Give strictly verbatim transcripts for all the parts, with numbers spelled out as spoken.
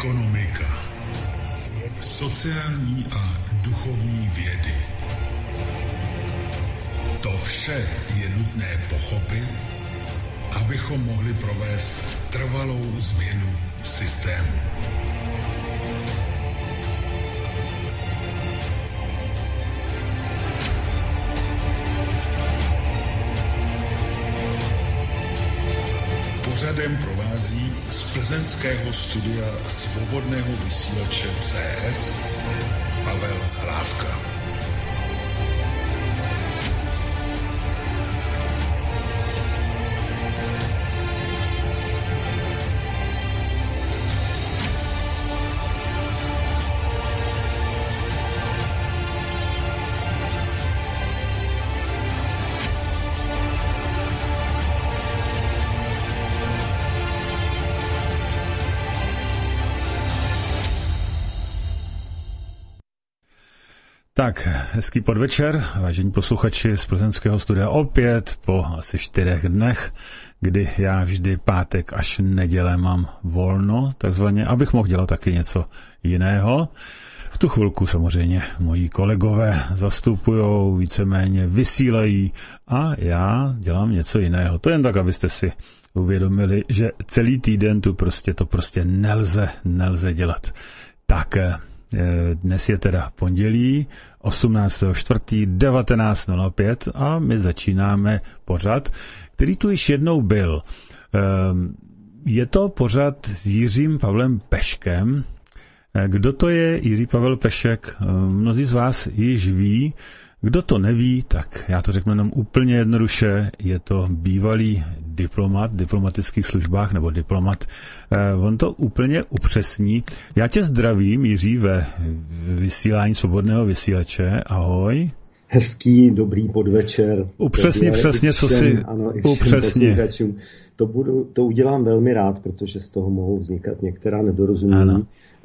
ekonomika, sociální a duchovní vědy. To vše je nutné pochopit, abychom mohli provést trvalou změnu systému. Pořadem provází z plzeňského studia Svobodného vysílače C S Pavel Hlávka. Tak, hezký podvečer, vážení posluchači z plzeňského studia opět po asi čtyřech dnech, kdy já vždy pátek až neděle mám volno, takzvaně, abych mohl dělat taky něco jiného. V tu chvilku samozřejmě moji kolegové zastupujou, víceméně vysílají a já dělám něco jiného. To jen tak, abyste si uvědomili, že celý týden tu prostě to prostě nelze, nelze dělat. Tak, dnes je teda pondělí, osmnáctého čtvrtého devatenáct nula pět a my začínáme pořad, který tu již jednou byl. Je to pořad s Jiřím Pavlem Peškem. Kdo to je Jiří Pavel Pešek? Mnozí z vás již ví. Kdo to neví, tak já to řeknu jenom úplně jednoduše. Je to bývalý diplomat v diplomatických službách, nebo diplomat. On to úplně upřesní. Já tě zdravím, Jiří, ve vysílání Svobodného vysílače. Ahoj. Hezký, dobrý podvečer. Upřesni přesně, co si... Ano, upřesně. To, budu, to udělám velmi rád, protože z toho mohou vznikat některá nedorozumění. Ano.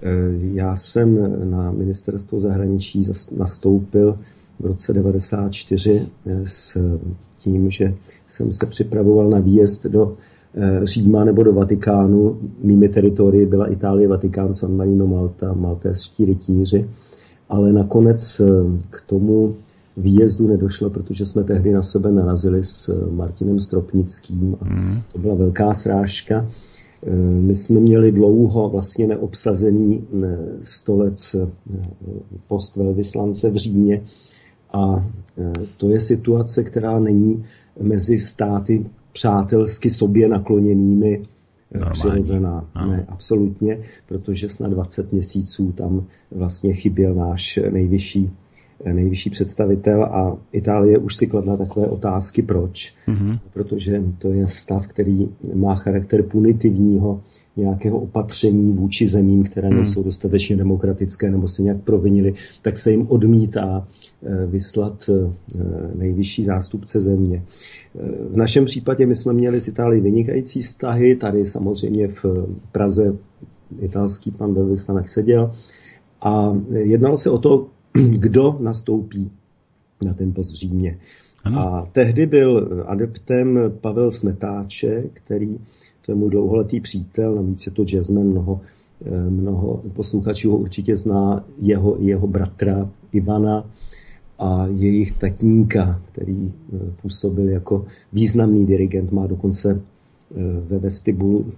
Já jsem na ministerstvo zahraničí nastoupil v roce devadesát čtyři s tím, že jsem se připravoval na výjezd do Říma nebo do Vatikánu. Mými teritorii byla Itálie, Vatikán, San Marino, Malta, maltézští rytíři. Ale nakonec k tomu výjezdu nedošlo, protože jsme tehdy na sebe narazili s Martinem Stropnickým. A to byla velká srážka. My jsme měli dlouho vlastně neobsazený stolec post velvyslance v Římě. A to je situace, která není mezi státy přátelsky sobě nakloněnými přirozená. Ne, absolutně, protože snad dvacet měsíců tam vlastně chyběl náš nejvyšší, nejvyšší představitel a Itálie už si kladla takové otázky, proč. Mm-hmm. Protože to je stav, který má charakter punitivního nějakého opatření vůči zemím, které hmm. nejsou dostatečně demokratické nebo se nějak provinili, tak se jim odmítá vyslat nejvyšší zástupce země. V našem případě my jsme měli s Itálií vynikající vztahy, tady samozřejmě v Praze italský pan velvyslanec seděl a jednalo se o to, kdo nastoupí na ten post v Římě. A tehdy byl adeptem Pavel Smetáček, který to je můj dlouholetý přítel, navíc je to jazzman, mnoho, mnoho posluchačů ho určitě zná, jeho, jeho bratra Ivana a jejich tatínka, který působil jako významný dirigent, má dokonce ve vestibulu,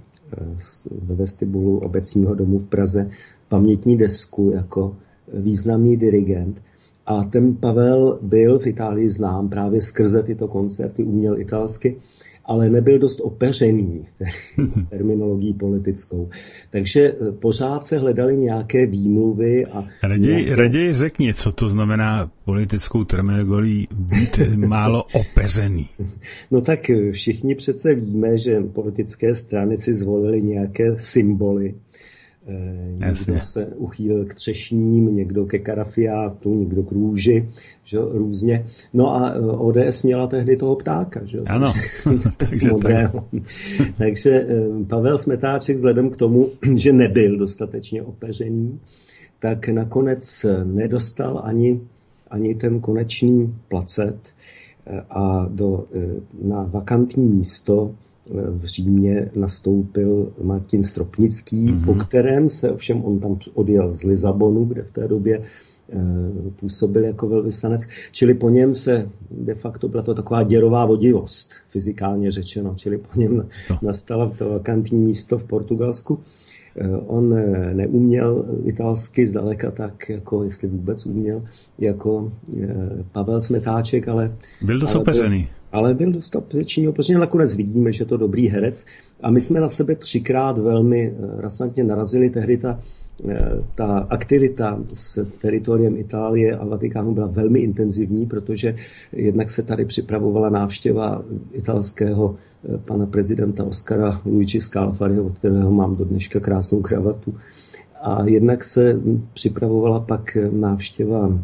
ve vestibulu obecního domu v Praze pamětní desku jako významný dirigent. A ten Pavel byl v Itálii znám právě skrze tyto koncerty, uměl italsky, ale nebyl dost opeřený terminologií politickou. Takže pořád se hledaly nějaké výmluvy. A raději, nějaké... raději řekni, co to znamená politickou terminologií být málo opeřený. No tak všichni přece víme, že politické strany si zvolily nějaké symboly. Někdo Jasně. se uchýlil k třešním, někdo ke karafiátu, někdo k růži, že, různě. No a O D S měla tehdy toho ptáka. Že? Ano, takže tak. Takže Pavel Smetáček vzhledem k tomu, že nebyl dostatečně opeřený, tak nakonec nedostal ani, ani ten konečný placet a do, na vakantní místo v Římě nastoupil Martin Stropnický, mm-hmm. po kterém se ovšem on tam odjel z Lisabonu, kde v té době působil jako velvyslanec, čili po něm se de facto byla to taková děrová vodivost, fyzikálně řečeno, čili po něm no. nastala to vakantní místo v Portugalsku. On neuměl italsky zdaleka tak, jako jestli vůbec uměl, jako Pavel Smetáček, ale... Byl dost opeřený. Ale byl dostatečný opeřený, nakonec vidíme, že to dobrý herec. A my jsme na sebe třikrát velmi razantně narazili. Tehdy ta, ta aktivita s teritoriem Itálie a Vatikánu byla velmi intenzivní, protože jednak se tady připravovala návštěva italského pana prezidenta Oscara Luigi Scalfariho, od kterého mám do dneška krásnou kravatu. A jednak se připravovala pak návštěva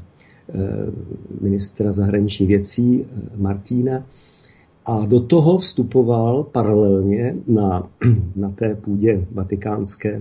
ministra zahraničních věcí Martina. A do toho vstupoval paralelně na, na té půdě vatikánské,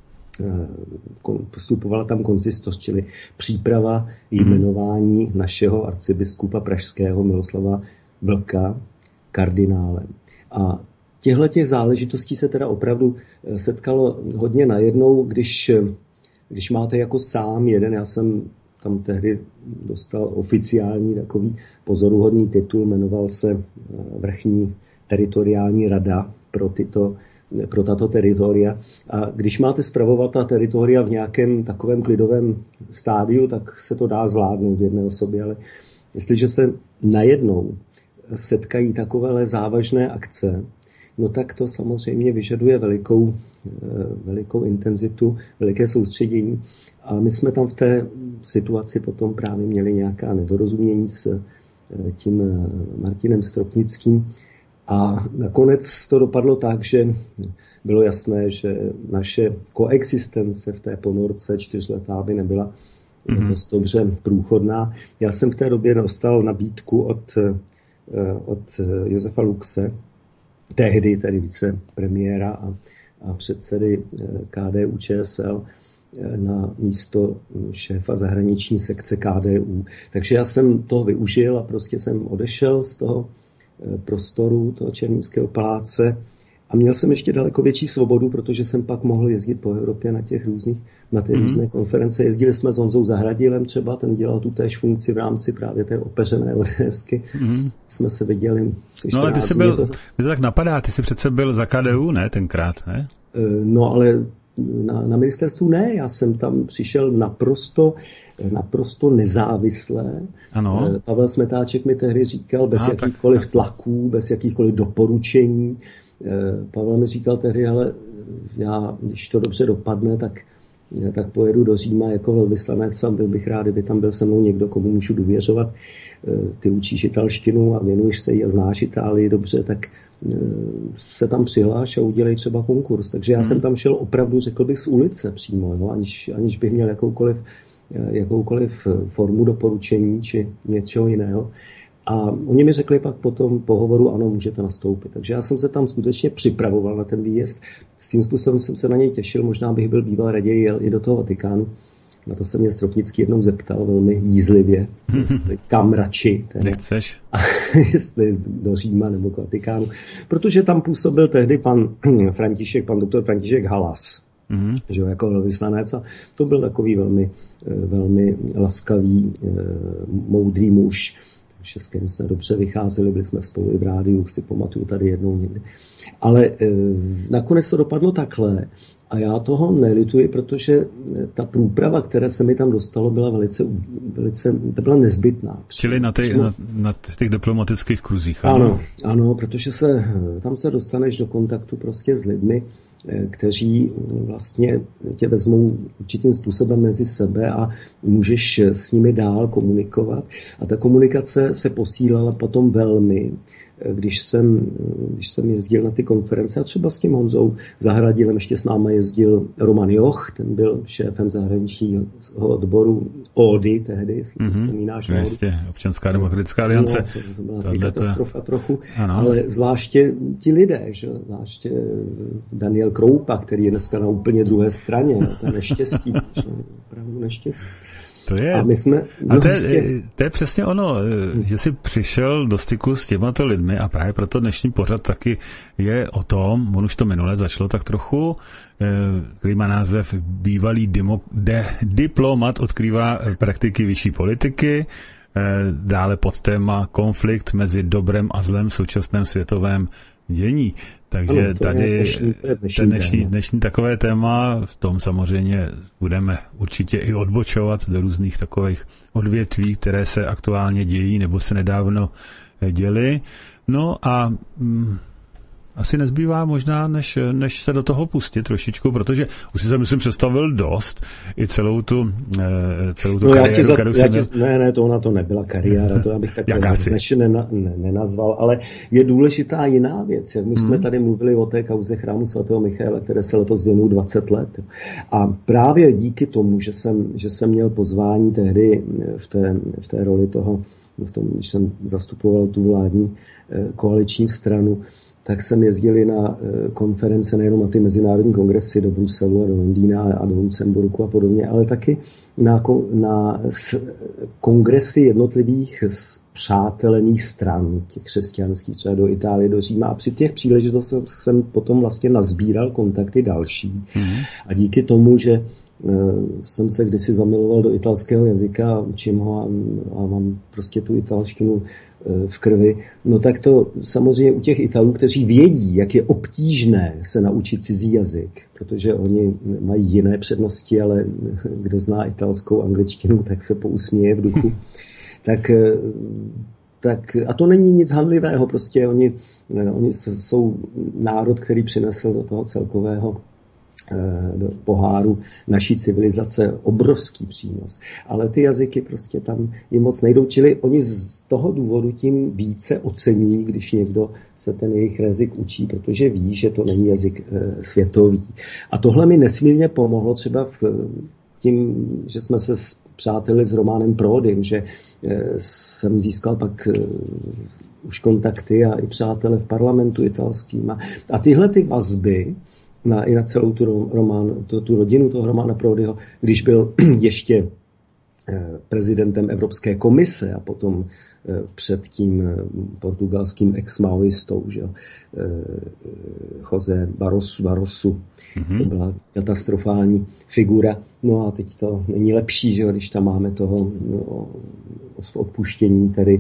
vstupovala tam konzistos, čili příprava jmenování našeho arcibiskupa pražského Miloslava Vlka kardinálem. A těchto těch záležitostí se teda opravdu setkalo hodně najednou, když, když máte jako sám jeden, já jsem tam tehdy dostal oficiální takový pozoruhodný titul, jmenoval se Vrchní teritoriální rada pro, tyto, pro tato teritoria. A když máte spravovat ta teritoria v nějakém takovém klidovém stádiu, tak se to dá zvládnout v jedné osobě, ale jestliže se najednou setkají takovéhle závažné akce, no tak to samozřejmě vyžaduje velikou, velikou intenzitu, veliké soustředění. A my jsme tam v té situaci potom právě měli nějaká nedorozumění s tím Martinem Stropnickým. A nakonec to dopadlo tak, že bylo jasné, že naše koexistence v té ponorce čtyřletá by nebyla mm-hmm. dost dobře průchodná. Já jsem v té době dostal nabídku od, od Josefa Luxe, tehdy tedy vicepremiéra a, a předsedy K D U Č S L, na místo šéfa zahraniční sekce K D U. Takže já jsem toho využil a prostě jsem odešel z toho prostoru, toho Černínského paláce a měl jsem ještě daleko větší svobodu, protože jsem pak mohl jezdit po Evropě na těch různých, na ty mm. různé konference. Jezdili jsme s Honzou Zahradilem třeba, ten dělal tu též funkci v rámci právě té opeřené ODSky. Mm. Jsme se viděli. No ale ty jsi byl, to... ty tak napadá, ty jsi přece byl za K D U, ne, tenkrát, ne? No ale na, na ministerstvu ne, já jsem tam přišel naprosto, naprosto nezávisle. Ano. Pavel Smetáček mi tehdy říkal, bez Aha, jakýchkoliv tak, tlaků, bez jakýchkoliv doporučení. Pavel mi říkal tehdy, ale já, když to dobře dopadne, tak, tak pojedu do Říma jako velvyslanec a byl bych rád, kdyby tam byl se mnou někdo, komu můžu důvěřovat. Ty učíš italštinu a věnuješ se jí a znáš Itálii dobře, tak se tam přihláš a udělej třeba konkurs. Takže já hmm. jsem tam šel opravdu, řekl bych, z ulice přímo, no, aniž, aniž bych měl jakoukoliv, jakoukoliv formu doporučení či něčeho jiného. A oni mi řekli pak po tom pohovoru, ano, můžete nastoupit. Takže já jsem se tam skutečně připravoval na ten výjezd. S tím způsobem jsem se na něj těšil, možná bych byl býval raději jel i do toho Vatikánu. Na to se mě Stropnický jednou zeptal velmi jízlivě, jestli kam radši. Teda, nechceš? Jestli do Říma nebo k Vatikánu. Protože tam působil tehdy pan František, pan doktor František Halas, mm-hmm. že jo, jako velvyslanec. A to byl takový velmi, velmi laskavý, moudrý muž, takže s kterým jsme dobře vycházeli, byli jsme spolu i v rádiu, si pamatuju tady jednou někdy. Ale e, nakonec to dopadlo takhle a já toho nelituji, protože ta průprava, která se mi tam dostalo, byla velice, velice to byla nezbytná. Čili na, ty, na, na těch diplomatických kruzích. Ano, ano, ano, protože se, tam se dostaneš do kontaktu prostě s lidmi, kteří vlastně tě vezmou určitým způsobem mezi sebe a můžeš s nimi dál komunikovat. A ta komunikace se posílala potom velmi, když jsem, když jsem jezdil na ty konference a třeba s tím Honzou Zahradilem ještě s náma jezdil Roman Joch, ten byl šéfem zahraničního odboru O D I tehdy, jestli mm-hmm. si vzpomínáš. No, jistě, Občanská demokratická aliance. No, to, to byla Tohle katastrofa to... trochu, ano. Ale zvláště ti lidé, že? Zvláště Daniel Kroupa, který je dneska na úplně druhé straně, to je neštěstí, že? Opravdu neštěstí. To je, a my jsme, no a to, je, to je přesně ono, že jsi přišel do styku s těmato lidmi a právě proto dnešní pořad taky je o tom, on už to minule začalo tak trochu, který má název Bývalý dimo, de, diplomat odkrývá praktiky vyšší politiky, dále pod téma konflikt mezi dobrem a zlem v současném světovém dění. Takže ano, tady dnešní, dnešní, dnešní, dnešní takové téma, v tom samozřejmě budeme určitě i odbočovat do různých takových odvětví, které se aktuálně dějí nebo se nedávno děly. No a mm, asi nezbývá možná, než, než se do toho pustit trošičku, protože už si se myslím představil dost i celou tu, celou tu no, kariéru, já za, kterou já jsem... Ti, ne, ne, to ona to nebyla kariéra, to já bych tak ne, ne, nenazval, ale je důležitá jiná věc. Jak my hmm. jsme tady mluvili o té kauze chrámu svatého Michaela, které se letos věnují dvacet let. A právě díky tomu, že jsem, že jsem měl pozvání tehdy v té, v té roli toho, v tom, když jsem zastupoval tu vládní koaliční stranu, tak jsem jezdili na konference nejenom na ty mezinárodní kongresy do Bruselu a do Londýna a do Lucemburku a podobně, ale taky na, na kongresy jednotlivých spřátelených stran, těch křesťanských, třeba do Itálie, do Říma. A při těch příležitostech jsem potom vlastně nazbíral kontakty další. Mm-hmm. A díky tomu, že jsem se kdysi zamiloval do italského jazyka, učím ho a, a mám prostě tu italštinu v krvi, no tak to samozřejmě u těch Italů, kteří vědí, jak je obtížné se naučit cizí jazyk, protože oni mají jiné přednosti, ale kdo zná italskou angličtinu, tak se pousměje v duchu. Tak, tak, a to není nic hanlivého, prostě oni, oni jsou národ, který přinesl do toho celkového do poháru naší civilizace obrovský přínos. Ale ty jazyky prostě tam jim moc nejdou, čili oni z toho důvodu tím více ocení, když někdo se ten jejich jazyk učí, protože ví, že to není jazyk světový. A tohle mi nesmírně pomohlo třeba v tím, že jsme se přáteli s Romanem Prodym, že jsem získal pak už kontakty a i přátele v parlamentu italským. A tyhle ty vazby na, i na celou tu, román, tu, tu rodinu toho Romana Prodyho, když byl ještě prezidentem Evropské komise a potom před tím portugalským ex-maoistou, že José Barroso, Barroso. Mm-hmm. To byla katastrofální figura. No a teď to není lepší, že když tam máme toho no, odpuštění tedy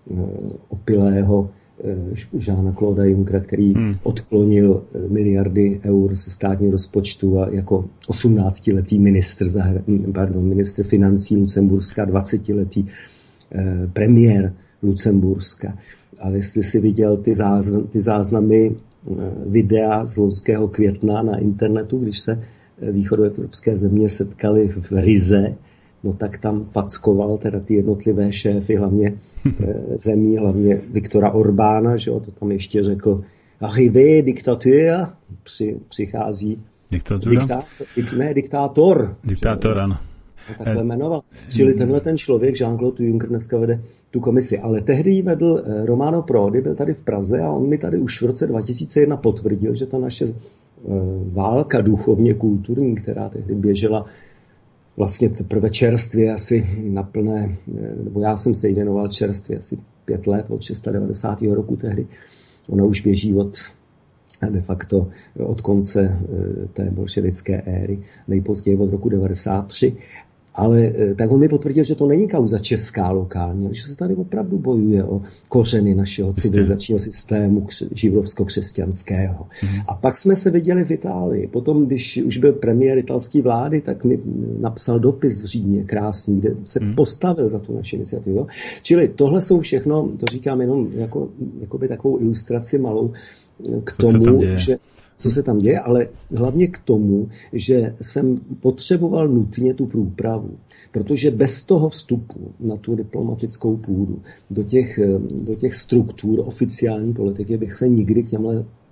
opilého Žána Clauda Junckera, který hmm. odklonil miliardy eur ze státního rozpočtu a jako osmnáctiletý ministr, pardon, ministr financí Lucemburska, dvacetiletý eh, premiér Lucemburska. A jestli si viděl ty, záznam, ty záznamy eh, videa z loňského května na internetu, když se východoevropské země setkaly v Rize, no tak tam fackoval teda ty jednotlivé šéfy, hlavně zemí, hlavně Viktora Orbána, že jo, to tam ještě řekl, arrivé, diktatura, při, přichází diktá, ne, diktátor. Diktátor, ano. Takhle jmenoval. Čili tenhle ten člověk, Jean-Claude Juncker, dneska vede tu komisi. Ale tehdy ji vedl Romano Prodi, byl tady v Praze a on mi tady už v roce dva tisíce jedna potvrdil, že ta naše válka duchovně kulturní, která tehdy běžela vlastně teprve čerstvě asi na plné, nebo já jsem se jí věnoval čerstvě asi pět let, od devadesátého šestého roku tehdy. Ona už běží od de facto od konce té bolševické éry, nejpozději od roku devadesát tři. Ale tak on mi potvrdil, že to není kauza česká lokální, ale že se tady opravdu bojuje o kořeny našeho civilizačního systému židovsko-křesťanského. Mm. A pak jsme se viděli v Itálii. Potom, když už byl premiér italské vlády, tak mi napsal dopis v Římě krásný, kde se mm. postavil za tu naši iniciativu. Čili tohle jsou všechno, to říkám jenom jako, jako by takovou ilustraci malou k tomu, že co se tam děje, ale hlavně k tomu, že jsem potřeboval nutně tu průpravu, protože bez toho vstupu na tu diplomatickou půdu, do těch, do těch struktur oficiální politiky bych se nikdy k těmhle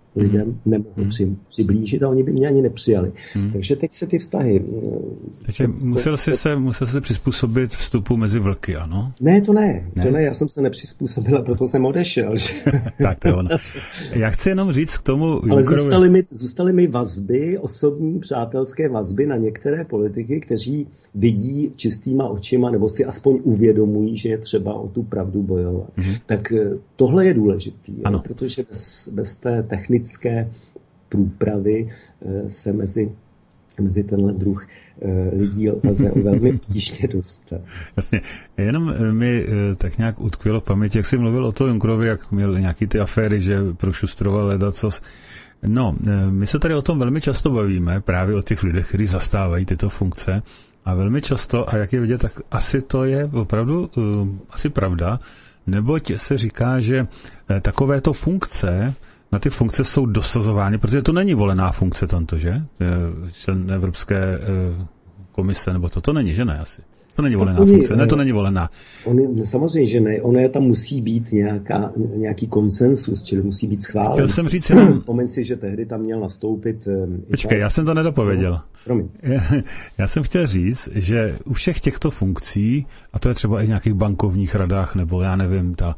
lidem hmm. nemohl hmm. při, přiblížit a oni by mě ani nepřijali. Hmm. Takže teď se ty vztahy... Takže to, musel jsi se, musel se přizpůsobit vstupu mezi vlky, ano? Ne, to ne, ne. To ne, já jsem se nepřizpůsobil a proto jsem odešel. Tak to je ono. Já chci jenom říct k tomu... Ale Junckerovi... zůstaly, mi, zůstaly mi vazby, osobní přátelské vazby na některé politiky, kteří vidí čistýma očima nebo si aspoň uvědomují, že je třeba o tu pravdu bojovat. Hmm. Tak tohle je důležitý, jo, protože bez, bez té technické průpravy se mezi, mezi tenhle druh lidí lze velmi obtížně dostat. Jasně. Jenom mi tak nějak utkvělo v paměti, jak jsi mluvil o tom Junckerovi, jak měl nějaký ty aféry, že prošustroval ledacos. No, my se tady o tom velmi často bavíme, právě o těch lidech, kteří zastávají tyto funkce. A velmi často, a jak je vidět, tak asi to je opravdu uh, asi pravda, neboť se říká, že takovéto funkce, na ty funkce jsou dosazovány, protože to není volená funkce tamto, že? Člen Evropské komise, nebo to, to není, že ne asi? To není volená oni, funkce, ne, to není volená. Oni, samozřejmě, že ne, ono je tam musí být nějaká, nějaký konsensus, čili musí být schválen. Chtěl jsem říct jenom... Vzpomeň si, že tehdy tam měl nastoupit... Počkej, já jsem to nedopověděl. Promiň. Já, já jsem chtěl říct, že u všech těchto funkcí, a to je třeba i v nějakých bankovních radách, nebo já nevím, ta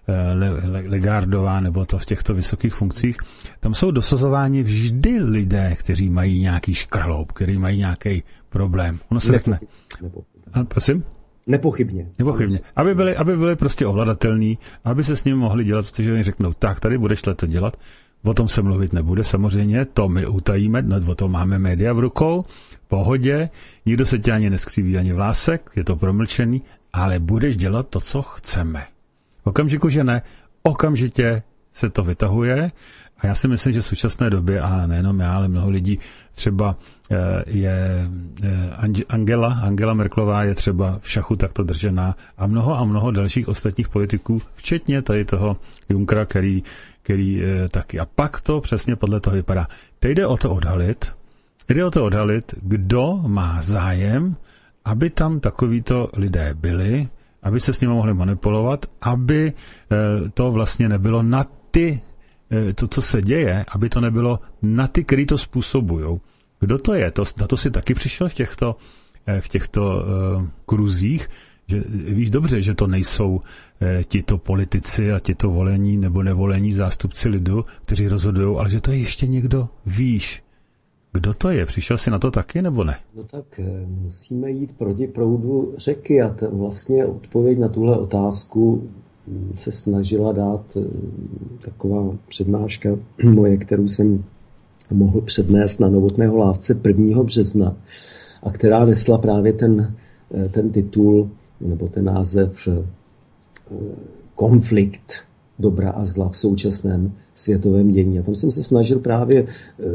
Legardová, nebo to v těchto vysokých funkcích, tam jsou dosazováni vždy lidé, kteří mají nějaký škraloup, kteří mají nějaký problém. Ono se řekne... A, prosím? Nepochybně. Nepochybně. Aby byli, aby byli prostě ovladatelní, aby se s nimi mohli dělat, protože oni řeknou, tak, tady budeš to dělat, o tom se mluvit nebude, samozřejmě, to my utajíme, no, o tom máme média v rukou, v pohodě, nikdo se tě ani neskříví, ani vlásek, je to promlčený, ale budeš dělat to, co chceme. V okamžiku, že ne, okamžitě se to vytahuje a já si myslím, že v současné době, a nejenom já, ale mnoho lidí, třeba je Angela, Angela Merkelová je třeba v šachu takto držená a mnoho a mnoho dalších ostatních politiků, včetně tady toho Junckera, který, který taky. A pak to přesně podle toho vypadá. Teď jde o to odhalit, jde o to odhalit, kdo má zájem, aby tam takovýto lidé byli, aby se s nimi mohli manipulovat, aby to vlastně nebylo na ty, to, co se děje, aby to nebylo na ty, který to způsobujou. Kdo to je? To, na to si taky přišel v těchto, v těchto uh, kruzích, že víš dobře, že to nejsou uh, tito politici a tito volení nebo nevolení zástupci lidu, kteří rozhodují, ale že to je ještě někdo výš. Kdo to je? Přišel jsi na to taky, nebo ne? No tak musíme jít proti proudu řeky a ten vlastně odpověď na tuhle otázku se snažila dát taková přednáška moje, kterou jsem mohl přednést na Novotného Lávce prvního března a která nesla právě ten, ten titul nebo ten název Konflikt dobra a zla v současném světovém dění. A tam jsem se snažil právě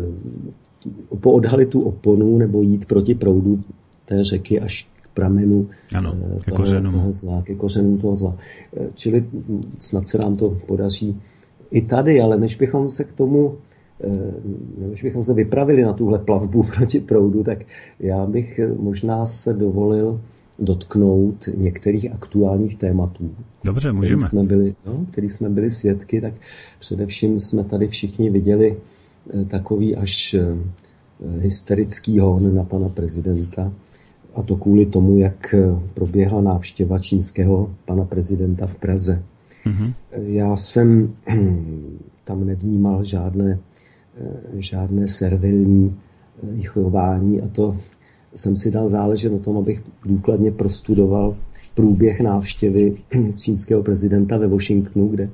poodhalit tu oponu nebo jít proti proudu té řeky až k pramenu ano, toho, kořenu. toho zla, ke kořenům toho zla. Čili snad se nám to podaří i tady, ale než bychom se k tomu než bychom se vypravili na tuhle plavbu proti proudu, tak já bych možná se dovolil dotknout některých aktuálních tématů. Dobře, můžeme. Který jsme byli, no, který jsme byli svědky, tak především jsme tady všichni viděli takový až hysterický hon na pana prezidenta. A to kvůli tomu, jak proběhla návštěva čínského pana prezidenta v Praze. Mm-hmm. Já jsem tam nevnímal žádné, žádné servilní chování a to jsem si dal záležet na tom, abych důkladně prostudoval průběh návštěvy čínského prezidenta ve Washingtonu, kde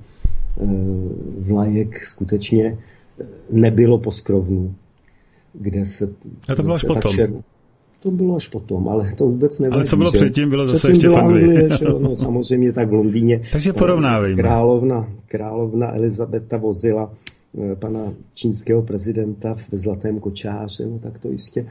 vlajek skutečně nebylo poskrovnu, kde se... A to bylo až potom. Šer... To bylo až potom, ale to vůbec nevadí. Ale co bylo že? předtím, bylo zase ještě v Anglii. No, samozřejmě tak v Londýně. Takže porovnávejme. Královna, královna Elizabeta vozila pana čínského prezidenta ve zlatém kočáře, no tak to jistě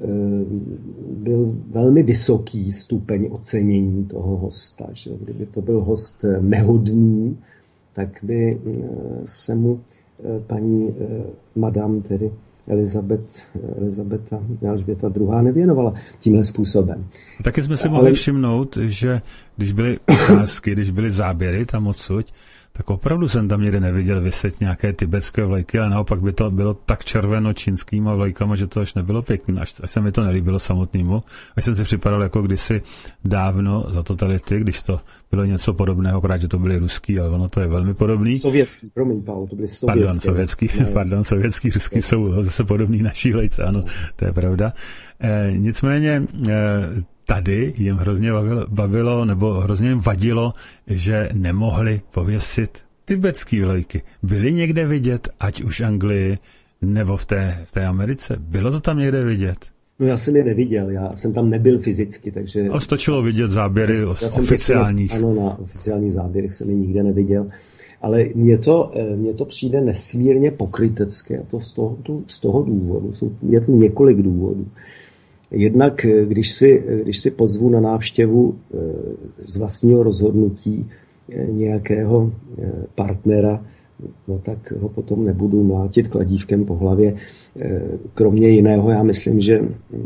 byl velmi vysoký stupeň ocenění toho hosta. Že? Kdyby to byl host nehodný, tak by se mu paní madam, tedy Elizabeth, Elizabeta Alžběta druhá. nevěnovala tímhle způsobem. A taky jsme si mohli Ale... všimnout, že když byly ukázky, když byly záběry tam odsud, tak opravdu jsem tam někde neviděl vyset nějaké tibetské vlajky, ale naopak by to bylo tak červeno čínskýma vlajkama, že to až nebylo pěkné, až, až se mi to nelíbilo samotnému, až jsem si připadal jako kdysi dávno za totality, když to bylo něco podobného, akorát, že to byly ruský, ale ono to je velmi podobný. Sovětský, promiň, Pavel, to byly sovětské. Pardon, sovětský, pardon, sovětský, ruský jsou zase podobný naší vlajce, ano, to je pravda. E, nicméně e, tady jim hrozně bavilo, bavilo, nebo hrozně jim vadilo, že nemohli pověsit tibetský vlajky. Byly někde vidět, ať už Anglii, nebo v té, v té Americe? Bylo to tam někde vidět? No já jsem je neviděl, já jsem tam nebyl fyzicky, takže... Ale stačilo vidět záběry já, já oficiálních. Ano, na oficiálních záběrech jsem je nikde neviděl. Ale mně to, mně to přijde nesmírně pokrytecké, to z toho, to, z toho důvodu. Jsou, je tu několik důvodů. Jednak, když si, když si pozvu na návštěvu z vlastního rozhodnutí nějakého partnera, no tak ho potom nebudu mlátit kladívkem po hlavě. Kromě jiného, já myslím, že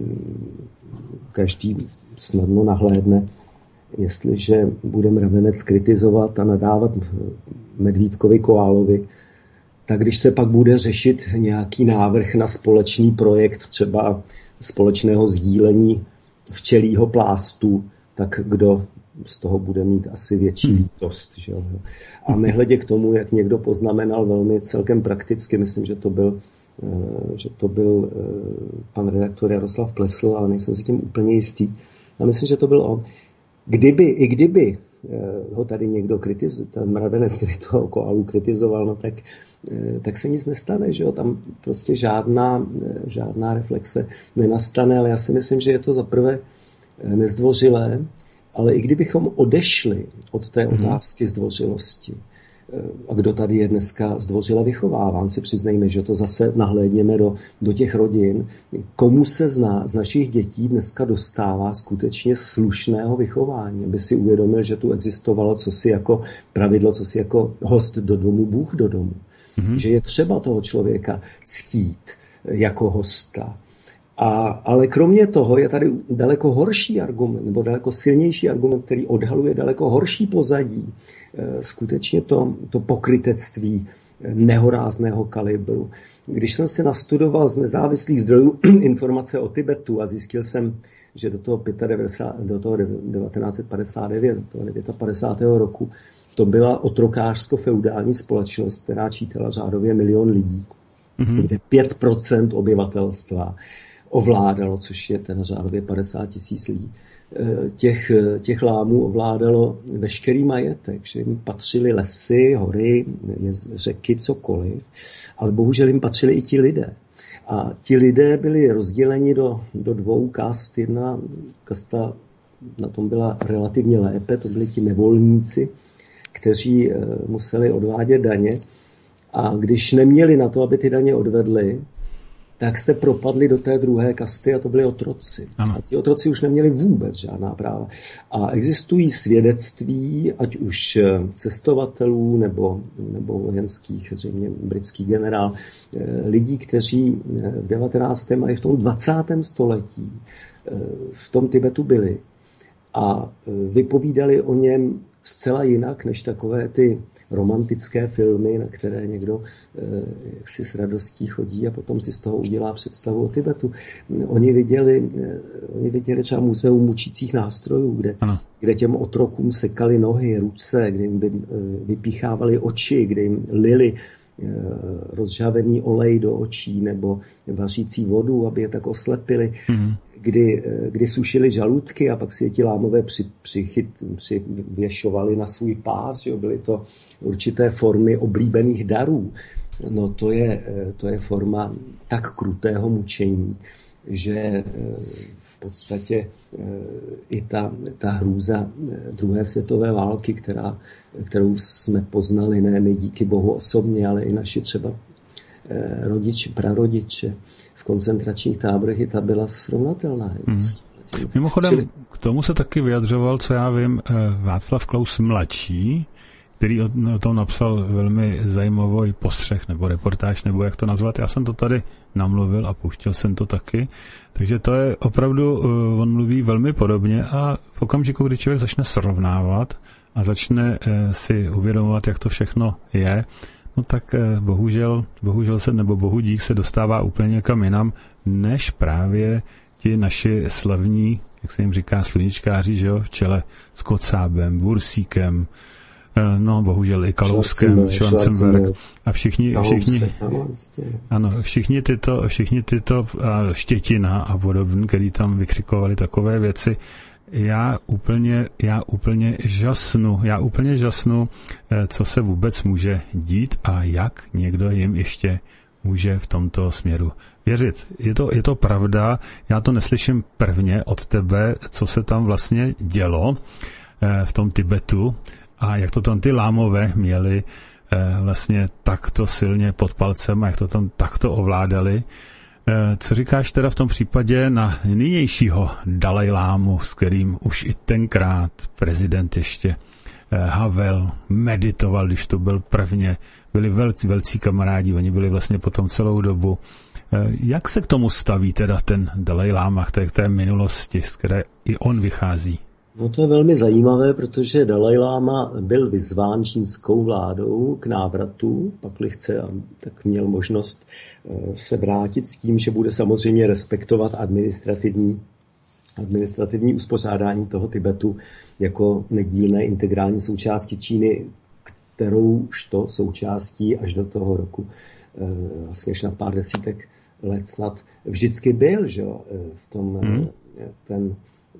každý snadno nahlédne, jestliže bude mravenec kritizovat a nadávat Medvídkovi Koálovi, tak když se pak bude řešit nějaký návrh na společný projekt, třeba společného sdílení včelího plástu, tak kdo z toho bude mít asi větší lítost. Že? A nehledě k tomu, jak někdo poznamenal velmi celkem prakticky, myslím, že to byl, že to byl pan redaktor Jaroslav Plesl, ale nejsem si tím úplně jistý. A myslím, že to byl on. Kdyby, i kdyby ho tady někdo kritizoval, ten mravenec, který toho Koalu kritizoval, no tak, tak se nic nestane, že jo? Tam prostě žádná, žádná reflexe nenastane, ale já si myslím, že je to zaprvé nezdvořilé, ale i kdybychom odešli od té otázky zdvořilosti, a kdo tady je dneska zdvořile vychováván, si přiznejme, že to zase nahlédněme do, do těch rodin, komu se zná, z našich dětí dneska dostává skutečně slušného vychování, aby si uvědomil, že tu existovalo cosi jako pravidlo, cosi jako host do domu, Bůh do domu. Mm-hmm. Že je třeba toho člověka ctít jako hosta. A, ale kromě toho je tady daleko horší argument, nebo daleko silnější argument, který odhaluje daleko horší pozadí. Skutečně to, to pokrytectví nehorázného kalibru. Když jsem si nastudoval z nezávislých zdrojů informace o Tibetu a zjistil jsem, že do toho, devadesátého pátého, do toho devatenáct set padesát devět, do toho padesátého devátého roku, to byla otrokářsko-feudální společnost, která čítala řádově milion lidí, mm-hmm. kde pět procent obyvatelstva ovládalo, což je ten řádově padesát tisíc lidí. Těch, těch lámů ovládalo veškerý majetek, že jim patřily lesy, hory, řeky, cokoliv, ale bohužel jim patřili i ti lidé. A ti lidé byli rozděleni do, do dvou kast. Jedna kasta na tom byla relativně lépe, to byli ti nevolníci, kteří museli odvádět daně. A když neměli na to, aby ty daně odvedli, tak se propadli do té druhé kasty a to byli otroci. Ano. A ti otroci už neměli vůbec žádná práva. A existují svědectví, ať už cestovatelů nebo, nebo vojenských, zřejmě britský generál, lidí, kteří v devatenáctém a i v tom dvacátém století v tom Tibetu byli a vypovídali o něm zcela jinak, než takové ty romantické filmy, na které někdo eh, jaksi s radostí chodí a potom si z toho udělá představu o Tibetu. Oni viděli, eh, oni viděli třeba muzeum mučících nástrojů, kde, kde těm otrokům sekali nohy, ruce, kde jim by, eh, vypíchávali oči, kde jim lili eh, rozžavený olej do očí nebo vařící vodu, aby je tak oslepili. Mm-hmm. Kdy, kdy sušili žaludky a pak si je ti lámové při, přichyt, přivěšovali na svůj pás, že byly to určité formy oblíbených darů. No to je, to je forma tak krutého mučení, že v podstatě i ta, ta hrůza druhé světové války, která, kterou jsme poznali ne my díky Bohu osobně, ale i naši třeba rodiče, prarodiče, v koncentračních táborech i ta byla srovnatelná. Hmm. Mimochodem, k tomu se taky vyjadřoval, co já vím, Václav Klaus mladší, který o, o tom napsal velmi zajímavý postřeh nebo reportáž, nebo jak to nazvat. Já jsem to tady namluvil a pouštěl jsem to taky. Takže to je opravdu, on mluví velmi podobně a v okamžiku, kdy člověk začne srovnávat a začne si uvědomovat, jak to všechno je, no tak bohužel, bohužel se, nebo bohu dík se dostává úplně někam jinam, než právě ti naši slavní, jak se jim říká, sluníčkáři, že jo, v čele s Kocábem, Bursíkem, no bohužel i Kalouskem, Schwarzenberg a všichni, všichni, ano, všichni tyto, všichni tyto Štětina a podobně, který tam vykřikovali takové věci, já úplně, já úplně žasnu, já úplně žasnu, co se vůbec může dít a jak někdo jim ještě může v tomto směru věřit. Je to, je to pravda, já to neslyším prvně od tebe, co se tam vlastně dělo v tom Tibetu a jak to tam ty lámové měli vlastně takto silně pod palcem a jak to tam takto ovládali. Co říkáš teda v tom případě na nynějšího Dalajlámu, s kterým už i tenkrát prezident ještě Havel meditoval, když to byl prvně, byli velcí, velcí kamarádi, oni byli vlastně potom celou dobu. Jak se k tomu staví teda ten Dalajláma, k té, k té minulosti, z které i on vychází? No to je velmi zajímavé, protože Dalajláma byl vyzván čínskou vládou k návratu, pakli chce, tak měl možnost se vrátit s tím, že bude samozřejmě respektovat administrativní, administrativní uspořádání toho Tibetu jako nedílné integrální součástí Číny, kterouž to součástí až do toho roku, vlastně až na pár desítek let snad vždycky byl, že jo, v tom hmm. ten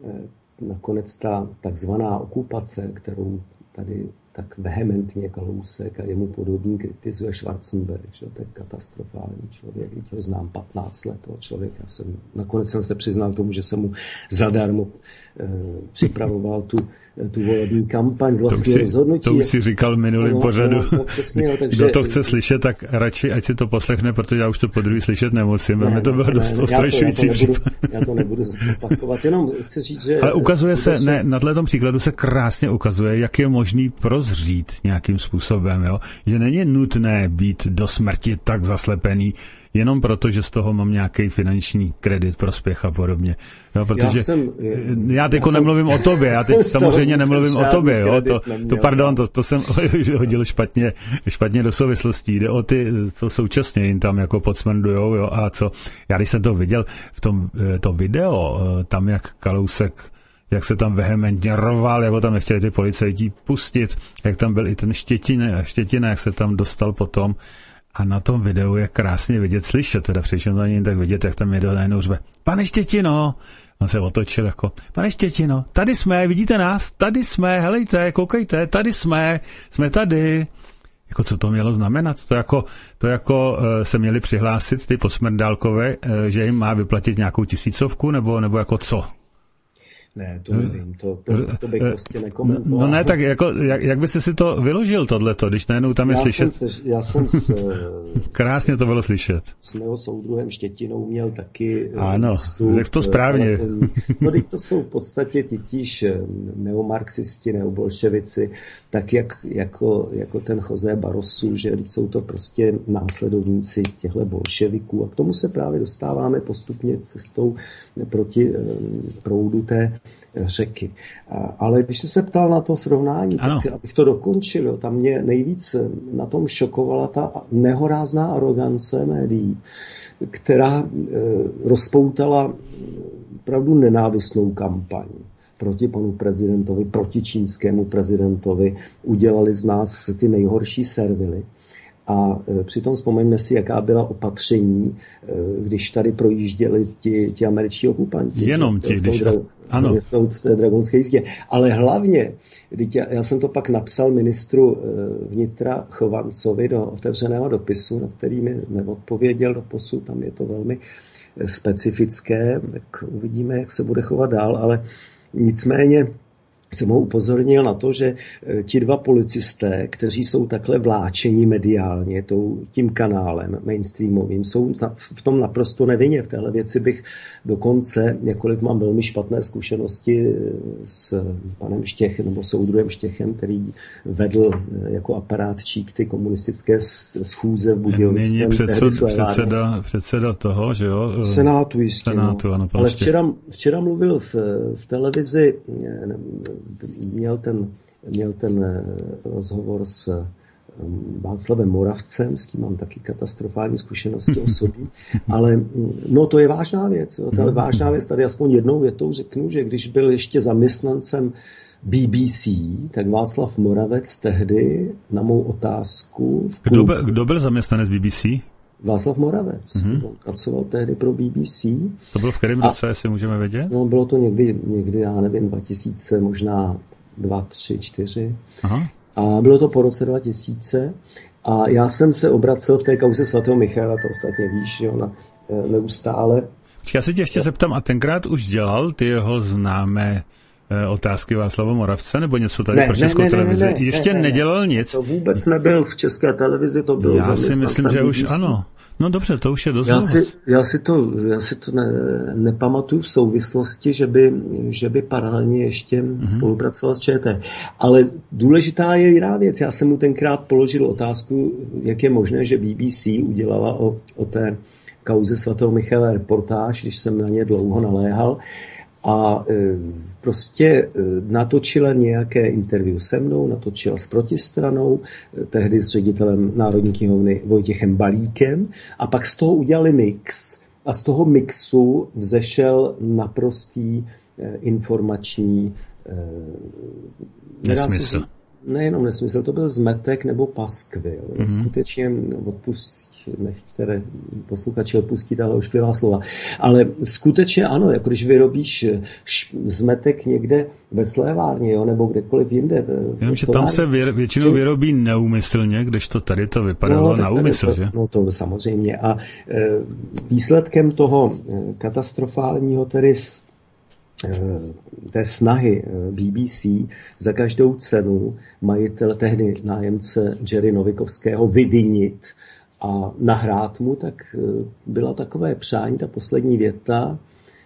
nakonec ta takzvaná okupace, kterou tady tak vehementně Kalousek a jemu podobný kritizuje Schwarzenberg, že to je katastrofální člověk, když ho znám patnáct let, toho člověka jsem, nakonec jsem se přiznal tomu, že jsem mu zadarmo eh, připravoval tu, tu volební kampaň z vlastního rozhodnutí. To už si říkal v minulém no, pořadu. No, no, přesně, no, takže, kdo to chce slyšet, tak radši ať si to poslechne, protože já už to po druhý slyšet nemusím, ne, to bylo ne, dost ne, ostrašující případ. Já to nebudu opakovat, jenom chci říct, že... Ale ukazuje se, ne, na tom příkladu se krásně ukazuje, jak je možný prozřít nějakým způsobem, jo? Že není nutné být do smrti tak zaslepený, jenom proto, že z toho mám nějaký finanční kredit, prospěch a podobně. Jo, protože já, jsem, já teď já nemluvím jsem, o tobě, já teď samozřejmě nemluvím o tobě, jo, to, to pardon, to, to jsem hodil špatně, špatně do souvislostí, jde o ty, co současně jim tam jako podsmrdujou, jo, a co, já když jsem to viděl v tom to video, tam jak Kalousek, jak se tam vehementně rval, jak ho tam nechtěli ty policajti pustit, jak tam byl i ten Štětina, Štětina, jak se tam dostal potom. A na tom videu je krásně vidět, slyšet, teda přičem to ani tak vidět, jak tam jde najednou řve. Pane Štětino! On se otočil jako, pane Štětino, tady jsme, vidíte nás? Tady jsme, helejte, koukejte, tady jsme, jsme tady. Jako co to mělo znamenat? To jako, to jako uh, se měli přihlásit ty posmrdálkové, uh, že jim má vyplatit nějakou tisícovku, nebo, nebo jako co? Ne, to nevím, to, to, to bych prostě nekomentoval. No ne, tak jako, jak, jak by si to vyložil tohleto, když najednou tam je já slyšet? Jsem se, já jsem s, krásně to bylo slyšet. S mého soudruhem Štětinou měl taky ano, řekl to správně. No teď to jsou v podstatě titíž neomarxisti, neobolševici, tak jak, jako, jako ten José Barroso, že jsou to prostě následovníci těchto bolševiků. A k tomu se právě dostáváme postupně cestou proti proudu té řeky. Ale když jsi se ptal na to srovnání, ano. tak abych to dokončil, jo, tam mě nejvíc na tom šokovala ta nehorázná arogance médií, která e, rozpoutala opravdu nenávistnou kampaň proti panu prezidentovi, proti čínskému prezidentovi, udělali z nás ty nejhorší servily. A e, přitom vzpomeňme si, jaká byla opatření, e, když tady projížděli ti, ti američtí okupanti. Jenom ti, když... Dra- ano. V, tom, v té dragonské jízdě. Ale hlavně, já, já jsem to pak napsal ministru e, vnitra Chovancovi do otevřeného dopisu, na který mi neodpověděl doposud, tam je to velmi specifické, tak uvidíme, jak se bude chovat dál, ale nicméně jsem ho upozornil na to, že ti dva policisté, kteří jsou takhle vláčeni mediálně tím kanálem mainstreamovým, jsou v tom naprosto nevinně. V téhle věci bych dokonce, jakkoliv mám velmi špatné zkušenosti s panem Štěchem, nebo soudruhem Štěchem, který vedl jako aparátčík ty komunistické schůze v Budějovickém. Nyní předsed, předseda, předseda toho, že jo? Senátu jistě. Senátu, no. Ano, ale včera, včera mluvil v, v televizi, měl ten měl ten rozhovor s Václavem Moravcem, s tím mám taky katastrofální zkušenosti osobní, ale no to je vážná věc. Jo. To je vážná věc. Tady aspoň jednou větou řeknu, že když byl ještě zaměstnancem B B C, tak Václav Moravec tehdy na mou otázku... Kdo byl, kdo byl zaměstnanec B B C? Václav Moravec. Mm-hmm. On pracoval tehdy pro B B C. To bylo v kterém roce, jestli můžeme vědět? No, bylo to někdy, někdy, já nevím, dva tisíce, možná dva, tři, čtyři. Aha. A bylo to po roce dva tisíce. A já jsem se obracel v té kauze svatého Michaela, to ostatně víš, že ona neustále. Já se tě ještě zeptám, a tenkrát už dělal ty jeho známé otázky Václava Moravce, nebo něco tady ne, pro Českou ne, ne, televizi? Ne, ne, ještě ne, ne, nedělal nic? To vůbec nebyl v České televizi, to byl Já si myslím, že už ano. No dobře, to už je dost. Já si, já si to, já si to ne, nepamatuju v souvislosti, že by, že by paralelně ještě mm-hmm. spolupracoval s ČT. Ale důležitá je jiná věc. Já jsem mu tenkrát položil otázku, jak je možné, že B B C udělala o, o té kauze svatého Michaela reportáž, když jsem na ně dlouho naléhal. A e, prostě e, natočila nějaké interview se mnou, natočila s protistranou, e, tehdy s ředitelem Národní knihovny Vojtěchem Balíkem, a pak z toho udělali mix. A z toho mixu vzešel naprostý e, informační e, nesmysl. Se, nejenom nesmysl, to byl zmetek nebo paskvil. Mm-hmm. Skutečně odpust nechtěte posluchači odpustit tahle ošklivá slova. Ale skutečně ano, jako když vyrobíš zmetek někde ve slévárně, jo, nebo kdekoliv jinde. Jenom, že tam se věr, většinou vyrobí neúmyslně, kdežto tady to vypadalo no, na úmysl, to, že? No to samozřejmě. A e, výsledkem toho katastrofálního tedy té snahy B B C za každou cenu majitel, tehdy nájemce Jerry Novikovského, vyvinit a nahrát mu, tak byla takové přání, ta poslední věta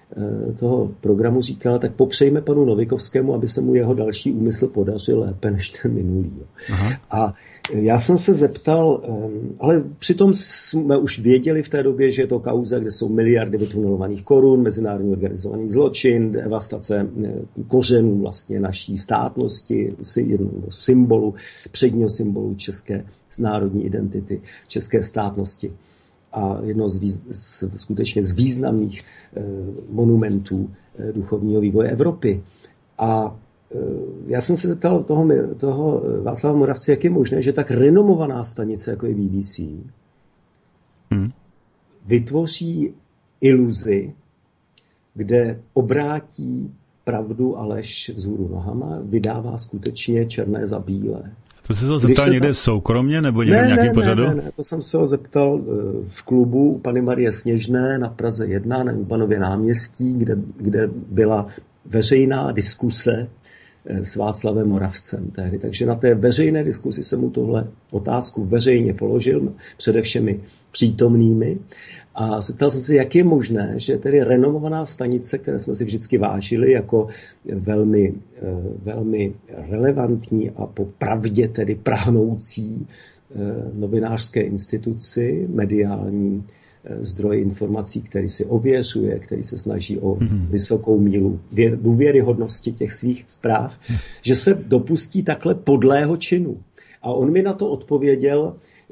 toho programu říkala, tak popřejme panu Novikovskému, aby se mu jeho další úmysl podařil lépe než ten minulý. Aha. A já jsem se zeptal, ale přitom jsme už věděli v té době, že je to kauza, kde jsou miliardy vytunelovaných korun, mezinárodní organizovaný zločin, devastace kořenů vlastně naší státnosti, symbolu, předního symbolu české národní identity, české státnosti. A jedno z, výz, z skutečně z významných eh, monumentů eh, duchovního vývoje Evropy. A eh, já jsem se zeptal toho, toho Václava Moravce, jak je možné, že tak renomovaná stanice, jako je B B C, hmm. vytvoří iluzi, kde obrátí pravdu a lež vzhůru nohama, vydává skutečně černé za bílé. To jsi se ho zeptal někde tam... soukromně nebo někde v nějakém pořadu? Ne, ne, ne, to jsem se ho zeptal v klubu u Panny Marie Sněžné na Praze jedna, na Upanově náměstí, kde, kde byla veřejná diskuse s Václavem Moravcem tehdy. Takže na té veřejné diskusi jsem mu tohle otázku veřejně položil, přede všemi přítomnými. A zeptal jsem se, jak je možné, že tedy renomovaná stanice, které jsme si vždycky vážili jako velmi, velmi relevantní a po pravdě tedy prahnoucí novinářské instituci, mediální zdroj informací, který si ověřuje, který se snaží o vysokou míru důvěryhodnosti těch svých zpráv, že se dopustí takhle podlého činu. A on mi na to odpověděl,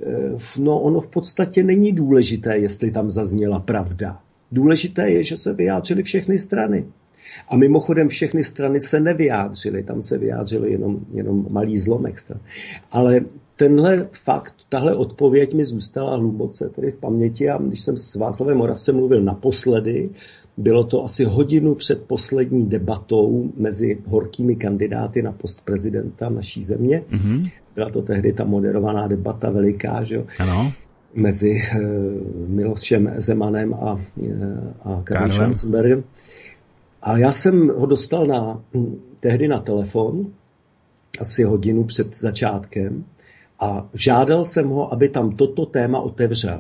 no ono v podstatě není důležité, jestli tam zazněla pravda. Důležité je, že se vyjádřily všechny strany. A mimochodem všechny strany se nevyjádřily, tam se vyjádřily jenom, jenom malý zlomek stran. Ale tenhle fakt, tahle odpověď mi zůstala hluboce tedy v paměti, a když jsem s Václavem Moravcem mluvil naposledy, bylo to asi hodinu před poslední debatou mezi horkými kandidáty na post prezidenta naší země. Mm-hmm. Byla to tehdy ta moderovaná debata veliká, že jo? Ano. Mezi uh, Milošem Zemanem a, uh, a Karlem Schwarzenbergem. A já jsem ho dostal na, tehdy na telefon, asi hodinu před začátkem, a žádal jsem ho, aby tam toto téma otevřel.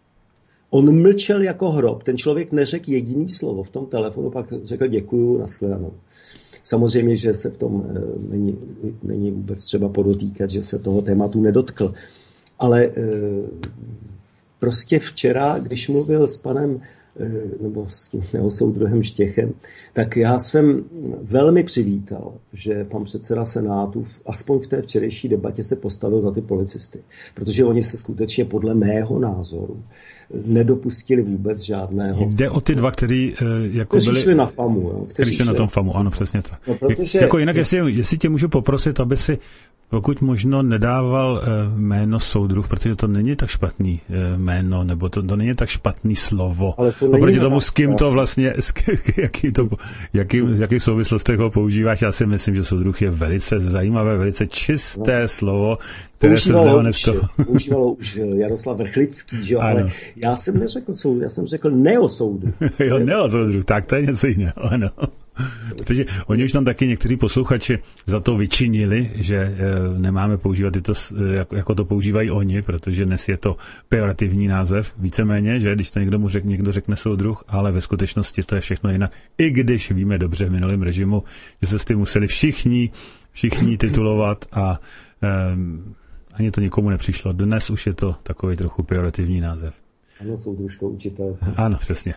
On mlčel jako hrob, ten člověk neřekl jediný slovo v tom telefonu, pak řekl děkuju, nashledanou. Samozřejmě, že se v tom není, není vůbec třeba podotýkat, že se toho tématu nedotkl. Ale prostě včera, když mluvil s panem nebo s tím jeho soudruhem Štěchem, tak já jsem velmi přivítal, že pan předseda Senátu aspoň v té včerejší debatě se postavil za ty policisty. Protože oni se skutečně podle mého názoru nedopustili vůbec žádného. Jde o ty dva, kteří jako kteří byli... šli na FAMu. Jo, kteří šli na tom FAMu, ano, přesně tak. No, protože... Jako jinak, jestli, jestli tě můžu poprosit, aby si pokud možno nedával jméno soudruh, protože to není tak špatný jméno, nebo to, to není tak špatný slovo. Oproti tomu, s kým to vlastně, s kým, jaký to, jaký, v jakých souvislostech ho používáš, já si myslím, že soudruh je velice zajímavé, velice čisté no. slovo, které se z něho nesto... Používalo už Jaroslav Vrchlický, že jo, ale já jsem neřekl soudruh, já jsem řekl neosoudruh. jo, neosoudruh, tak to je něco jiného, ano. Protože oni už tam taky někteří posluchači za to vyčinili, že e, nemáme používat tyto, jako, jako to používají oni, protože dnes je to pejorativní název, víceméně, že když to někdo mu řek, někdo řekne soudruh, ale ve skutečnosti to je všechno jinak. I když víme dobře v minulém režimu, že se s tím museli všichni, všichni titulovat a e, ani to nikomu nepřišlo. Dnes už je to takový trochu pejorativní název. Ano, soudružko, učitel. Ano, přesně.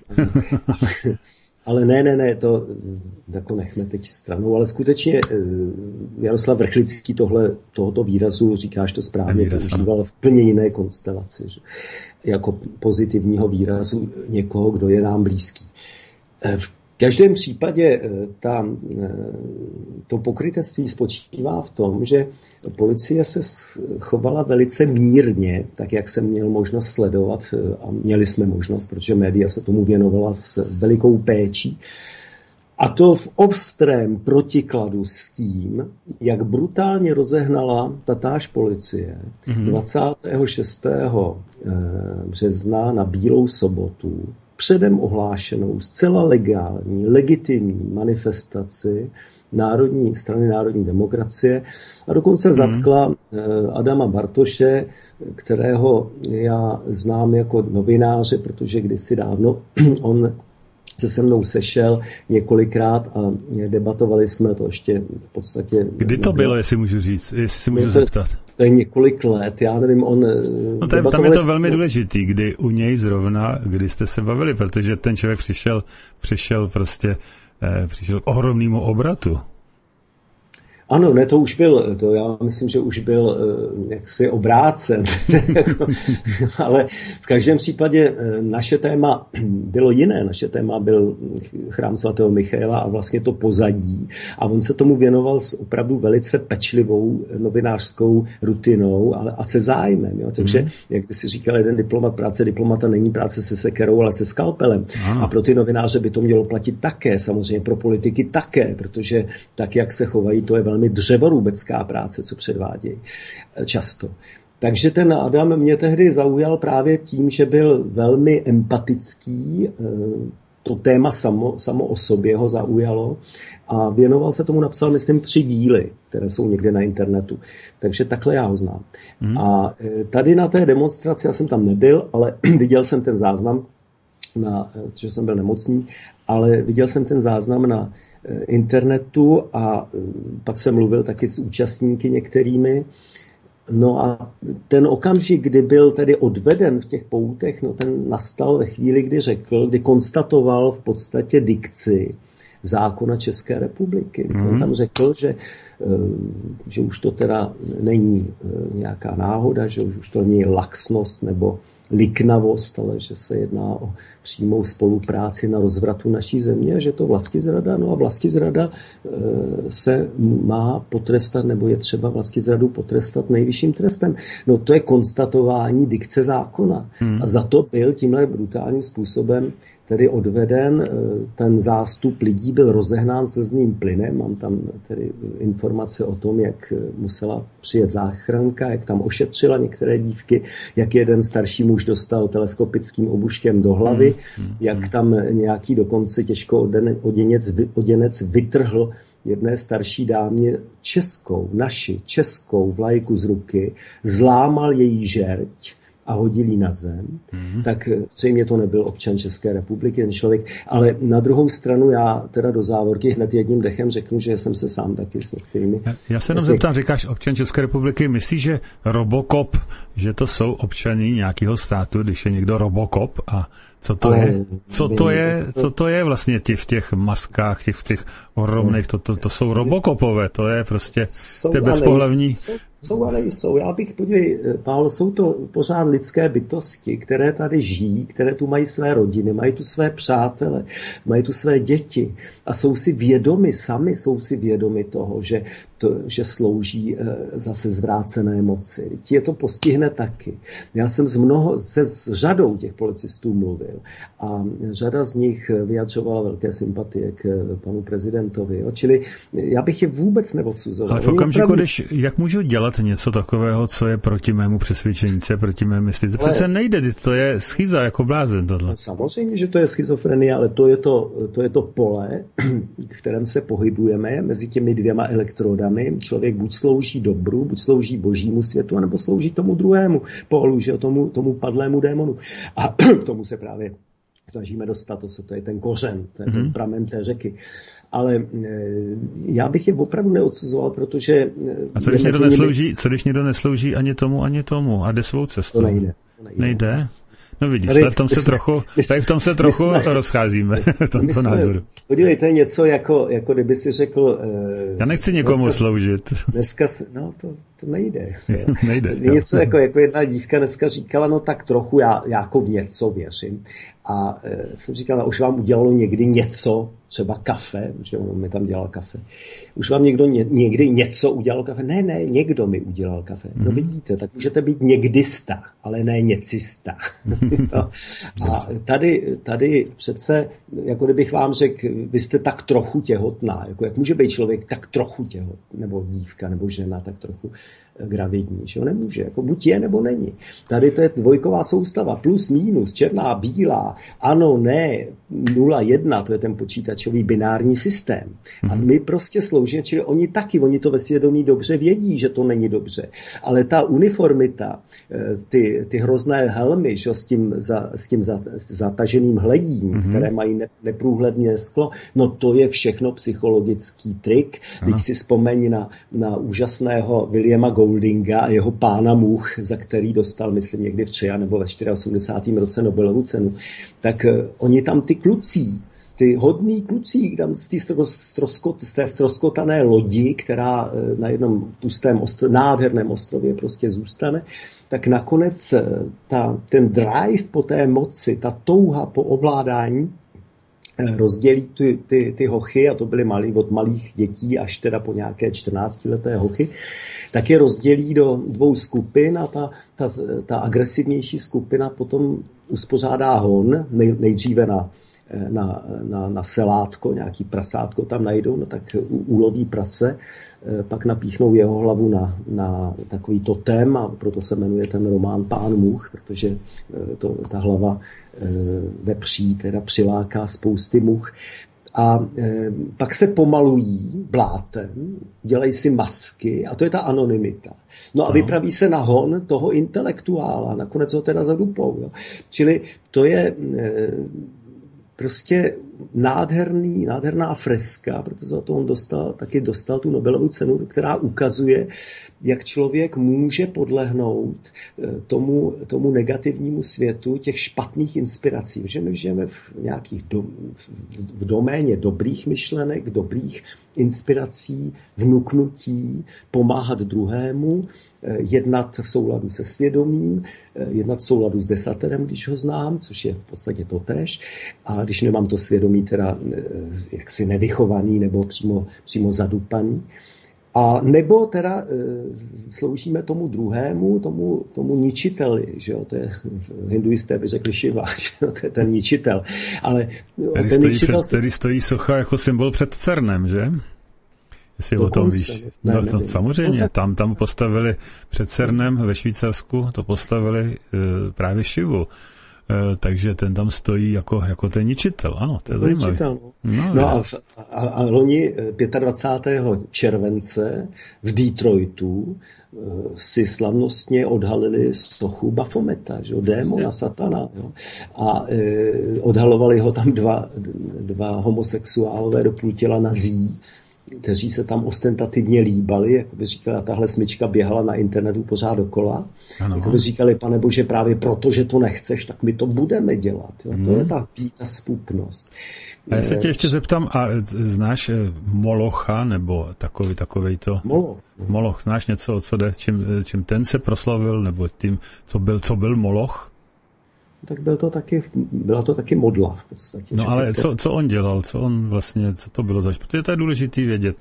Ale ne, ne, ne, to jako nechme teď stranou, ale skutečně Jaroslav Vrchlický tohle, tohoto výrazu, říkáš to správně, používal v plně jiné konstelaci, že? Jako pozitivního výrazu někoho, kdo je nám blízký. V každém případě ta, to pokrytectví spočívá v tom, že policie se chovala velice mírně, tak jak jsem měl možnost sledovat a měli jsme možnost, protože média se tomu věnovala s velikou péčí. A to v ostrém protikladu s tím, jak brutálně rozehnala tatáž policie mm-hmm. dvacátého šestého března na Bílou sobotu předem ohlášenou, zcela legální, legitimní manifestaci Národní strany národní demokracie a dokonce zatkla Adama Bartoše, kterého já znám jako novináře, protože kdysi dávno on se se mnou sešel několikrát a debatovali jsme to ještě v podstatě... Kdy to bylo, jestli můžu říct, jestli si můžu zeptat? To je několik let, já nevím, on... No to je, tam je to velmi důležitý, kdy u něj zrovna, kdy jste se bavili, protože ten člověk přišel, přišel prostě, eh, přišel k ohromnému obratu. Ano, ne, to už byl, to já myslím, že už byl jaksi obrácen, ale v každém případě naše téma bylo jiné, naše téma byl chrám svatého Michaela a vlastně to pozadí a on se tomu věnoval s opravdu velice pečlivou novinářskou rutinou ale a se zájmem, jo? Takže, mm. jak ty si říkal, jeden diplomat, práce diplomata není práce se sekerou, ale se skalpelem mm. a pro ty novináře by to mělo platit také, samozřejmě pro politiky také, protože tak, jak se chovají, to je velmi velmi dřevorůbecká práce, co předvádějí často. Takže ten Adam mě tehdy zaujal právě tím, že byl velmi empatický, to téma samo, samo o sobě ho zaujalo a věnoval se tomu, napsal, myslím, tři díly, které jsou někde na internetu. Takže takhle já ho znám. Mm. A tady na té demonstraci, já jsem tam nebyl, ale viděl jsem ten záznam, na, že jsem byl nemocný, ale viděl jsem ten záznam na internetu a pak jsem mluvil taky s účastníky některými. No a ten okamžik, kdy byl tedy odveden v těch poutech, no ten nastal ve chvíli, kdy řekl, kdy konstatoval v podstatě dikci zákona České republiky. Mm. On tam řekl, že, že už to teda není nějaká náhoda, že už to není laxnost nebo liknavost, ale že se jedná o přímou spolupráci na rozvratu naší země a že to vlastizrada, no a vlastizrada e, se má potrestat, nebo je třeba vlastizradu potrestat nejvyšším trestem. No to je konstatování dikce zákona. Hmm. A za to byl tímhle brutálním způsobem tedy odveden, ten zástup lidí byl rozehnán slzným plynem, mám tam tedy informace o tom, jak musela přijet záchranka, jak tam ošetřila některé dívky, jak jeden starší muž dostal teleskopickým obuškem do hlavy, hmm. jak tam nějaký dokonce těžko oděnec, oděnec vytrhl jedné starší dámě českou, naši českou vlajku z ruky, zlámal její žerť a hodil ji na zem, mm. tak zřejmě to nebyl občan České republiky, ten člověk. Ale na druhou stranu já teda do závorky hned jedním dechem řeknu, že jsem se sám taky s některými... Já, já se jenom jestli... zeptám, říkáš občan České republiky, myslíš, že Robocop, že to jsou občany nějakého státu, když je někdo Robocop a co to ale, je? Co to je, co to je vlastně ti v těch maskách, těch v těch ohromných, to, to, to jsou Robocopové, to je prostě ty bezpohlavní... Jsou a nejsou. Já bych, podívej, Pálo, jsou to pořád lidské bytosti, které tady žijí, které tu mají své rodiny, mají tu své přátele, mají tu své děti a jsou si vědomi, sami jsou si vědomi toho, že, to, že slouží zase zvrácené moci. Je to postihne taky. Já jsem s mnoho, se s řadou těch policistů mluvil a řada z nich vyjadřovala velké sympatie k panu prezidentovi. Jo? Čili já bych je vůbec neodsuzoval. Ale v okamžiku, opravdu... když, jak můžu dělat něco takového, co je proti mému přesvědčení, co je proti mé mysli. To ale... přece nejde, to je schiza jako blázen tohle. No, samozřejmě, že to je schizofrenie, ale to je to, to je to pole, v kterém se pohybujeme mezi těmi dvěma elektrodami. Člověk buď slouží dobru, buď slouží božímu světu, anebo slouží tomu druhému pólu, že tomu, tomu padlému démonu. A k tomu se právě snažíme dostat, to, to je ten kořen, to je ten pramen té řeky. Ale já bych je opravdu neodsuzoval, protože... A co když, někdo neslouží, nimi... co když někdo neslouží ani tomu, ani tomu a jde svou cestou? To nejde. To nejde. nejde? No vidíš, tady v tom se trochu, tady v tom se trochu jsme, rozcházíme, v tomto jsme, názoru. Podívej, to je něco, jako, jako kdyby si řekl... Já nechci někomu dneska, sloužit. Dneska, no to, to nejde. nejde. Je něco jako, jako jedna dívka dneska říkala, no tak trochu já, já jako v něco věřím. A e, jsem říkala, už vám udělalo někdy něco, třeba kafe, protože on mi tam dělal kafe. Už vám někdo ně, někdy něco udělal kafe? Ne, ne, někdo mi udělal kafe. No vidíte, tak můžete být někdysta, ale ne něcista. no. A tady, tady přece, jako kdybych vám řekl, vy jste tak trochu těhotná. Jako jak může být člověk tak trochu těhotná, nebo dívka, nebo žena tak trochu gravidní, že ho nemůže. Jako buď je, nebo není. Tady to je dvojková soustava. Plus, mínus, černá, bílá, ano, ne, nula, jedna, to je ten počítačový binární systém. A my prostě sloužíme, čili oni taky, oni to ve svědomí dobře vědí, že to není dobře. Ale ta uniformita, ty, ty hrozné helmy, že, s tím, za, s tím za, zataženým hledím, mm-hmm. které mají ne, neprůhledné sklo, no to je všechno psychologický trik. Teď si vzpomeň na, na úžasného Williama Goldinga a jeho Pána much, za který dostal, myslím, někdy v tři nebo ve osmdesátém čtvrtém roce Nobelovu cenu. Tak uh, oni tam ty kluci, ty hodný kluci, tam z, stroskot, z té stroskotané lodi, která uh, na jednom pustém ostrově, nádherném ostrově prostě zůstane, tak nakonec uh, ta, ten drive po té moci, ta touha po ovládání uh, rozdělí ty, ty, ty hochy, a to byly malí, od malých dětí až teda po nějaké čtrnáctileté hochy, tak je rozdělí do dvou skupin a ta, ta, ta agresivnější skupina potom uspořádá hon, nej, nejdříve na, na, na, na selátko, nějaký prasátko tam najdou, no tak uloví prase, pak napíchnou jeho hlavu na, na takový totem a proto se jmenuje ten román Pán much, protože to, ta hlava vepří teda přiláká spousty much. A e, pak se pomalují blátem, dělají si masky a to je ta anonymita. No a vypraví se na hon toho intelektuála, nakonec ho teda zadupou. Jo. Čili to je e, prostě nádherný, nádherná freska, protože za to on dostal, taky dostal tu Nobelovu cenu, která ukazuje, jak člověk může podlehnout tomu, tomu negativnímu světu těch špatných inspirací. Protože my žijeme v nějakých dom, v doméně dobrých myšlenek, dobrých inspirací, vnuknutí, pomáhat druhému, jednat v souladu se svědomím, jednat v souladu s desaterem, když ho znám, což je v podstatě totéž. A když nemám to svědomí teda jaksi nevychovaný nebo přímo, přímo zadupaný. A nebo teda e, sloužíme tomu druhému, tomu, tomu ničiteli, že jo, to je, hinduisté by řekli Šiva, že jo, to je ten ničitel. Ale který ten stojí, ničitel před, se... který stojí socha jako symbol před Cernem, že? Jestli o tom víš. Ne, no, to, samozřejmě, no, tam, tam postavili před Cernem ve Švýcarsku, to postavili e, právě Šivu. takže ten tam stojí jako, jako ten ničitel. Ano, to je zajímavé. Ničitel, no. No, no a, a, a loni dvacátého pátého července v Detroitu si slavnostně odhalili sochu Bafometa, že, démona, satana. Jo. A e, odhalovali ho tam dva, dva homosexuálové do půl těla nazí, kteří se tam ostentativně líbali, jako by říkala, tahle smyčka běhala na internetu pořád dokola. Ano. Jako by říkali, pane Bože, právě proto, že to nechceš, tak my to budeme dělat. Jo. Hmm. To je ta, ta spupnost. A já se tě ještě zeptám, a znáš Molocha, nebo takový, takovej to... Moloch. Moloch, znáš něco, o co jde, čím, čím ten se proslavil, nebo tím, co byl, co byl Moloch? Tak byl to taky, byla to taky modla v podstatě. No ale co, co on dělal, co on vlastně, co to bylo zač? Protože to je důležitý vědět.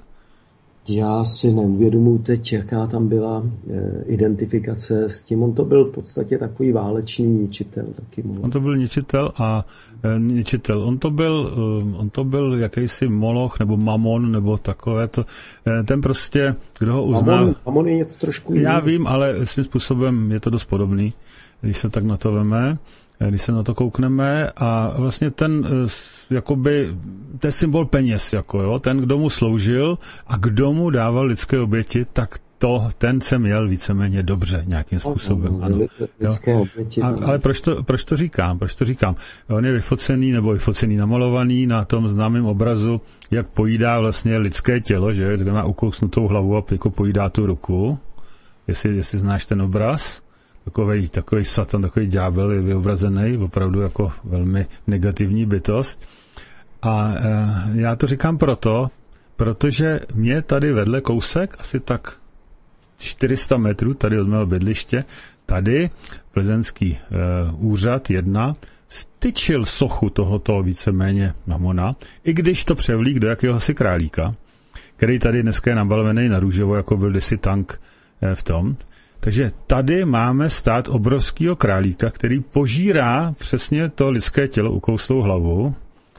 Já si neuvědomuji teď, jaká tam byla e, identifikace s tím. On to byl v podstatě takový válečný ničitel. Taky on to byl ničitel a e, ničitel. On to byl, e, on to byl jakýsi Moloch nebo Mamon nebo takové to. E, ten prostě, kdo ho uzná... Mamon, Mamon je něco trošku jiný. Já vím, ale svým způsobem je to dost podobný, když se tak na to veme. Když se na to koukneme a vlastně ten jakoby, to je symbol peněz, jako jo, ten, kdo mu sloužil a kdo mu dával lidské oběti, tak to, ten se měl víceméně dobře nějakým způsobem. Ano, lidské oběti. A, ale proč to, proč to říkám? Proč to říkám? On je vyfocený nebo vyfocený, namalovaný na tom známém obrazu, jak pojídá vlastně lidské tělo, že má ukousnutou hlavu a jako pojídá tu ruku. Jestli, jestli znáš ten obraz. Takový, takový satan, takový ďábel je vyobrazený, opravdu jako velmi negativní bytost. A e, já to říkám proto, protože mě tady vedle kousek, asi tak čtyři sta metrů tady od mého bydliště, tady plzeňský e, úřad jedna styčil sochu tohoto víceméně Mamona, i když to převlík do jakéhosi králíka, který tady dneska je nabalený na růžovo, jako byl kdysi tank e, v tom. Takže tady máme stát obrovského králíka, který požírá přesně to lidské tělo ukouslou hlavu,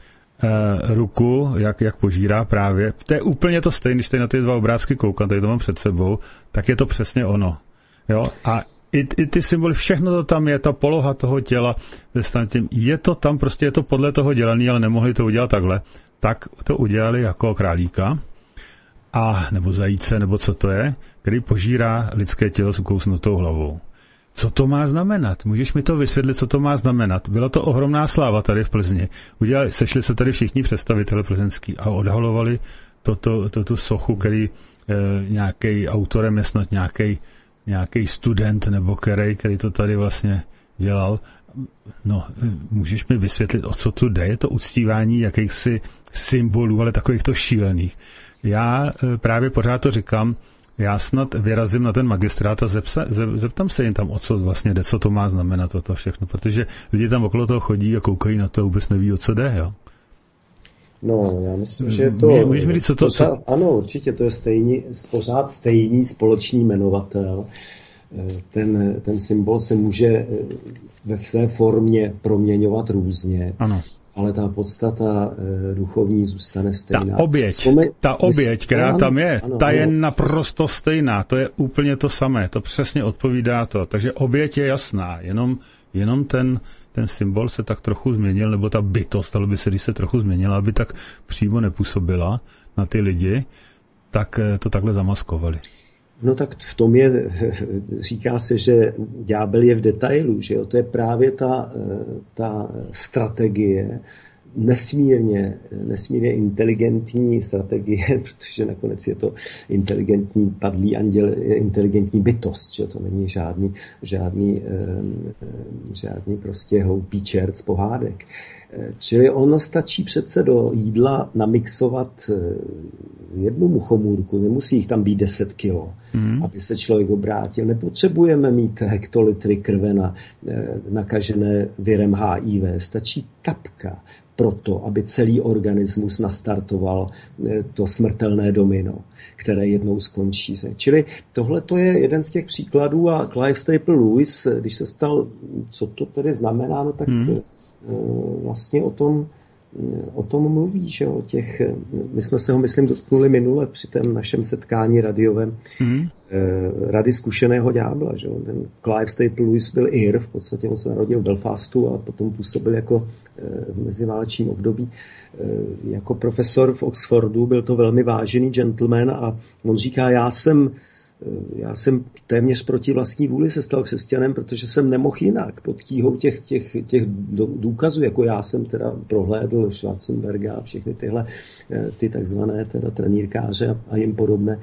e, ruku, jak, jak požírá právě. To je úplně to stejné, když tady na ty dva obrázky koukám, tady to mám před sebou, tak je to přesně ono. Jo? A i, i ty symboly, všechno to tam je, ta poloha toho těla, je to tam, prostě je to podle toho dělaný, ale nemohli to udělat takhle. Tak to udělali jako králíka. A, nebo zajíce, nebo co to je, který požírá lidské tělo s ukousnutou hlavou. Co to má znamenat? Můžeš mi to vysvětlit, co to má znamenat? Byla to ohromná sláva tady v Plzni. Udělali, sešli se tady všichni představitelé plzeňský a odhalovali toto, toto sochu, který e, nějaký autorem je snad nějaký nějaký student nebo který, který to tady vlastně dělal. No, můžeš mi vysvětlit, o co tu jde? Je to uctívání jakýchsi symbolů, ale takových to šílených. Já právě pořád to říkám, já snad vyrazím na ten magistrát a zepsa, zeptám se jim tam, o co vlastně jde, co to má znamenat toto všechno, protože lidi tam okolo toho chodí a koukají na to a vůbec neví, o co jde, jo? No, já myslím, že to... Můžeš mi říct, co to... Co... Ano, určitě, to je stejný, pořád stejný společný jmenovatel. Ten, ten symbol se může ve své formě proměňovat různě. Ano. Ale ta podstata e, duchovní zůstane stejná. Ta oběť, Vzpome... ta oběť, která ano, tam je, ano, ta ano, je naprosto ano. stejná. To je úplně to samé. To přesně odpovídá to. Takže oběť je jasná. Jenom, jenom ten, ten symbol se tak trochu změnil, nebo ta bytost, ale by se, když se trochu změnila, aby tak přímo nepůsobila na ty lidi, tak to takhle zamaskovali. No tak v tom je, říká se, že ďábel je v detailu, že jo? To je právě ta, ta strategie, nesmírně, nesmírně inteligentní strategie, protože nakonec je to inteligentní padlý anděl, inteligentní bytost, že to není žádný, žádný, žádný prostě hloupý čert z pohádek. Čili ono stačí přece do jídla namixovat jednu muchomůrku, nemusí jich tam být deset kilo, mm. aby se člověk obrátil. Nepotřebujeme mít hektolitry krve na, nakažené virem H I V, stačí kapka proto, aby celý organismus nastartoval to smrtelné domino, které jednou skončí. Čili tohle to je jeden z těch příkladů a Clive Staple Lewis, když se ptal, co to tedy znamená, no tak mm. vlastně o tom o tom mluví, že o těch, my jsme se ho, myslím, dotknuli minule při tom našem setkání radiovém, mm. Rady zkušeného ďábla, že ten Clive Staple Lewis byl Ir, v podstatě on se narodil v Belfastu a potom působil jako v meziválečním období jako profesor v Oxfordu, byl to velmi vážený gentleman a on říká, já jsem Já jsem téměř proti vlastní vůli se stal křesťanem, protože jsem nemohl jinak pod tíhou těch, těch, těch důkazů, jako já jsem teda prohlédl Schwarzenberga a všechny tyhle ty takzvané teda trenýrkáře a jim podobné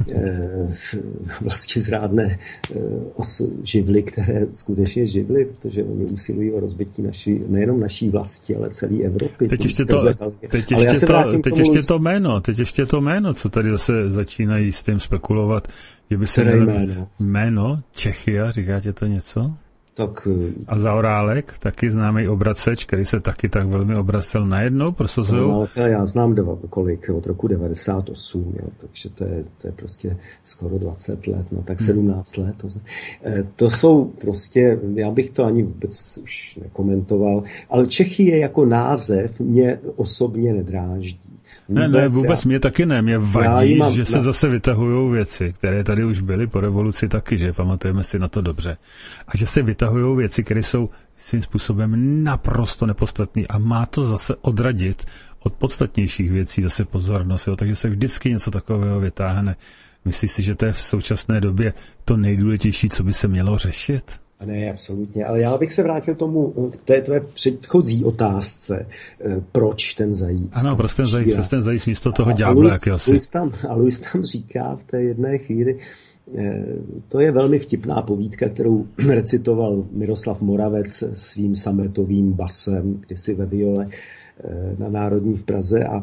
vlastně zrádné živly, které skutečně živly, protože oni usilují o rozbití naší, nejenom naší vlasti, ale celé Evropy. Teď ještě to, teď ještě to, teď ještě to jméno, teď ještě to jméno, co tady zase začínají s tím spekulovat, že by se jméno? jméno Čechia, říká tě to něco? Tak, a Zaorálek, taky známý obraceč, který se taky tak velmi obracel najednou, prosazují. Já znám dva, kolik, od roku devadesát osm, jo, takže to je, to je prostě skoro dvacet let, no tak sedmnáct hmm. let. To, to jsou prostě, já bych to ani vůbec už nekomentoval, ale Čechie jako název mě osobně nedráždí. Vůbec, ne, ne, vůbec já, mě taky ne. Mě vadí, mám, že se ne. zase vytahují věci, které tady už byly po revoluci taky, že pamatujeme si na to dobře. A že se vytahují věci, které jsou svým způsobem naprosto nepodstatné a má to zase odradit od podstatnějších věcí zase pozornost. Jo? Takže se vždycky něco takového vytáhne. Myslíš si, že to je v současné době to nejdůležitější, co by se mělo řešit? Ne, absolutně, ale já bych se vrátil tomu, k té tvé předchozí otázce, proč ten zajíc. Ano, proč ten zajíc, proč ten zajíc místo toho ďábla, jak asi. A Louis tam říká v té jedné chvíli, to je velmi vtipná povídka, kterou recitoval Miroslav Moravec svým sametovým basem, kdysi ve viole na Národní v Praze a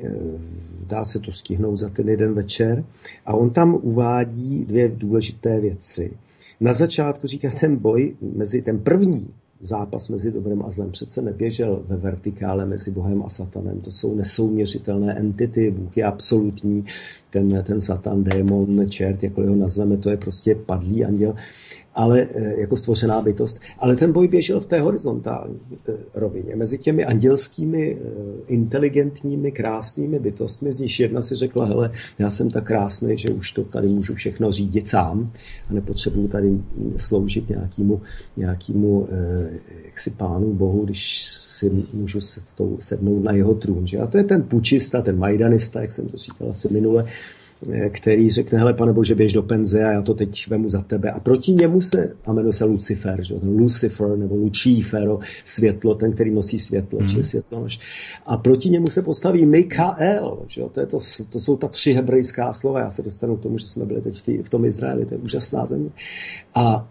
dá se to stihnout za ten jeden večer. A on tam uvádí dvě důležité věci. Na začátku říká, ten boj mezi ten první zápas mezi dobrem a zlem přece neběžel ve vertikále mezi Bohem a Satanem. To jsou nesouměřitelné entity, Bůh je absolutní, ten, ten Satan, démon, čert, jakkoliv ho nazveme, to je prostě padlý anděl, ale jako stvořená bytost. Ale ten boj běžel v té horizontální rovině. Mezi těmi andělskými, inteligentními, krásnými bytostmi, z níž jedna si řekla, hele, já jsem tak krásný, že už to tady můžu všechno řídit sám a nepotřebuji tady sloužit nějakému, nějakému jaksi pánu Bohu, když si můžu sednout na jeho trůn. Že? A to je ten pučista, ten majdanista, jak jsem to říkal asi minule, který řekne, hele, pane Bože, běž do penze a já to teď vemu za tebe. A proti němu se, a jmenuje se Lucifer, že? Ten Lucifer nebo Lucifero, světlo, ten, který nosí světlo, mm. či světlonož. A proti němu se postaví Mikael, že? To, je to, to jsou ta tři hebrejská slova, já se dostanu k tomu, že jsme byli teď v, tý, v tom Izraeli, to je úžasná země. A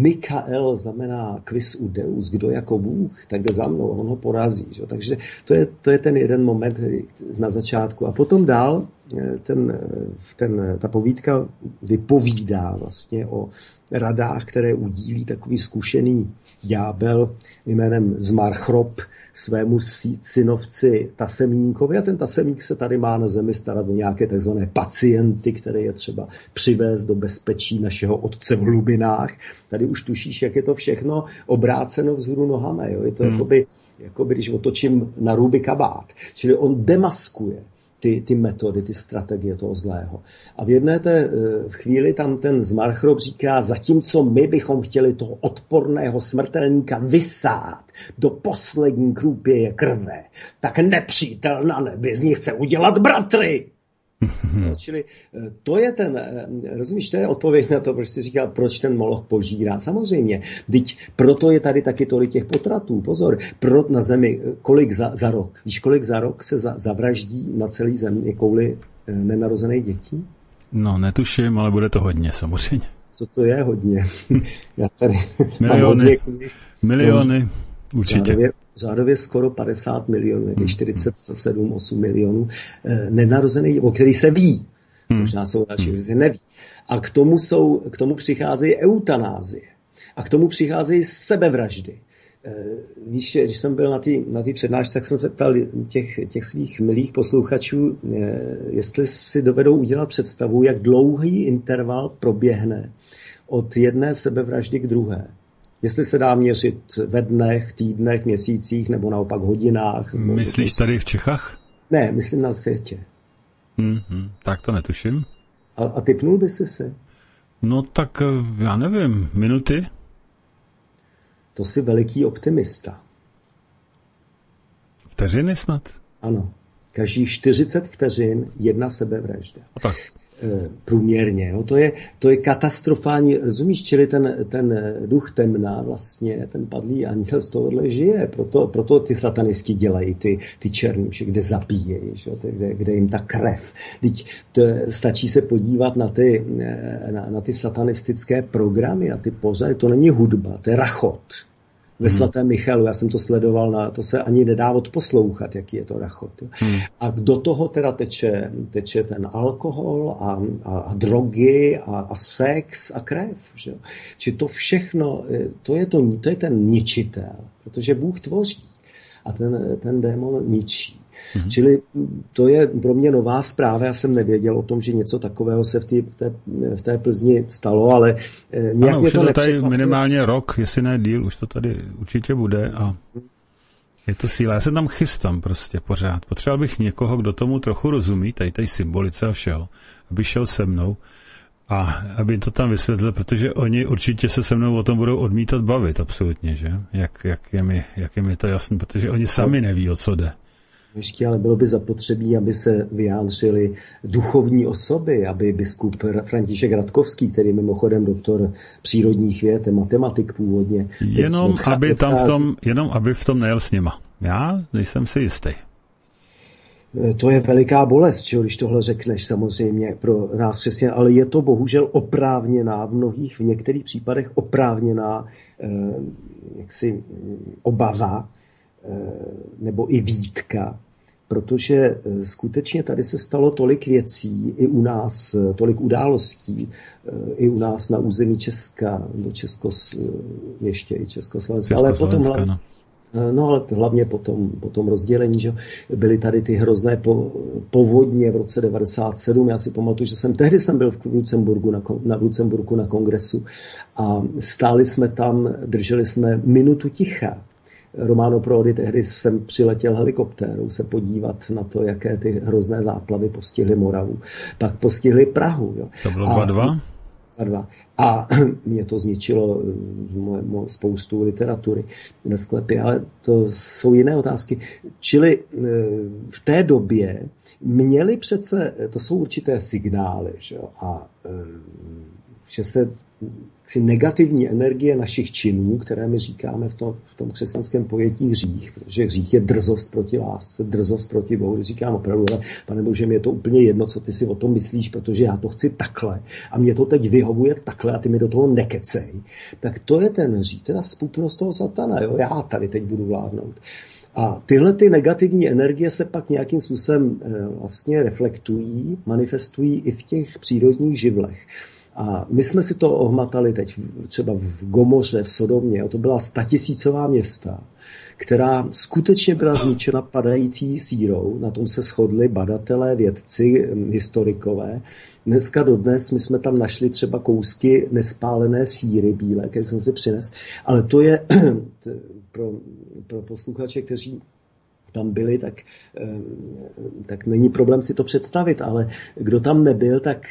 Mikael znamená quis u Deus, kdo jako Bůh, tak jde za mnou, on ho porazí. Že? Takže to je, to je ten jeden moment na začátku. A potom dál ten, ten, ta povídka vypovídá vlastně o radách, které udílí takový zkušený ďábel jménem Zmarchrop svému synovci Tasemníkovi a ten Tasemník se tady má na zemi starat o nějaké takzvané pacienty, které je třeba přivést do bezpečí našeho otce v hlubinách. Tady už tušíš, jak je to všechno obráceno vzhůru nohama. Jo? Je to hmm. jakoby, jakoby, když otočím na ruby kabát. Čili on demaskuje Ty, ty metody, ty strategie toho zlého. A v jedné té chvíli tam ten Zmarchrop říká, zatímco my bychom chtěli toho odporného smrtelníka vysát do poslední krůpěje krve, tak nepřítel na nebi z nich chce udělat bratry. Čili to je ten, rozumíš, to je odpověď na to, proč si říkal, proč ten Moloch požírá. Samozřejmě, teď proto je tady taky tolik těch potratů. Pozor, pro na zemi, kolik za, za rok, víš, kolik za rok se za, zavraždí na celý zemi kvůli nenarozených dětí? No, netuším, ale bude to hodně, samozřejmě. Co to je hodně? Já tady miliony, miliony, určitě. Řádově, řádově skoro padesát milionů, hmm. čtyřicet sedm osm milionů eh, nenarozených, o který se ví. Hmm. Možná jsou další, kteří se neví. A k tomu, jsou, k tomu přicházejí eutanázie. A k tomu přicházejí sebevraždy. Eh, víš, když jsem byl na té na přednášce, tak jsem se ptal těch, těch svých milých posluchačů, eh, jestli si dovedou udělat představu, jak dlouhý interval proběhne od jedné sebevraždy k druhé. Jestli se dá měřit ve dnech, týdnech, měsících nebo naopak hodinách. Myslíš tady v Čechách? Ne, myslím na světě. Mm-hmm, tak to netuším. A, a tipnul by si si? No tak já nevím, minuty? To jsi veliký optimista. Vteřiny snad? Ano. Každý čtyřicet vteřin jedna sebevražda. A tak. Průměrně. Jo. To, je, to je katastrofální, rozumíš, čili ten, ten duch temna vlastně, ten padlý anděl z tohohle žije. Proto, proto ty satanisti dělají ty, ty černůše, kde zabíjejí, že? Kde, kde jim ta krev. Teď to, stačí se podívat na ty, na, na ty satanistické programy, na ty pořady. To není hudba, to je rachot. Ve svatém Michalu, já jsem to sledoval, na, to se ani nedá odposlouchat, jaký je to rachot. Hmm. A do toho teda teče, teče ten alkohol a, a, a drogy a, a sex a krev. Že? Či to všechno, to je, to, to je ten ničitel, protože Bůh tvoří a ten, ten démon ničí. Mm-hmm. Čili to je pro mě nová zpráva. Já jsem nevěděl o tom, že něco takového se v, tý, v, té, v té Plzni stalo, ale nějak ano, mě už to je to tady nepřekvapilo. minimálně rok, jestli ne díl, už to tady určitě bude a je to síla. Já se tam chystám prostě pořád. Potřeboval bych někoho, kdo tomu trochu rozumí, tady tady symbolice a všeho, aby šel se mnou a aby to tam vysvětlil, protože oni určitě se se mnou o tom budou odmítat bavit, absolutně, že? Jak, jak, je, mi, jak je mi to jasné, protože oni sami neví, o co jde. Ještě, ale bylo by zapotřebí, aby se vyjádřili duchovní osoby, aby biskup František Radkovský, který je mimochodem doktor přírodních věd, matematik původně. Jenom aby, tam v tom, jenom aby v tom nejel s nima. Já nejsem si jistý. To je veliká bolest, čo, když tohle řekneš samozřejmě pro nás křesťané, ale je to bohužel oprávněná, v mnohých, v některých případech oprávněná eh, jaksi obava eh, nebo i výtka, protože skutečně tady se stalo tolik věcí, i u nás, tolik událostí, i u nás na území Česka, do Česko, ještě i Československa, ale potom hlavně, no ale hlavně potom, potom rozdělení, že byly tady ty hrozné po, povodně v roce devadesát sedm. Já si pamatuju, že jsem tehdy jsem byl v Lucemburku na, na Lucemburku na kongresu a stáli jsme tam, drželi jsme minutu ticha. Romano Prodi, tehdy jsem přiletěl helikoptérou se podívat na to, jaké ty hrozné záplavy postihly Moravu. Pak postihly Prahu. Jo. To bylo dva dva? dva dva. A mě to zničilo moje, moje, spoustu literatury ve sklepě, ale to jsou jiné otázky. Čili v té době měli přece, to jsou určité signály, že jo, a že se si negativní energie našich činů, které my říkáme v tom, v tom křesťanském pojetí hřích, protože hřích je drzost proti lásce, drzost proti Bohu. Říkám opravdu, ale Pane Bože, mi je to úplně jedno, co ty si o tom myslíš, protože já to chci takhle a mě to teď vyhovuje takhle a ty mi do toho nekecej. Tak to je ten hřích, teda způpnost toho satana, jo? Já tady teď budu vládnout. A tyhle ty negativní energie se pak nějakým způsobem vlastně reflektují, manifestují i v těch přírodních živlech. A my jsme si to ohmatali teď třeba v Gomoře, v Sodomě. To byla statisícová města, která skutečně byla zničena padající sírou. Na tom se shodli badatelé, vědci, historikové. Dneska dodnes my jsme tam našli třeba kousky nespálené síry bílé, které jsem si přinesl. Ale to je pro, pro posluchače, kteří tam byli, tak, tak není problém si to představit. Ale kdo tam nebyl, tak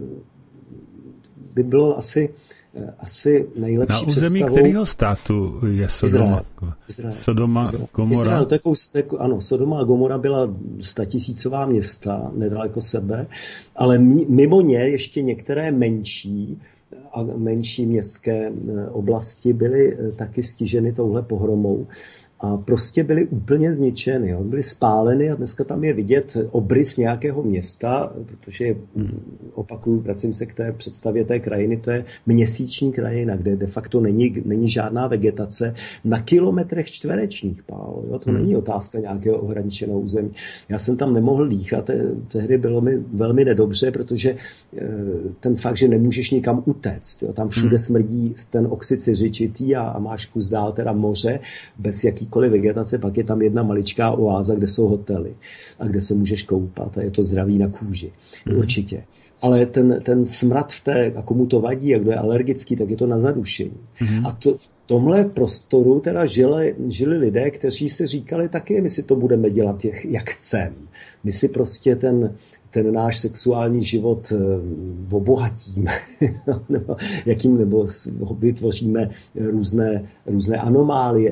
by bylo asi, asi nejlepší představou. Na území představou... kterého státu je Sodoma? Izrael. Sodoma, Izrael. Gomora? Izrael, to je, to je, ano, Sodoma a Gomora byla statisícová města nedaleko sebe, ale mimo ně ještě některé menší a menší městské oblasti byly taky stiženy touhle pohromou. A prostě byly úplně zničeny, jo. Byly spáleny a dneska tam je vidět obrys nějakého města, protože opakuju, vracím se k té představě té krajiny, to je měsíční krajina, kde de facto není, není žádná vegetace na kilometrech čtverečních, Pálo, jo. To hmm. není otázka nějakého ohraničeného území. Já jsem tam nemohl dýchat, tehdy bylo mi velmi nedobře, protože ten fakt, že nemůžeš nikam utéct, jo. Tam všude smrdí ten oxid siřičitý a, a máš kus dál teda moře bez jaký vegetace, pak je tam jedna maličká oáza, kde jsou hotely a kde se můžeš koupat a je to zdraví na kůži. Mm. Určitě. ale ten, ten smrad v té, a komu to vadí a kdo je alergický, tak je to na zadušení. Mm-hmm. A to, v tomhle prostoru teda žili, žili lidé, kteří si říkali taky, my si to budeme dělat jak, jak chcem. My si prostě ten, ten náš sexuální život obohatíme, nebo, jakým, nebo vytvoříme různé, různé anomálie.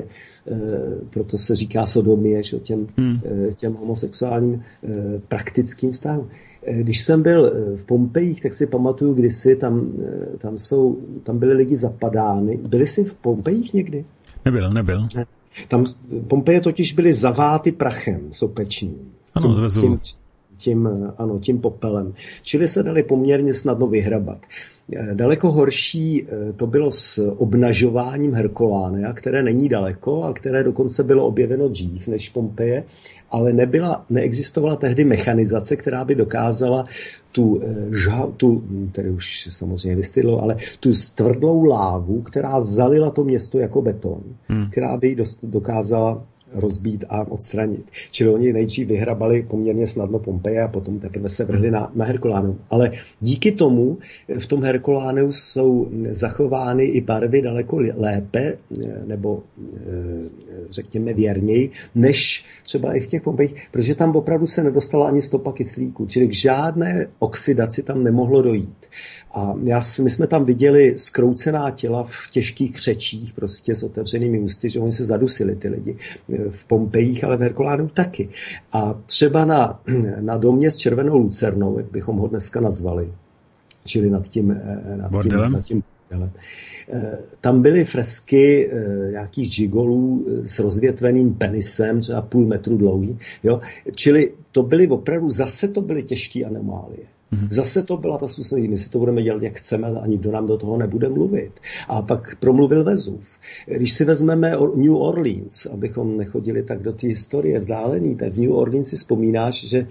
Proto se říká sodomie, že, těm, hmm. těm homosexuálním praktickým vztahům. Když jsem byl v Pompejích, tak si pamatuju, kdysi tam, tam, jsou, tam byly lidi zapadány. Byli jsi v Pompejích někdy? Nebyl, nebyl. Tam Pompeje totiž byly zaváty prachem sopečným. Ano, tím, tím, tím, ano, tím popelem. Čili se dali poměrně snadno vyhrabat. Daleko horší to bylo s obnažováním Herkulánea, které není daleko a které dokonce bylo objeveno dřív než Pompeje, ale nebyla, neexistovala tehdy mechanizace, která by dokázala tu, tu tedy už samozřejmě vystydlo, ale tu stvrdlou lávu, která zalila to město jako beton, hmm. která by dokázala rozbít a odstranit. Čili oni nejdřív vyhrabali poměrně snadno Pompeje a potom teprve se vrhli na, na Herkulánum. Ale díky tomu v tom Herkulánu jsou zachovány i barvy daleko lépe, nebo řekněme věrněji, než třeba i v těch Pompejích, protože tam opravdu se nedostala ani stopa kyslíku, čili k žádné oxidaci tam nemohlo dojít. A já, my jsme tam viděli zkroucená těla v těžkých křečích, prostě s otevřenými ústy, že oni se zadusili ty lidi v Pompejích, ale v Herkulánu taky. A třeba na, na domě s červenou lucernou, jak bychom ho dneska nazvali, čili nad tím, nad tím, nad tím bordelem, tam byly fresky nějakých džigolů s rozvětveným penisem, třeba půl metru dlouhý. Jo? Čili to byly opravdu, zase to byly těžké anomálie. Zase to byla ta způsob, my si to budeme dělat, jak chceme, a nikdo nám do toho nebude mluvit. A pak promluvil Vezův. Když si vezmeme New Orleans, abychom nechodili tak do té historie vzdálený, tak v New Orleans si vzpomínáš, že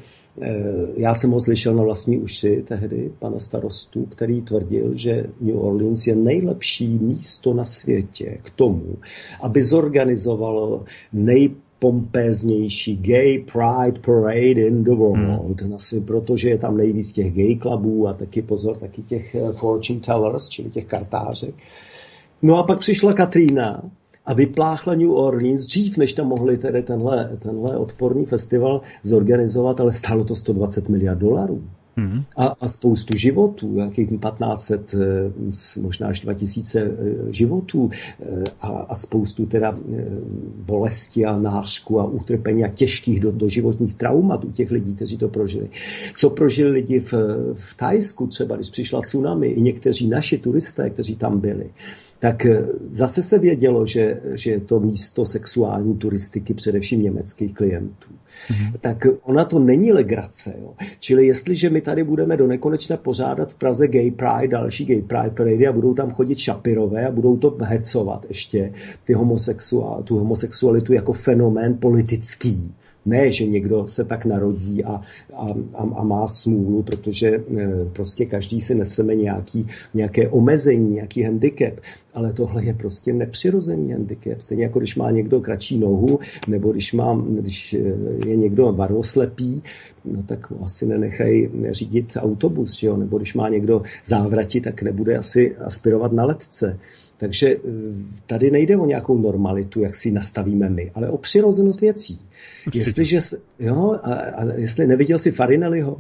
já jsem ho slyšel na vlastní uši tehdy, pana starostu, který tvrdil, že New Orleans je nejlepší místo na světě k tomu, aby zorganizovalo nej pompéznější gay pride parade in the world, hmm. protože je tam nejvíc těch gay klubů a taky pozor, taky těch fortune tellers, čili těch kartářek. No a pak přišla Katrina a vypláchla New Orleans dřív, než tam mohli tedy tenhle, tenhle odporný festival zorganizovat, ale stálo to sto dvacet miliard dolarů. Hmm. A, a spoustu životů, jakých patnáct set, možná až dva tisíce životů a, a spoustu teda bolesti a nářku a utrpení a těžkých do, doživotních traumat u těch lidí, kteří to prožili. Co prožili lidi v, v Thajsku třeba, když přišla tsunami, i někteří naši turisté, kteří tam byli, tak zase se vědělo, že, že je to místo sexuální turistiky především německých klientů. Mm-hmm. Tak ona to není legrace. Jo. Čili jestliže my tady budeme do nekonečna pořádat v Praze Gay Pride, další Gay Pride parady a budou tam chodit šapirové a budou to hecovat ještě ty homosexuál, tu homosexualitu jako fenomén politický. Ne, že někdo se tak narodí a, a, a má smůlu, protože e, prostě každý si neseme nějaký, nějaké omezení, nějaký handicap, ale tohle je prostě nepřirozený handicap. Stejně jako když má někdo kratší nohu, nebo když, má, když je někdo barvoslepý, no tak asi nenechají řídit autobus, že jo? Nebo když má někdo závrati, tak nebude asi aspirovat na letce. Takže tady nejde o nějakou normalitu, jak si nastavíme my, ale o přirozenost věcí. Jestliže, jo, a, a jestli neviděl jsi Farinelliho?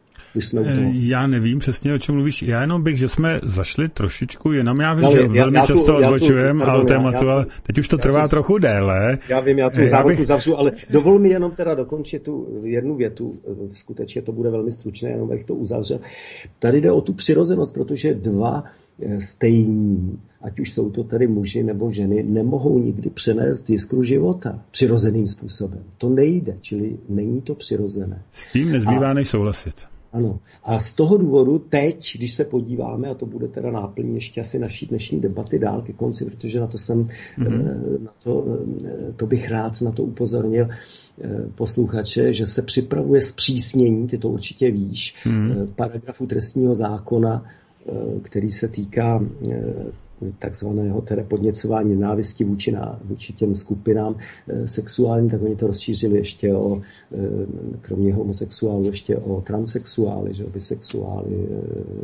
Já nevím přesně, o čem mluvíš. Já jenom bych, že jsme zašli trošičku jinam. Já vím, no, že já, velmi já často odbočujeme ale tématu, ale teď už to trvá já tu, trochu déle. Já vím, já tu závorku bych... zavřu, ale dovol mi jenom teda dokončit tu jednu větu. Skutečně to bude velmi stručné, jenom bych to uzavřel. Tady jde o tu přirozenost, protože dva stejní, ať už jsou to tedy muži nebo ženy, nemohou nikdy přenést jiskru života přirozeným způsobem. To nejde, čili není to přirozené. S tím nezbývá než souhlasit. Ano. A z toho důvodu teď, když se podíváme, a to bude teda náplní ještě asi naší dnešní debaty dál ke konci, protože na to jsem, mm-hmm. na to, to bych rád na to upozornil posluchače, že se připravuje zpřísnění, ty to určitě víš, mm-hmm. paragrafu trestního zákona, který se týká takzvaného teda podněcování nenávisti vůči, na, vůči těm skupinám e, sexuálním, tak oni to rozšířili ještě o, e, kromě homosexuálů, ještě o transsexuály, že, bisexuály, e,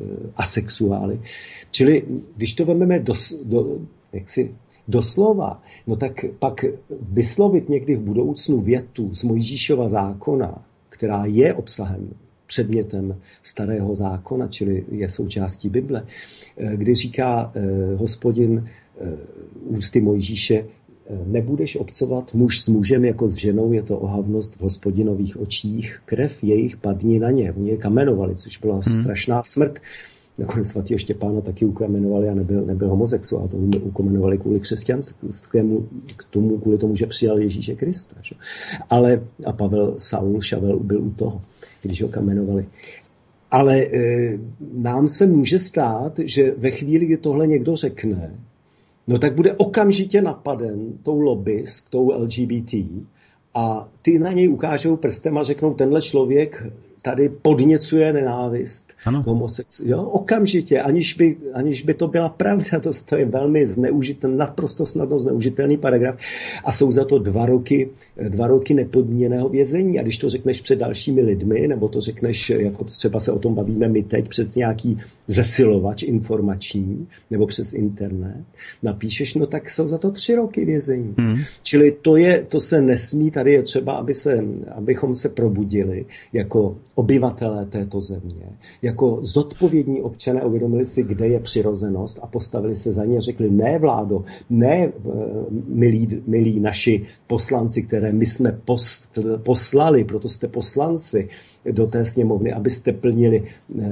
asexuály. Čili když to vezmeme do, do, jaksi, doslova, no tak pak vyslovit někdy v budoucnu větu z Mojžíšova zákona, která je obsahem, předmětem starého zákona, čili je součástí Bible, kdy říká eh, Hospodin eh, ústy Mojžíše, nebudeš obcovat muž s mužem jako s ženou, je to ohavnost v Hospodinových očích, krev jejich padni na ně. Oni je kamenovali, což byla hmm. strašná smrt. Nakonec svatého Štěpána taky ukamenovali a nebyl, nebyl homosexuál, to ukamenovali kvůli křesťanskému, k tomu, kvůli tomu, že přijal Ježíše Krista. Že? Ale a Pavel Saul Šavel byl u toho, když ho kamenovali. Ale e, nám se může stát, že ve chvíli, kdy tohle někdo řekne, no tak bude okamžitě napaden tou lobby, s tou L G B T a ty na něj ukážou prstem a řeknou, tenhle člověk tady podněcuje nenávist homosexu. Jo, okamžitě, aniž by, aniž by to byla pravda, to, to je velmi zneužitelný, naprosto snadno zneužitelný paragraf a jsou za to dva roky, dva roky nepodmíněného vězení. A když to řekneš před dalšími lidmi, nebo to řekneš, jako třeba se o tom bavíme my teď, před nějaký zesilovač informační, nebo přes internet, napíšeš, no tak jsou za to tři roky vězení. Hmm. Čili to, je, to se nesmí, tady je třeba, aby se, abychom se probudili jako obyvatelé této země, jako zodpovědní občané uvědomili si, kde je přirozenost a postavili se za ně a řekli, ne vládo, ne milí, milí naši poslanci, které my jsme poslali, proto jste poslanci do té sněmovny, abyste plnili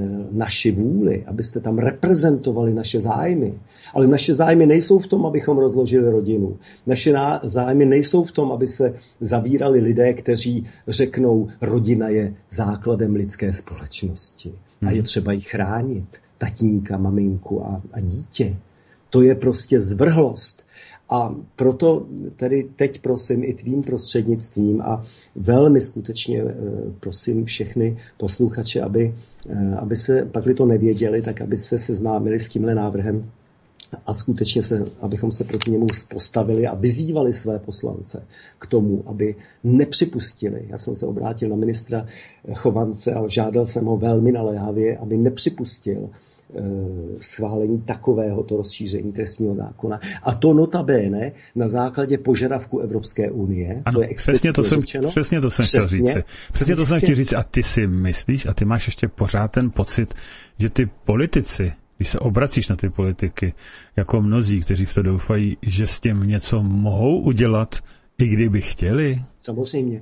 naši vůli, abyste tam reprezentovali naše zájmy. Ale naše zájmy nejsou v tom, abychom rozložili rodinu. Naše zájmy nejsou v tom, aby se zabírali lidé, kteří řeknou, rodina je základem lidské společnosti a je třeba ji chránit. Tatínka, maminku a, a dítě. To je prostě zvrhlost. A proto tedy teď prosím i tvým prostřednictvím a velmi skutečně prosím všechny posluchače, aby, aby se, pakli to nevěděli, tak aby se seznámili s tímhle návrhem a skutečně se, abychom se proti němu postavili a vyzývali své poslance k tomu, aby nepřipustili. Já jsem se obrátil na ministra Chovance a žádal jsem ho velmi naléhavě, aby nepřipustil schválení takovéhoto rozšíření trestního zákona. A to notabene na základě požadavku Evropské unie. Ano, to je přesně to jsem, přesně to jsem chtěl říct. Přesně to jsem chtěl říct. A ty si myslíš, a ty máš ještě pořád ten pocit, že ty politici, když se obracíš na ty politiky, jako mnozí, kteří v to doufají, že s tím něco mohou udělat, i kdyby chtěli? Samozřejmě.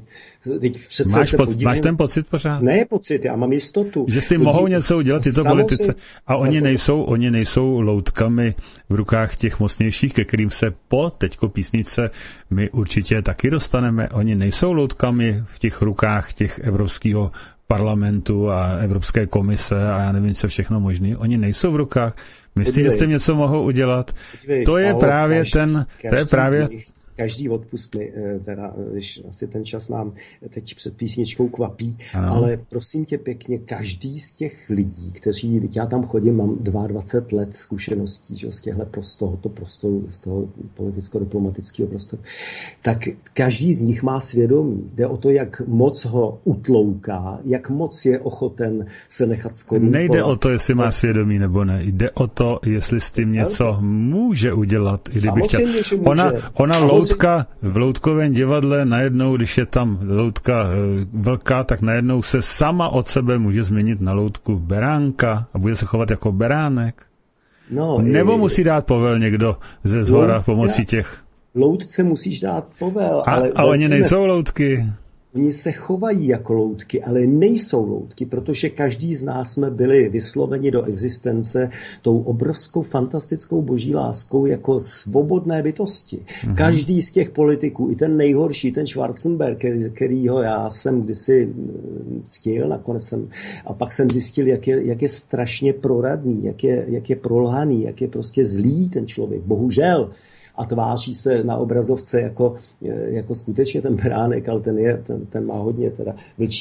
Máš, poc, máš ten pocit pořád? Ne pocit, já mám jistotu. Že s tím mohou něco udělat tyto politice. A oni nejsou, oni nejsou loutkami v rukách těch mocnějších, ke kterým se po teďko písnice my určitě taky dostaneme. Oni nejsou loutkami v těch rukách těch evropského parlamentu a Evropské komise a já nevím, co všechno možné. Oni nejsou v rukách. Myslíš, že s tím něco mohou udělat? Podívej, to je právě každý, ten... To je právě... Každý odpustný, teda, když asi ten čas nám teď před písničkou kvapí, ano. Ale prosím tě pěkně, každý z těch lidí, kteří, já tam chodím, mám dvacet dva let zkušeností, že, z těchto z tohoto prostoru, z toho politicko-diplomatického prostoru, tak každý z nich má svědomí. Jde o to, jak moc ho utlouká, jak moc je ochoten se nechat skorumpovat. Nejde o to, jestli má svědomí nebo ne. Jde o to, jestli s tím něco může udělat. I kdyby chtěl. Ona, ona loutka v loutkovém divadle najednou, když je tam loutka velká, tak najednou se sama od sebe může změnit na loutku beránka a bude se chovat jako beránek. No, nebo i... musí dát povel někdo ze zhora pomocí těch... Loutce musíš dát povel. A, ale a oni nejsou loutky. Oni se chovají jako loutky, ale nejsou loutky, protože každý z nás jsme byli vysloveni do existence tou obrovskou, fantastickou boží láskou jako svobodné bytosti. Mm-hmm. Každý z těch politiků, i ten nejhorší, ten Schwarzenberg, kterýho já jsem kdysi ctil, nakonec jsem, a pak jsem zjistil, jak je, jak je strašně proradný, jak je, jak je prolhaný, jak je prostě zlý ten člověk. Bohužel. A tváří se na obrazovce jako, jako skutečně ten beránek, ale ten, je, ten, ten má hodně teda vlčí,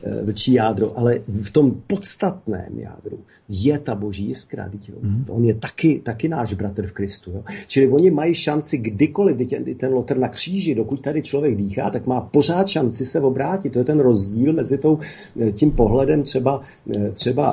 vlčí jádro, ale v tom podstatném jádru je ta boží jiskra. Mm. On je taky, taky náš bratr v Kristu. Jo? Čili oni mají šanci kdykoliv, kdy ten Lotr na kříži, dokud tady člověk dýchá, tak má pořád šanci se obrátit. To je ten rozdíl mezi tou, tím pohledem třeba, třeba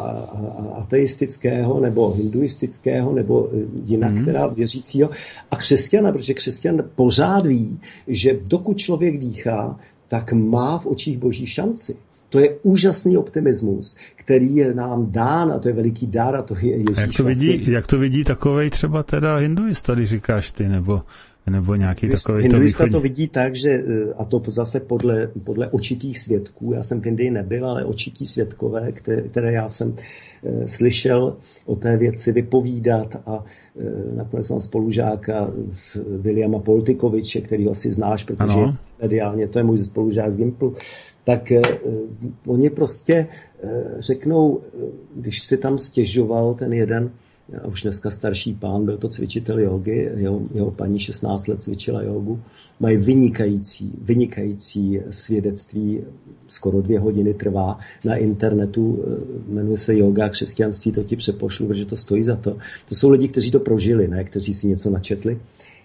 ateistického nebo hinduistického nebo jinak mm. teda věřícího a křesťana, protože křesťan pořád ví, že dokud člověk dýchá, tak má v očích boží šanci. To je úžasný optimismus, který je nám dán a to je veliký dar a to je Ježíš. Jak to vidí, vlastně. jak to vidí takovej třeba teda hinduista, když říkáš ty, nebo, nebo nějaký takový hinduista to, to vidí tak, že, a to zase podle, podle očitých svědků, já jsem v Indii nebyl, ale očití svědkové, které, které já jsem e, slyšel o té věci vypovídat a e, nakonec mám spolužáka Williama Poltikoviče, kterýho asi znáš, protože ano. mediálně to je můj spolužák z Gimplu, tak eh, oni prostě eh, řeknou, když si tam stěžoval ten jeden, a už dneska starší pán, byl to cvičitel jogy, jeho, jeho paní šestnáct let cvičila jogu, mají vynikající, vynikající svědectví, skoro dvě hodiny trvá na internetu, jmenuje se Yoga křesťanství, to ti přepošlu, protože to stojí za to. To jsou lidi, kteří to prožili, ne, kteří si něco načetli.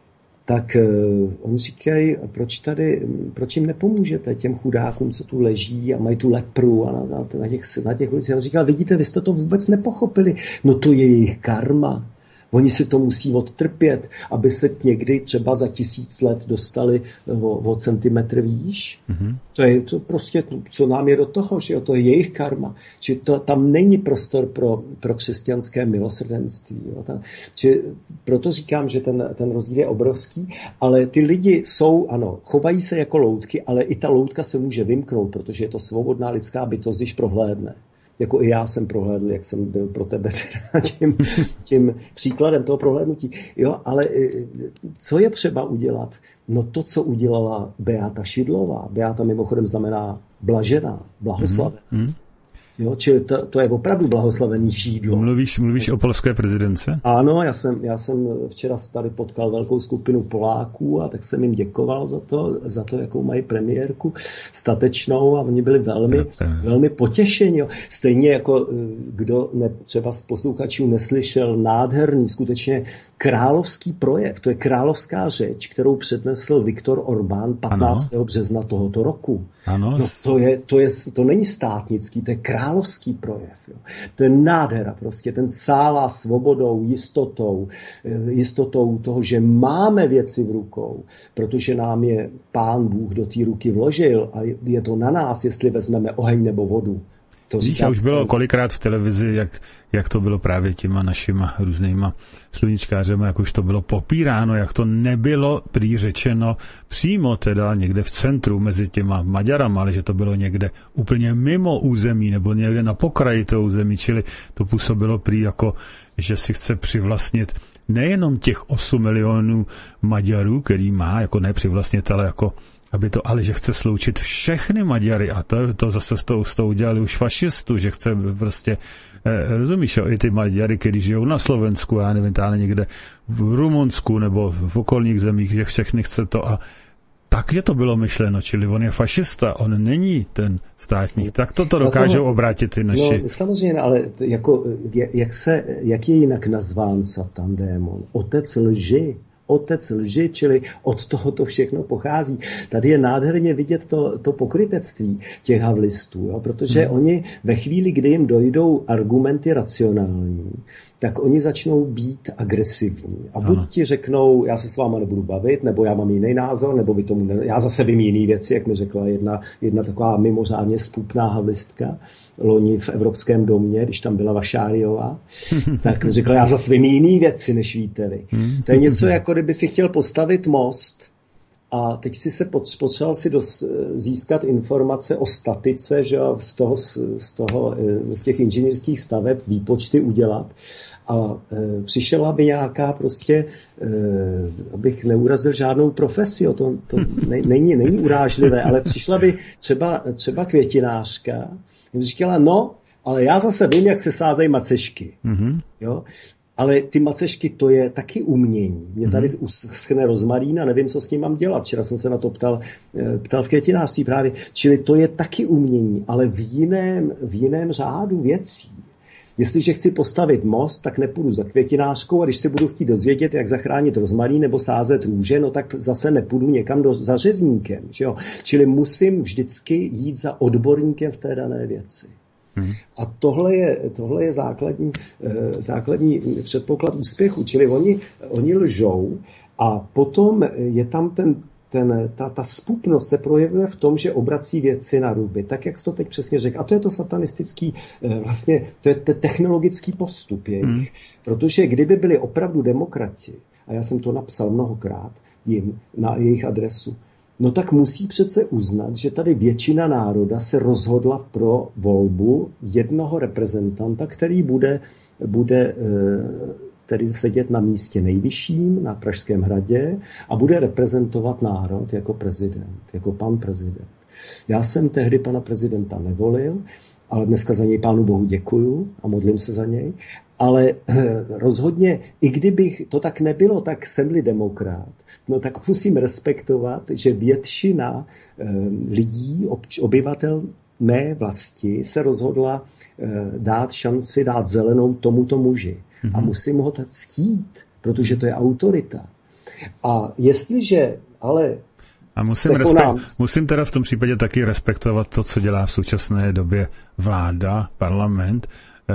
Tak uh, oni říkají, proč tady, proč jim nepomůžete těm chudákům, co tu leží a mají tu lepru a na, na, na těch, na těch ulicích. On říkal, vidíte, vy jste to vůbec nepochopili. No to je jejich karma. Oni si to musí odtrpět, aby se někdy třeba za tisíc let dostali o, o centimetr výš. Mm-hmm. To je to prostě, co nám je do toho, že jo, to je jejich karma. Či to, tam není prostor pro, pro křesťanské milosrdenství. Jo. Ta, či, proto říkám, že ten, ten rozdíl je obrovský, ale ty lidi jsou, ano, chovají se jako loutky, ale i ta loutka se může vymknout, protože je to svobodná lidská bytost, když prohlédne. Jako i já jsem prohlédl, jak jsem byl pro tebe teda tím, tím příkladem toho prohlédnutí. Jo, ale co je třeba udělat? No to, co udělala Beata Šidlová. Beata mimochodem znamená blažená, blahoslavená. Mm-hmm. Jo, čili to, to je opravdu blahoslavený šídlo. Mluvíš, mluvíš o polské prezidence? Ano, já jsem, já jsem včera tady potkal velkou skupinu Poláků a tak jsem jim děkoval za to, za to, jakou mají premiérku statečnou a oni byli velmi, velmi potěšení. Jo. Stejně jako kdo ne, třeba z posluchačů neslyšel nádherný, skutečně královský projev. To je královská řeč, kterou přednesl Viktor Orbán patnáctého Ano. března tohoto roku. Ano. No to, je, to, je, to není státnický, to je královský projev. Jo. To je nádhera prostě, ten sálá svobodou, jistotou, jistotou toho, že máme věci v rukou, protože nám je Pán Bůh do té ruky vložil a je to na nás, jestli vezmeme oheň nebo vodu. To Víš, a už bylo kolikrát v televizi, jak, jak to bylo právě těma našima různýma sluníčkářema, jak už to bylo popíráno, jak to nebylo prý řečeno přímo teda někde v centru mezi těma Maďarama, ale že to bylo někde úplně mimo území nebo někde na pokraji toho území, čili to působilo prý jako, že si chce přivlastnit nejenom těch osm milionů Maďarů, který má, jako ne přivlastnit, ale jako aby to, ale že chce sloučit všechny Maďary a to, to zase s tou, s tou udělali už fašistu, že chce prostě, eh, rozumíš, jo, i ty Maďary, kteří žijou na Slovensku, já nevím, tady někde v Rumunsku nebo v okolních zemích, že všechny chce to a takže to bylo myšleno, čili on je fašista, on není ten státník. Tak toto dokážou obrátit ty naši. No, samozřejmě, ale jako, jak, se, jak je jinak nazván Satan démon? Otec lži. Otec lži, čili od toho to všechno pochází. Tady je nádherně vidět to, to pokrytectví těch havlistů, jo? Protože hmm. oni ve chvíli, kdy jim dojdou argumenty racionální, tak oni začnou být agresivní. A buď Aha. ti řeknou, já se s váma nebudu bavit, nebo já mám jiný názor, nebo vy tomu ne... já zase vím jiný věci, jak mi řekla jedna, jedna taková mimořádně spupná havlistka loni v Evropském domě, když tam byla Vašáriová, tak mi řekla, já zase vím jiný věci, než víte vy. To je něco, jako kdyby si chtěl postavit most a teď si se potřeboval si dos, získat informace o statice, že z toho, z toho, z těch inženýrských staveb výpočty udělat. A e, přišla by nějaká prostě, e, abych neurazil žádnou profesi, o to, to ne, není, není urážlivé, ale přišla by třeba, třeba květinářka, říkala, no, ale já zase vím, jak se sázejí macešky. Mm-hmm. Jo? Ale ty macešky, to je taky umění. Mě tady uschne rozmarín a nevím, co s ním mám dělat. Včera jsem se na to ptal, ptal v květinářství právě. Čili to je taky umění, ale v jiném, v jiném řádu věcí. Jestliže chci postavit most, tak nepůjdu za květinářkou, a když si budu chtít dozvědět, jak zachránit rozmarín nebo sázet růže, no tak zase nepůjdu někam do, za řezníkem. Že jo? Čili musím vždycky jít za odborníkem v té dané věci. Hmm. A tohle je, tohle je základní, základní předpoklad úspěchu. Čili oni, oni lžou a potom je tam ten, ten, ta, ta spupnost se projevuje v tom, že obrací věci na ruby. Tak, jak jsi to teď přesně řekl. A to je to satanistický, vlastně, to je ten technologický postup jejich. Hmm. Protože kdyby byli opravdu demokrati, a já jsem to napsal mnohokrát jim na jejich adresu, no tak musí přece uznat, že tady většina národa se rozhodla pro volbu jednoho reprezentanta, který bude, bude tedy sedět na místě nejvyšším, na Pražském hradě, a bude reprezentovat národ jako prezident, jako pan prezident. Já jsem tehdy pana prezidenta nevolil, ale dneska za něj pánu Bohu děkuju a modlím se za něj. Ale rozhodně, i kdybych to tak nebylo, tak jsem-li demokrat, no tak musím respektovat, že většina e, lidí, obč, obyvatel mé vlasti se rozhodla e, dát šanci, dát zelenou tomuto muži. Mm-hmm. A musím ho tak ctít, protože to je autorita. A jestliže ale A musím, respekt, musím teda v tom případě taky respektovat to, co dělá v současné době vláda, parlament,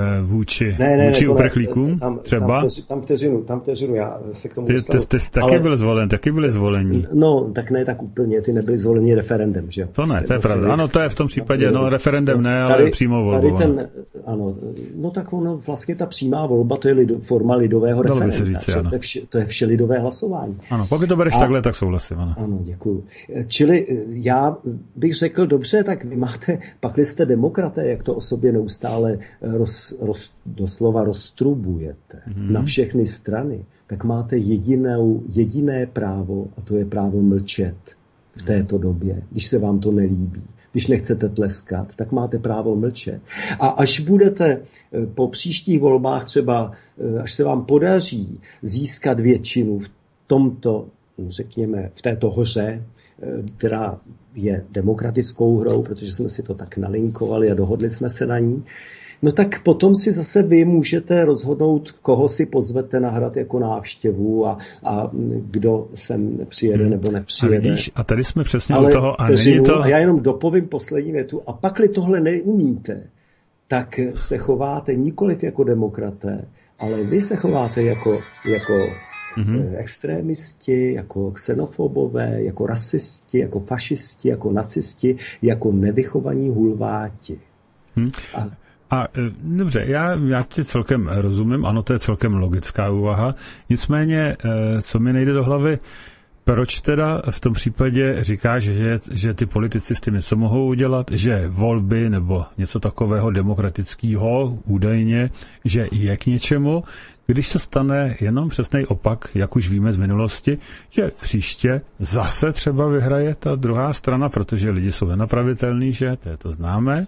vůči, ne, ne, vůči ne, uprchlíkům ne, tam, třeba? Tam, tam vteřinu, tam vteřinu, já se k tomu ty, dostanu. Ty, ty taky ale, byl zvolen, taky byli zvolení. No, tak ne tak úplně, ty nebyli zvoleni referendem, že jo? To ne, to je pravda. Ano, to je v tom případě, no, referendem ne, ale tady, přímou volbou. Tady ten, ano, no tak ono, vlastně ta přímá volba, to je lido, forma lidového Dalo referenda. Říct, to, je vše, to je vše lidové hlasování. Ano, pokud to bereš A, takhle, tak souhlasím, ano. Ano, děkuju. Čili já bych řekl, dobře, tak vy máte, pakli jste demokraté, jak to o sobě neustále roz, roz, doslova roztrubujete hmm. na všechny strany, tak máte jedinou, jediné právo, a to je právo mlčet v této době, když se vám to nelíbí. Když nechcete tleskat, tak máte právo mlčet. A až budete po příštích volbách třeba, až se vám podaří získat většinu v tomto, řekněme, v této hoře, která je demokratickou hrou, protože jsme si to tak nalinkovali a dohodli jsme se na ní, no tak potom si zase vy můžete rozhodnout, koho si pozvete na hrad jako návštěvu a, a kdo sem přijede hmm. nebo nepřijede. A vidíš, a tady jsme přesně Ale u toho. A, není to... a já jenom dopovím poslední větu. A pakli tohle neumíte, tak se chováte nikoliv jako demokraté, ale vy se chováte jako, jako mm-hmm. extrémisti, jako xenofobové, jako rasisti, jako fašisti, jako nacisti, jako nevychovaní hulváti. Hmm. A A dobře, já, já tě celkem rozumím, ano, to je celkem logická úvaha, nicméně, co mi nejde do hlavy, proč teda v tom případě říkáš, že, že ty politici s tím něco mohou udělat, že volby nebo něco takového demokratického údajně, že je k něčemu, když se stane jenom přesnej opak, jak už víme z minulosti, že příště zase třeba vyhraje ta druhá strana, protože lidi jsou nenapravitelní, že to je to známe.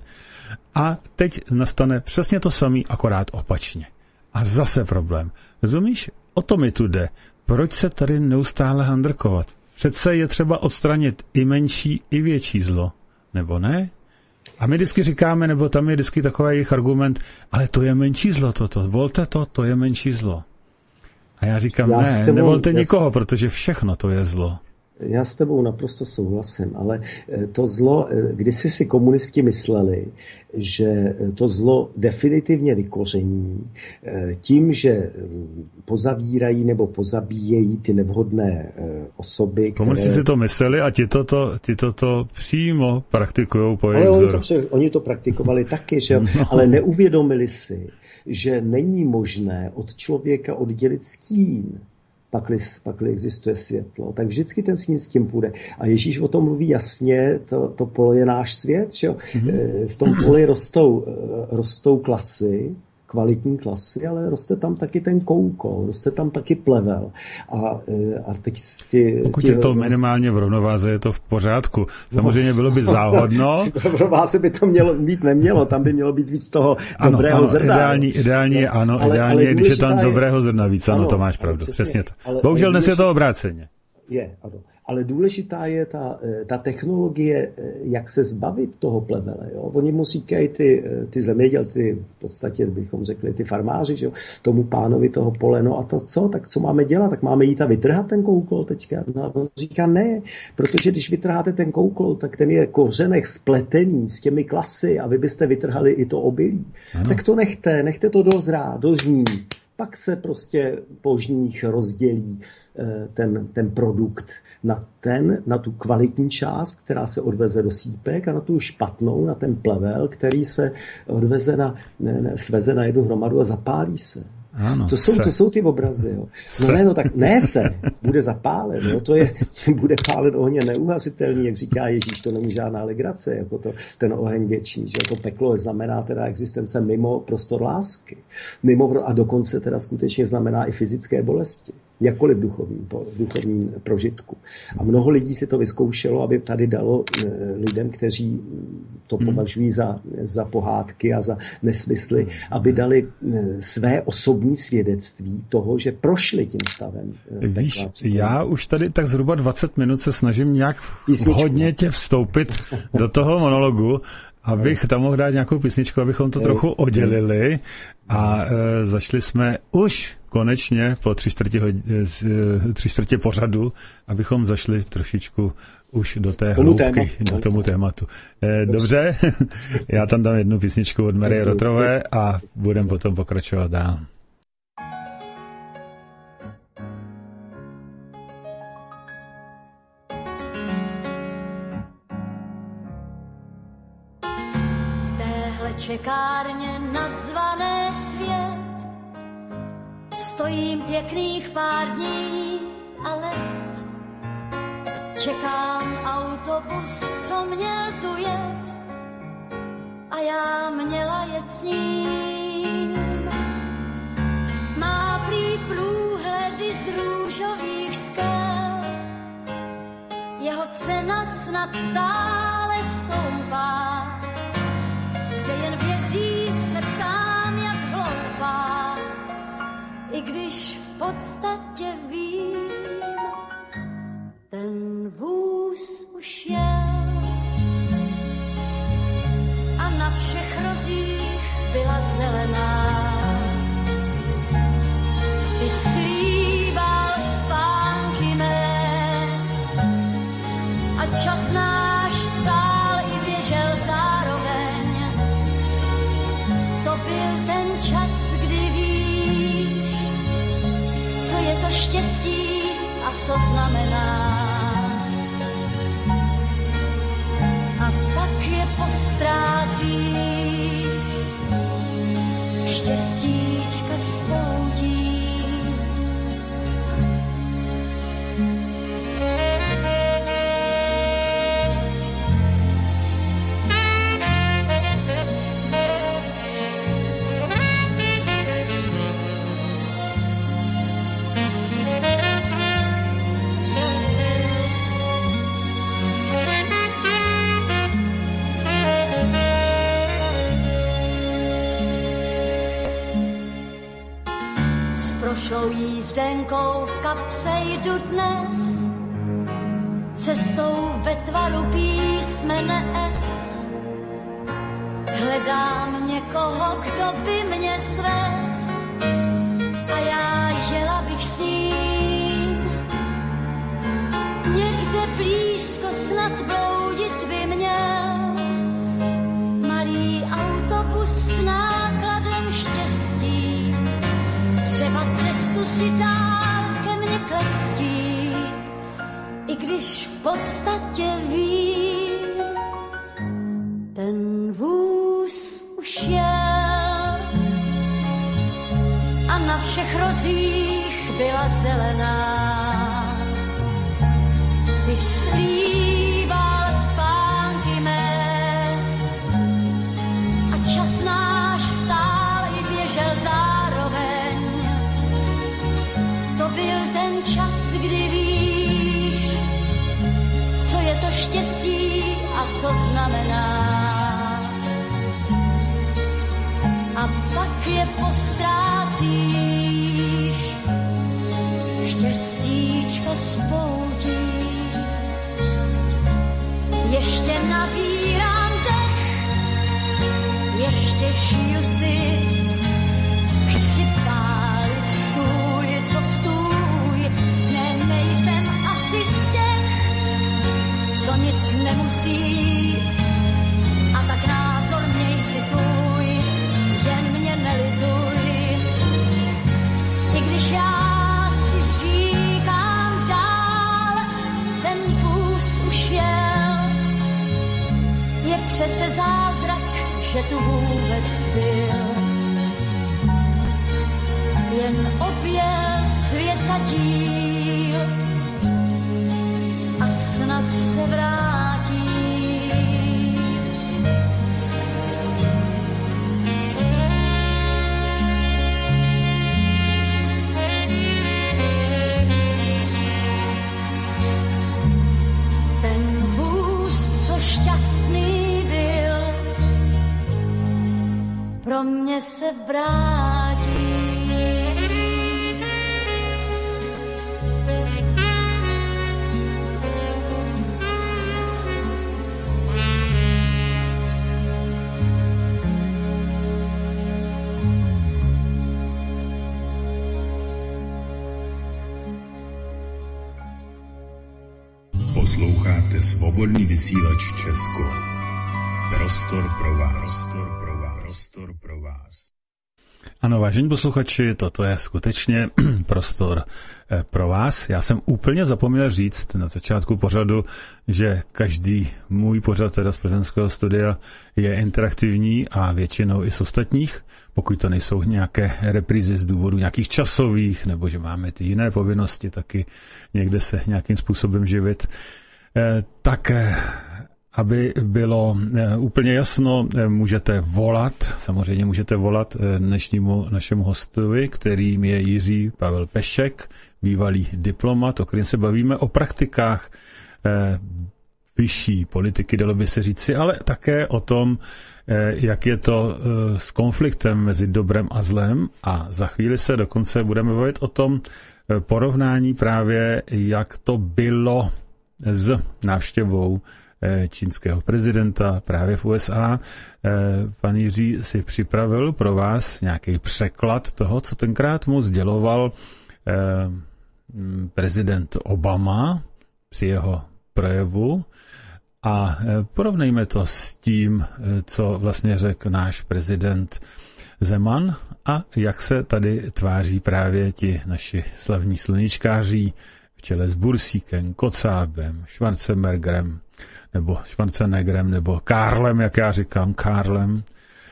A teď nastane přesně to samé, akorát opačně. A zase problém. Rozumíš? O to mi tu jde. Proč se tady neustále handrkovat? Přece je třeba odstranit i menší, i větší zlo. Nebo ne? A my vždycky říkáme, nebo tam je vždycky takový jejich argument, ale to je menší zlo toto. Volte to, to je menší zlo. A já říkám, já ne, tebou, nevolte nikoho, já... protože všechno to je zlo. Já s tebou naprosto souhlasím, ale to zlo, kdysi si komunisti mysleli, že to zlo definitivně vykoření tím, že pozavírají nebo pozabíjejí ty nevhodné osoby. Komunisti které... si to mysleli a ti to, to, ti to, to přímo praktikují po jejich vzoru. Oni to, oni to praktikovali taky, že? No. Ale neuvědomili si, že není možné od člověka oddělit stín. Pakli, pakli existuje světlo, tak vždycky ten stín s tím půjde. A Ježíš o tom mluví jasně, to, to pole je náš svět, že jo? Mm-hmm. V tom poli rostou, rostou klasy, kvalitní klasy, ale roste tam taky ten koukol, roste tam taky plevel. A, a teď ty... Pokud ty, je to minimálně v rovnováze, je to v pořádku. Samozřejmě bylo by záhodno. V rovnováze by to mělo být nemělo, tam by mělo být víc toho ano, dobrého ano, zrna. Ideální, ideální je ano, ale, ideální ale je, když je tam je... dobrého zrna víc, ano, ano to máš pravdu, přesně, přesně to. Ale, Bohužel ale dnes důležitá... je to obráceně. Je, ano. Ale důležitá je ta, ta technologie, jak se zbavit toho plevele. Jo? Oni mu říkají ty, ty zemědělci, v podstatě bychom řekli ty farmáři, že jo? Tomu pánovi toho pole, no a to co, tak co máme dělat, tak máme jít a vytrhat ten koukol teďka. No a on říká ne, protože když vytrháte ten koukol, tak ten je kořenech spletený s těmi klasy a vy byste vytrhali i to obilí. Ano. Tak to nechte, nechte to dozrát, dožní. Pak se prostě po žních rozdělí ten, ten produkt na, ten, na tu kvalitní část, která se odveze do sípek a na tu špatnou, na ten plevel, který se odveze na, ne, ne, sveze na jednu hromadu a zapálí se. Ano, to, jsou, to jsou ty obrazy. Jo. No ne, no tak ne se, bude zapálen. Jo. To je, bude pálen ohně neuhasitelný, jak říká Ježíš, to není žádná legrace, jako to, ten oheň věčný. Že to peklo znamená teda existence mimo prostor lásky. Mimo, a dokonce teda skutečně znamená i fyzické bolesti. Jakkoliv v duchovním, v duchovním prožitku. A mnoho lidí si to vyzkoušelo, aby tady dalo lidem, kteří to považují za, za pohádky a za nesmysly, aby dali své osobní svědectví toho, že prošli tím stavem. Víš, já už tady tak zhruba dvacet minut se snažím nějak hodně tě vstoupit do toho monologu, abych tam mohl dát nějakou písničku, abychom to trochu oddělili a e, zašli jsme už konečně po tři čtvrtě, tři čtvrtě pořadu, abychom zašli trošičku už do té hloubky, do tomu tématu. E, dobře, já tam dám jednu písničku od Marie Rotrové a budeme potom pokračovat dál. Čekárně nazvané svět, stojím pěkných pár dní a let. Čekám autobus, co měl tu jet, a já měla jet s ním. Má prý průhledy z růžových skel, jeho cena snad stále stoupá. Kde jen vězí, se ptám, jak hloupá, i když v podstatě vím, ten vůz už jel a na všech rozích byla zelená. Ty slíbal spánky mé a čas náš stál i běžel zároveň. To byl ten čas, kdy víš, co je to štěstí a co znamená. A pak je postrácíš, štěstíčka spoutí. Prošlou jízdenkou v kapse jdu dnes, cestou ve tvaru písmene S. Hledám někoho, kdo by mě svez, a já jela bych s ním. Někde blízko snad bloudit by měl malý autobus s nákladem štěstí. Třeba cestu si dál ke mně klestí, i když v podstatě vím, ten vůz už jel a na všech rozích byla zelená. Ty slíbal spánky mé a čas náš stál i běžel čas, kdy víš, co je to štěstí a co znamená. A pak je postrácíš, štěstíčko spoutí. Ještě nabírám dech, ještě šiju si, chci pálit stůj, co stůj. Ne, nejsem asi z těch, co nic nemusí, a tak názor měj si svůj, jen mě nelituj. I když já si říkám dál, ten vůz už jel, je přece zázrak, že tu vůbec byl. Jen objel světa díl a snad se vrátí. Ten vůz, co šťastný byl, pro mě se vrátí. Posloucháte Svobodný vysílač Česko. Prostor pro vás. Prostor pro vás. Prostor pro vás. Ano, vážení posluchači, toto je skutečně prostor pro vás. Já jsem úplně zapomněl říct na začátku pořadu, že každý můj pořad teda z Plzeňského studia je interaktivní a většinou i z ostatních, pokud to nejsou nějaké reprízy z důvodu nějakých časových, nebo že máme ty jiné povinnosti taky někde se nějakým způsobem živit. Tak aby bylo úplně jasno, můžete volat, samozřejmě můžete volat dnešnímu našemu hostovi, kterým je Jiří Pavel Pešek, bývalý diplomat, o kterém se bavíme o praktikách vyšší politiky, dalo by se říci, ale také o tom, jak je to s konfliktem mezi dobrem a zlem, a za chvíli se dokonce budeme bavit o tom porovnání právě, jak to bylo s návštěvou čínského prezidenta právě v U S A. Pan Jiří si připravil pro vás nějaký překlad toho, co tenkrát mu sděloval prezident Obama při jeho projevu, a porovnejme to s tím, co vlastně řekl náš prezident Zeman a jak se tady tváří právě ti naši slavní sluníčkáři v čele s Bursíkem, Kocábem, Schwarzenbergerem, nebo Schwarzeneggerem, nebo Karlem, jak já říkám, Karlem.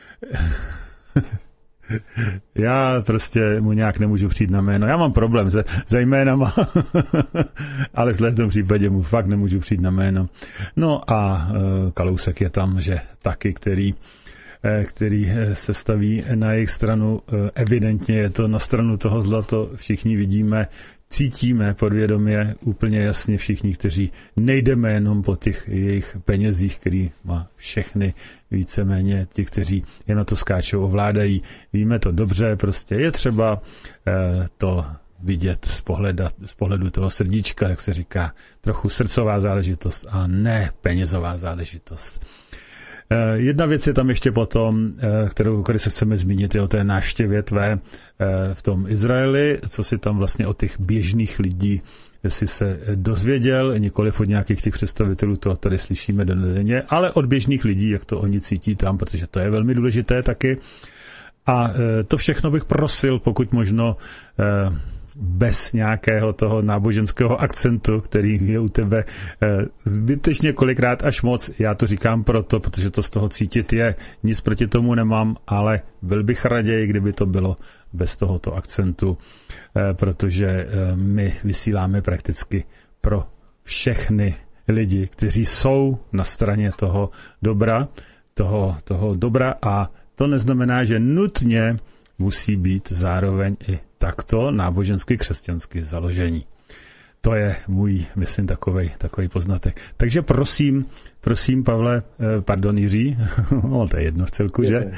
Já prostě mu nějak nemůžu přijít na jméno. Já mám problém se, se jménama, ale v tom případě mu fakt nemůžu přijít na jméno. No a uh, Kalousek je tam, že taky, který, který se staví na jejich stranu. Evidentně je to na stranu toho zla, to všichni vidíme, cítíme podvědomě úplně jasně všichni, kteří nejdeme jenom po těch jejich penězích, který má všechny víceméně ti, kteří je na to skáčou, ovládají. Víme to dobře, prostě je třeba eh, to vidět z, pohleda, z pohledu toho srdíčka, jak se říká, trochu srdcová záležitost a ne penězová záležitost. Jedna věc je tam ještě potom, kterou, kterou se chceme zmínit, je o té návštěvě tvé v tom Izraeli, co si tam vlastně od těch běžných lidí si se dozvěděl, nikoliv od nějakých těch představitelů, to tady slyšíme denně, ale od běžných lidí, jak to oni cítí tam, protože to je velmi důležité taky. A to všechno bych prosil, pokud možno bez nějakého toho náboženského akcentu, který je u tebe zbytečně kolikrát až moc. Já to říkám proto, protože to z toho cítit je. Nic proti tomu nemám, ale byl bych raději, kdyby to bylo bez tohoto akcentu, protože my vysíláme prakticky pro všechny lidi, kteří jsou na straně toho dobra, toho, toho dobra, a to neznamená, že nutně musí být zároveň i takto nábožensky křesťansky založení. To je můj, myslím, takovej, takovej poznatek. Takže prosím, prosím, Pavle, pardon, Jiří, no, to je jedno v celku, že?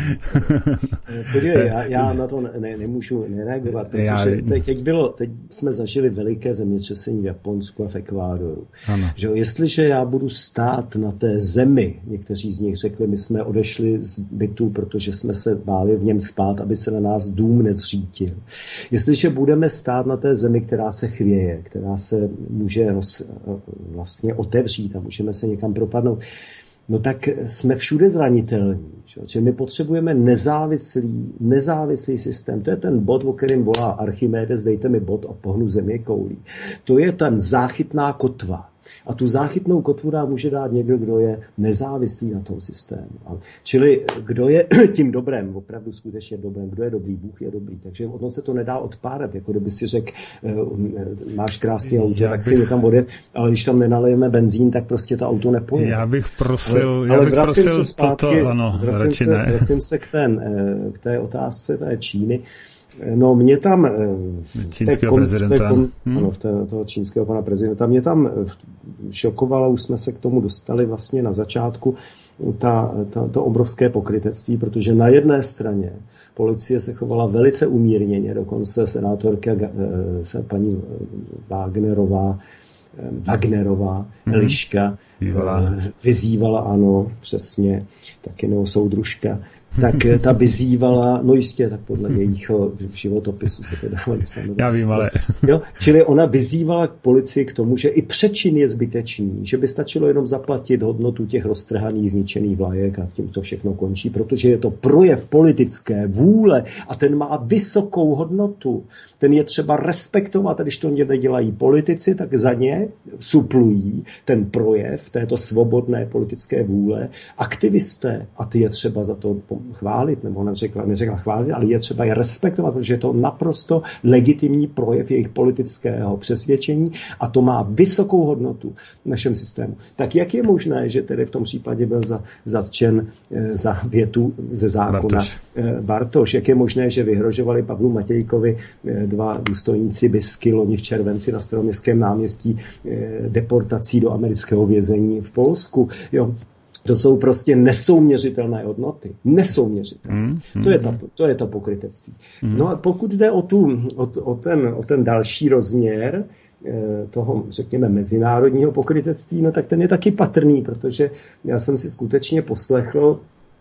Podívej, já, já na to ne, nemůžu nereagovat, protože já... teď, bylo, teď jsme zažili veliké zemětřesení v Japonsku a v Ekvádoru. Že jestliže já budu stát na té zemi, někteří z nich řekli, my jsme odešli z bytu, protože jsme se báli v něm spát, aby se na nás dům nezřítil. Jestliže budeme stát na té zemi, která se chvěje, která se může roz, vlastně otevřít a můžeme se někam propadnout, no tak jsme všude zranitelní. Že my potřebujeme nezávislý, nezávislý systém. To je ten bod, o kterém volá Archimedes, dejte mi bod a pohnu země koulí. To je ten záchytná kotva. A tu záchytnou kotvu dá, může dát někdo, kdo je nezávislý na tom systému. Čili kdo je tím dobrým, opravdu skutečně dobrým, kdo je dobrý, Bůh je dobrý. Takže ono se to nedá odpárat, jako kdyby si řekl, máš krásný auto, já tak bych... si někam odjet, ale když tam nenalejeme benzín, tak prostě to auto nepojede. Já bych prosil, ale, já ale bych prosil zpátky, toto, ano, vracím se, ne. vracím se k, ten, k té otázce té Číny. No mě tam čínského kon, prezidenta kon, hmm. ano, té, toho čínského pana prezidenta mě tam šokovalo, už jsme se k tomu dostali vlastně na začátku, ta, ta, to obrovské pokrytectví, protože na jedné straně policie se chovala velice umírněně, dokonce senátorka se paní Wagnerová Wagnerová hmm. Eliška Vyzývala. vyzývala, ano, přesně, taky nebo soudružka, tak ta vyzývala, no jistě, tak podle jejího životopisu se to dává. Já vím, ale... Jo, čili ona vyzývala k policii k tomu, že i přečin je zbytečný, že by stačilo jenom zaplatit hodnotu těch roztrhaných, zničených vlajek a tím to všechno končí, protože je to projev politické vůle a ten má vysokou hodnotu. Ten je třeba respektovat, a když to nedělají politici, tak za ně suplují ten projev této svobodné politické vůle aktivisté. A ty je třeba za to chválit, nebo neřekla, neřekla chválit, ale je třeba je respektovat, protože je to naprosto legitimní projev jejich politického přesvědčení a to má vysokou hodnotu v našem systému. Tak jak je možné, že tedy v tom případě byl za, zatčen e, za větu ze zákona Bartoš. E, Bartoš? Jak je možné, že vyhrožovali Pavlu Matějkovi e, dva důstojníci Bisky loni v červenci na Staroměstském náměstí deportací do amerického vězení v Polsku. Jo. To jsou prostě nesouměřitelné hodnoty. Nesouměřitelné. Mm, mm, to, je ta, to je to pokrytectví. Mm. No a pokud jde o, tu, o, o, ten, o ten další rozměr toho, řekněme, mezinárodního pokrytectví, no tak ten je taky patrný, protože já jsem si skutečně poslechl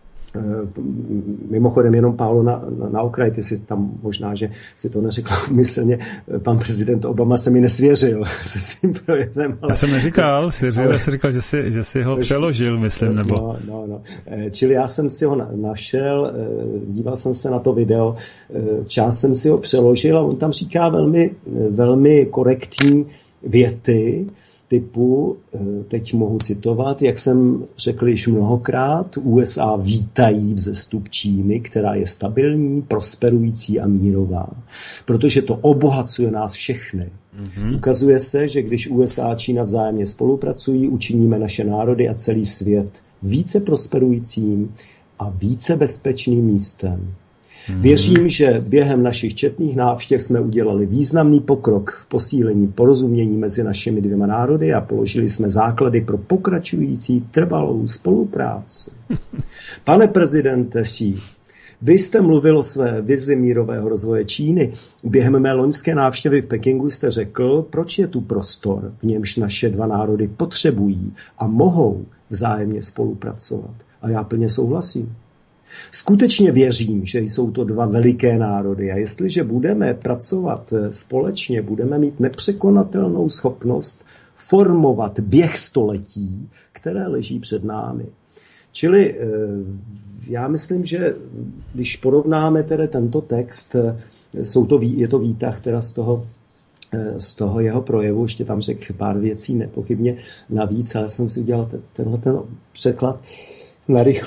mimochodem jenom Pálo na, na, na okraj, ty si tam možná, že si to neřekl umyslně, pan prezident Obama se mi nesvěřil se svým projevem. Ale... Já jsem neříkal, svěřil, ale... já jsem říkal, že si, že si ho přeložil, myslím, nebo... No, no, no. Čili já jsem si ho našel, díval jsem se na to video, část jsem si ho přeložil a on tam říká velmi, velmi korektní věty, typu, teď mohu citovat, jak jsem řekl již mnohokrát, U S A vítají vzestup Číny, která je stabilní, prosperující a mírová, protože to obohacuje nás všechny. Mm-hmm. Ukazuje se, že když U S A a Čína vzájemně spolupracují, učiníme naše národy a celý svět více prosperujícím a více bezpečným místem. Věřím, že během našich četných návštěv jsme udělali významný pokrok v posílení porozumění mezi našimi dvěma národy a položili jsme základy pro pokračující trvalou spolupráci. Pane prezidente Xi, vy jste mluvil o své vizi mírového rozvoje Číny. Během mé loňské návštěvy v Pekingu jste řekl, proč je tu prostor, v němž naše dva národy potřebují a mohou vzájemně spolupracovat. A já plně souhlasím. Skutečně věřím, že jsou to dva veliké národy a jestliže budeme pracovat společně, budeme mít nepřekonatelnou schopnost formovat běh století, které leží před námi. Čili já myslím, že když porovnáme tedy tento text, jsou to, je to výtah teda z toho, z toho jeho projevu, ještě tam řekl pár věcí nepochybně navíc, ale jsem si udělal tenhle ten překlad narychlo.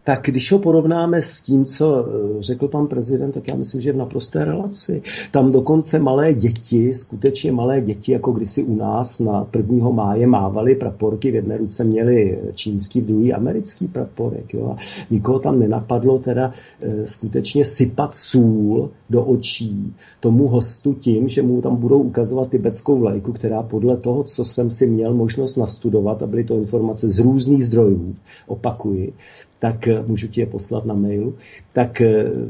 tak když ho porovnáme s tím, co řekl pan prezident, tak já myslím, že je v naprosté relaci. Tam dokonce malé děti, skutečně malé děti, jako kdysi u nás na prvního máje mávali praporky, v jedné ruce měli čínský, v druhý americký praporek. Jo? A nikoho tam nenapadlo teda skutečně sypat sůl do očí tomu hostu tím, že mu tam budou ukazovat tibetskou vlajku, která podle toho, co jsem si měl možnost nastudovat, a byly to informace z různých zdrojů, opakuji, tak můžu ti je poslat na mailu, tak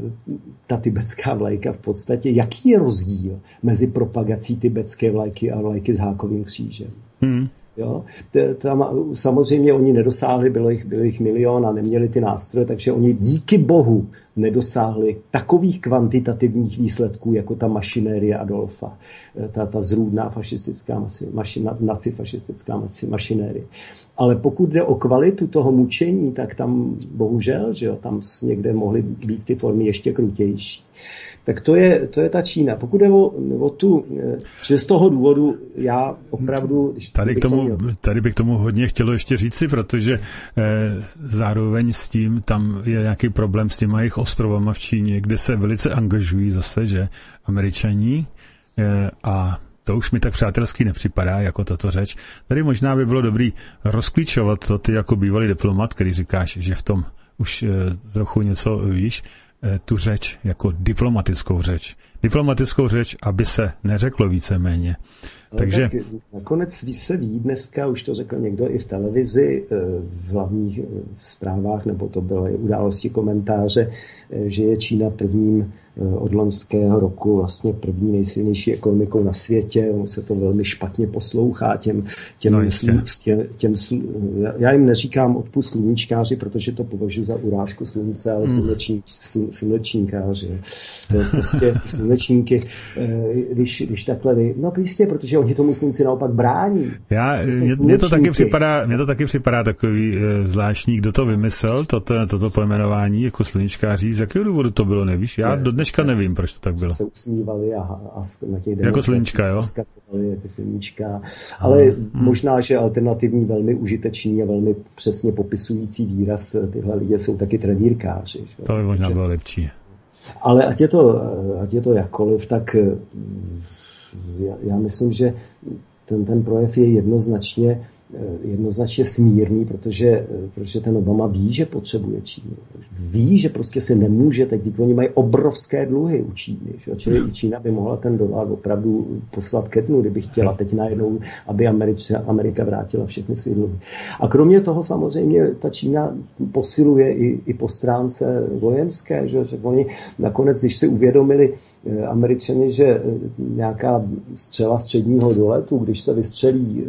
ta tibetská vlajka v podstatě, jaký je rozdíl mezi propagací tibetské vlajky a vlajky s hákovým křížem? Hmm. Jo? Tam, samozřejmě oni nedosáhli, bylo jich, bylo jich milion a neměli ty nástroje, takže oni díky bohu nedosáhli takových kvantitativních výsledků, jako ta mašinérie Adolfa, ta, ta zrůdná fašistická mašina, nacifašistická mašinérie. Ale pokud jde o kvalitu toho mučení, tak tam bohužel, že jo, tam někde mohly být ty formy ještě krutější. Tak to je, to je ta Čína. Pokud je o, o tu, že z toho důvodu já opravdu... Tady, k tomu, měl... tady bych tomu hodně chtělo ještě říci, protože eh, zároveň s tím tam je nějaký problém s těma jejich ostrovama v Číně, kde se velice angažují zase, že Američaní eh, a to už mi tak přátelský nepřipadá, jako tato řeč. Tady možná by bylo dobrý rozklíčovat to, ty jako bývalý diplomat, který říkáš, že v tom už eh, trochu něco víš, tu řeč jako diplomatickou řeč. Diplomatickou řeč, aby se neřeklo víceméně. Takže... Tak nakonec se ví dneska, už to řekl někdo i v televizi, v hlavních zprávách, nebo to bylo události komentáře, že je Čína prvním od loňského roku vlastně první nejsilnější ekonomikou na světě. Ono se to velmi špatně poslouchá těm, těm, no těm, těm já jim neříkám odpust sluníčkáři, protože to považuji za urážku slunce, ale mm. slunečníkáři. To je prostě slunečníky, když, když takhle vy, no prostě, protože oni tomu slunci naopak brání. Já, mě, mě, to taky připadá, mě to taky připadá takový e, zvláštní, kdo to vymyslel, toto, toto pojmenování jako sluničkáří, z jakého důvodu to bylo, nevíš? Já do dneška nevím, proč to tak bylo. Se usmívali a, a na těch jako sluníčka, jo? Jako sluníčka, ale hmm. možná, že alternativní, velmi užitečný a velmi přesně popisující výraz, tyhle lidi jsou taky trenýrkáři. Že? To by možná bylo lepší. Ale ať je to, ať je to jakkoliv, tak já, já myslím, že ten, ten projev je jednoznačně jednoznačně smírný, protože, protože ten Obama ví, že potřebuje Čínu. Ví, že prostě si nemůže, teď oni mají obrovské dluhy u Číny. Že? Čili i Čína by mohla ten dolar opravdu poslat ke dnu, kdyby chtěla teď najednou, aby Američa, Amerika vrátila všechny své dluhy. A kromě toho samozřejmě ta Čína posiluje i, i po stránce vojenské, že, že oni nakonec, když si uvědomili Američani, že nějaká střela středního doletu, když se vystřelí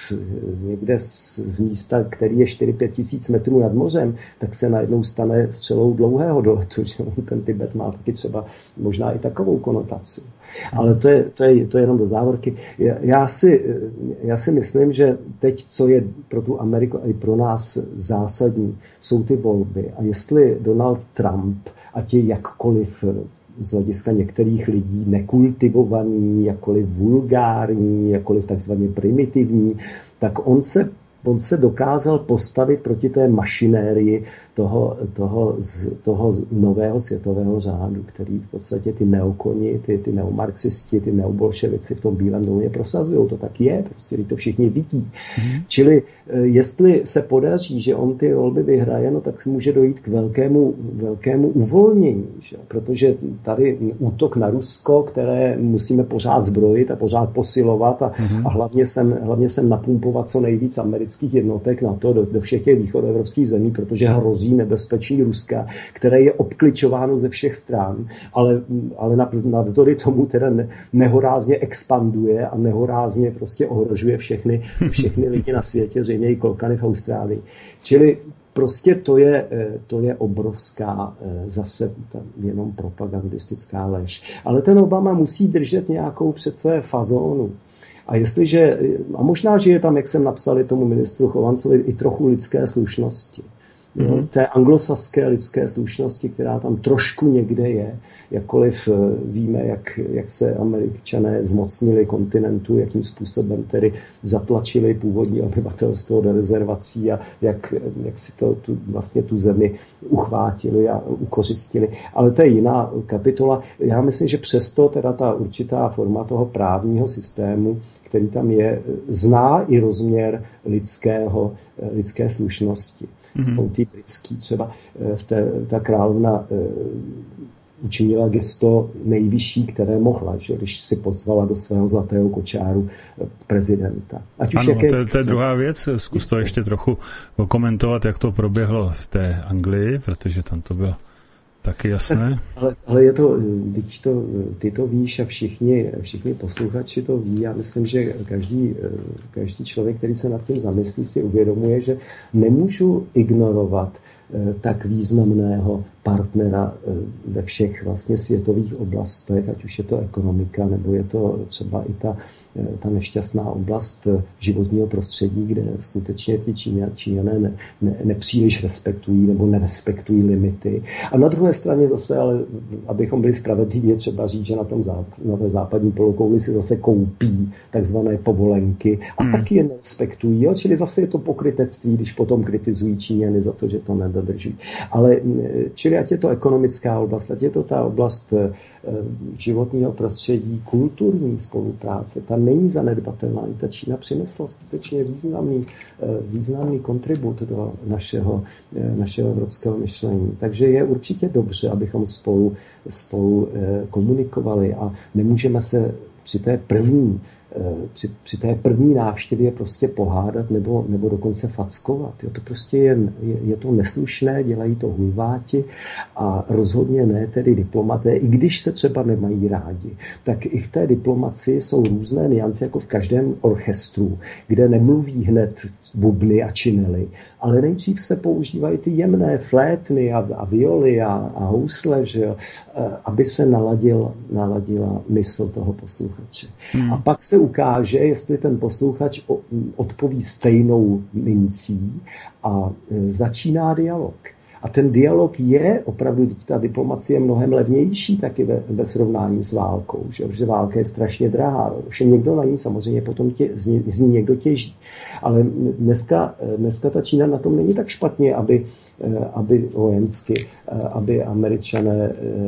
někde z, z místa, který je čtyři pět tisíc metrů nad mořem, tak se najednou stane střelou dlouhého doletu. Že? Ten Tibet má taky třeba možná i takovou konotaci. Ale to je, to je, to je jenom do závorky. Já si, já si myslím, že teď, co je pro tu Ameriku a i pro nás zásadní, jsou ty volby. A jestli Donald Trump, ať je jakkoliv z hlediska některých lidí nekultivovaný, jakkoliv vulgární, jakkoliv takzvaně primitivní, tak on se, on se dokázal postavit proti té mašinérii toho, toho, z, toho nového světového řádu, který v podstatě ty neokoni, ty, ty neomarxisti, ty neobolševici v tom Bílém domě prosazují. To tak je, prostě to všichni vidí. Mm. Čili jestli se podaří, že on ty volby vyhraje, no tak může dojít k velkému, velkému uvolnění. Že? Protože tady útok na Rusko, které musíme pořád zbrojit a pořád posilovat a, mm. a hlavně, sem, hlavně sem napumpovat co nejvíc amerických jednotek na to do, do všech těch východoevropských zemí, protože hrozí nebezpečí Ruska, které je obkličováno ze všech stran, ale, ale navzdory tomu teda ne, nehorázně expanduje a nehorázně prostě ohrožuje všechny, všechny lidi na světě, zřejmě i klokany v Austrálii. Čili prostě to je, to je obrovská zase jenom propagandistická lež. Ale ten Obama musí držet nějakou přece fazónu. A jestliže, a možná, že je tam, jak jsem napsal tomu ministru Chovancovi, i trochu lidské slušnosti. Mm-hmm. Té anglosaské lidské slušnosti, která tam trošku někde je, jakkoliv víme, jak, jak se Američané zmocnili kontinentu, jakým způsobem tedy zatlačili původní obyvatelstvo do rezervací a jak, jak si to tu, vlastně tu zemi uchvátili a ukořistili. Ale to je jiná kapitola. Já myslím, že přesto teda ta určitá forma toho právního systému, který tam je, zná i rozměr lidského, lidské slušnosti. Mm-hmm. Ty britský třeba v té, ta královna učinila gesto nejvyšší, které mohla, že když si pozvala do svého zlatého kočáru prezidenta. Ať už ano, jaké... to, je, to je druhá věc. Zkus to ještě trochu komentovat, jak to proběhlo v té Anglii, protože tam to bylo taky jasné. Ale, ale je to, když to, ty to víš a všichni, všichni posluchači to ví. Já myslím, že každý, každý člověk, který se nad tím zamyslí, si uvědomuje, že nemůžu ignorovat tak významného partnera ve všech vlastně světových oblastech, ať už je to ekonomika, nebo je to třeba i ta, ta nešťastná oblast životního prostředí, kde skutečně ti Číňané ne, ne, nepříliš respektují nebo nerespektují limity. A na druhé straně zase, ale abychom byli spravedliví, je třeba říct, že na, tom záp, na té západní polokouli si zase koupí takzvané povolenky a hmm. taky je nerespektují. Jo? Čili zase je to pokrytectví, když potom kritizují Číňany za to, že to nedodržují. Ale čili ať je to ekonomická oblast, ať je to ta oblast životního prostředí, kulturní spolupráce, ta není zanedbatelná. I ta Čína přinesla skutečně významný, významný kontribut do našeho, našeho evropského myšlení. Takže je určitě dobře, abychom spolu, spolu komunikovali a nemůžeme se při té první Při, při té první návštěvě prostě pohádat nebo, nebo dokonce fackovat. Jo, to prostě je, je, je to neslušné, dělají to hulváti a rozhodně ne tedy diplomaté, i když se třeba nemají rádi. Tak i v té diplomaci jsou různé niance, jako v každém orchestru, kde nemluví hned bubny a činely, ale nejdřív se používají ty jemné flétny a, a violy a, a housle, že jo, aby se naladil, naladila mysl toho posluchače. Hmm. A pak se ukáže, jestli ten posluchač odpoví stejnou mincí a začíná dialog. A ten dialog je opravdu, ta diplomacie je mnohem levnější taky ve, ve srovnání s válkou, že, že válka je strašně drahá. Že někdo na ní samozřejmě potom tě, z, ní, z ní někdo těží. Ale dneska, dneska ta Čína na tom není tak špatně, aby, aby vojensky, aby Američané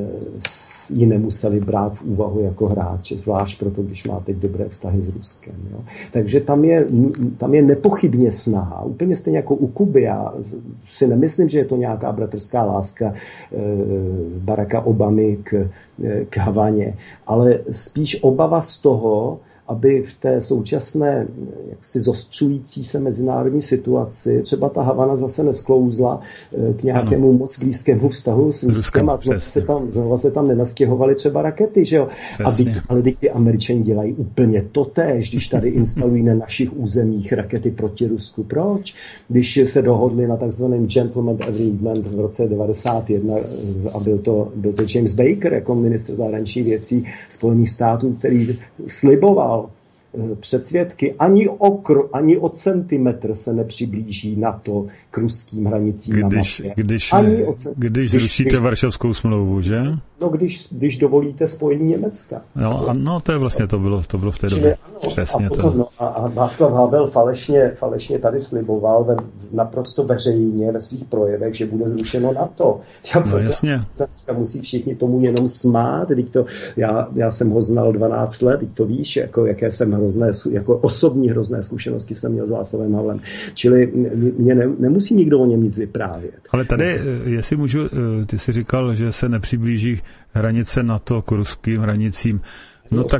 ji nemuseli brát v úvahu jako hráče, zvlášť proto, když má teď dobré vztahy s Ruskem. Jo. Takže tam je, tam je nepochybně snaha, úplně stejně jako u Kuby. Já si nemyslím, že je to nějaká bratrská láska e, Baracka Obamy k, k Havaně, ale spíš obava z toho, aby v té současné jaksi zostřující se mezinárodní situaci třeba ta Havana zase nesklouzla k nějakému ano. moc blízkému vztahu s Ruskem a znovu se tam, znovu se tam nenastěhovaly třeba rakety, že jo? A teď, ale teď ty Američani dělají úplně totéž, když tady instalují na našich územích rakety proti Rusku. Proč? Když se dohodli na takzvaném Gentleman Agreement v roce devadesát jedna a byl to, byl to James Baker jako ministr zahraničních věcí Spojených států, který sliboval před svědky, ani o, kro, ani o centimetr se nepřiblíží NATO k ruským hranicím když, na mapě. Když, ani když, když zrušíte Varšavskou smlouvu, že? No, když, když dovolíte spojení Německa. No, a no, to je vlastně, to bylo, to bylo v té době. Přesně a, potom, to. No, a, a Václav Havel falešně, falešně tady sliboval ve, naprosto veřejně ve svých projevech, že bude zrušeno NATO. Já no, jasně. Dneska musí všichni tomu jenom smát. To, já, já jsem ho znal dvanáct let, teď to víš, jako, jaké jsem hrozné, jako osobní hrozné zkušenosti jsem měl s Václavem Havlem. Čili mě ne, nemusí nikdo o něm nic vyprávět. Ale tady, Musím... jestli můžu, ty jsi říkal, že se nepřiblíží hranice NATO k ruským hranicím. No tak,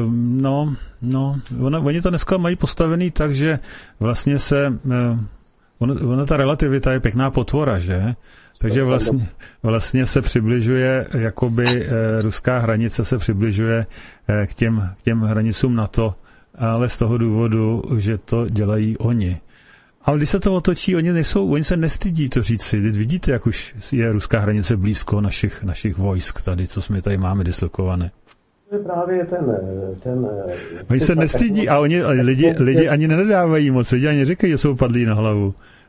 no, no, ona, oni to dneska mají postavený tak, že vlastně se, ona, ona ta relativita je pěkná potvora, že? Takže vlastně, vlastně se přibližuje, jakoby ruská hranice se přibližuje k těm, k těm hranicům NATO, ale z toho důvodu, že to dělají oni. Ale když se to otočí, oni, nejsou, oni se nestydí to říci. Teď vidíte, jak už je ruská hranice blízko našich, našich vojsk tady, co jsme tady máme dislokované. To je právě ten... ten oni se nestydí a oni, lidi, lidi ani nenadávají moc, lidi ani říkají, že jsou padlí na hlavu.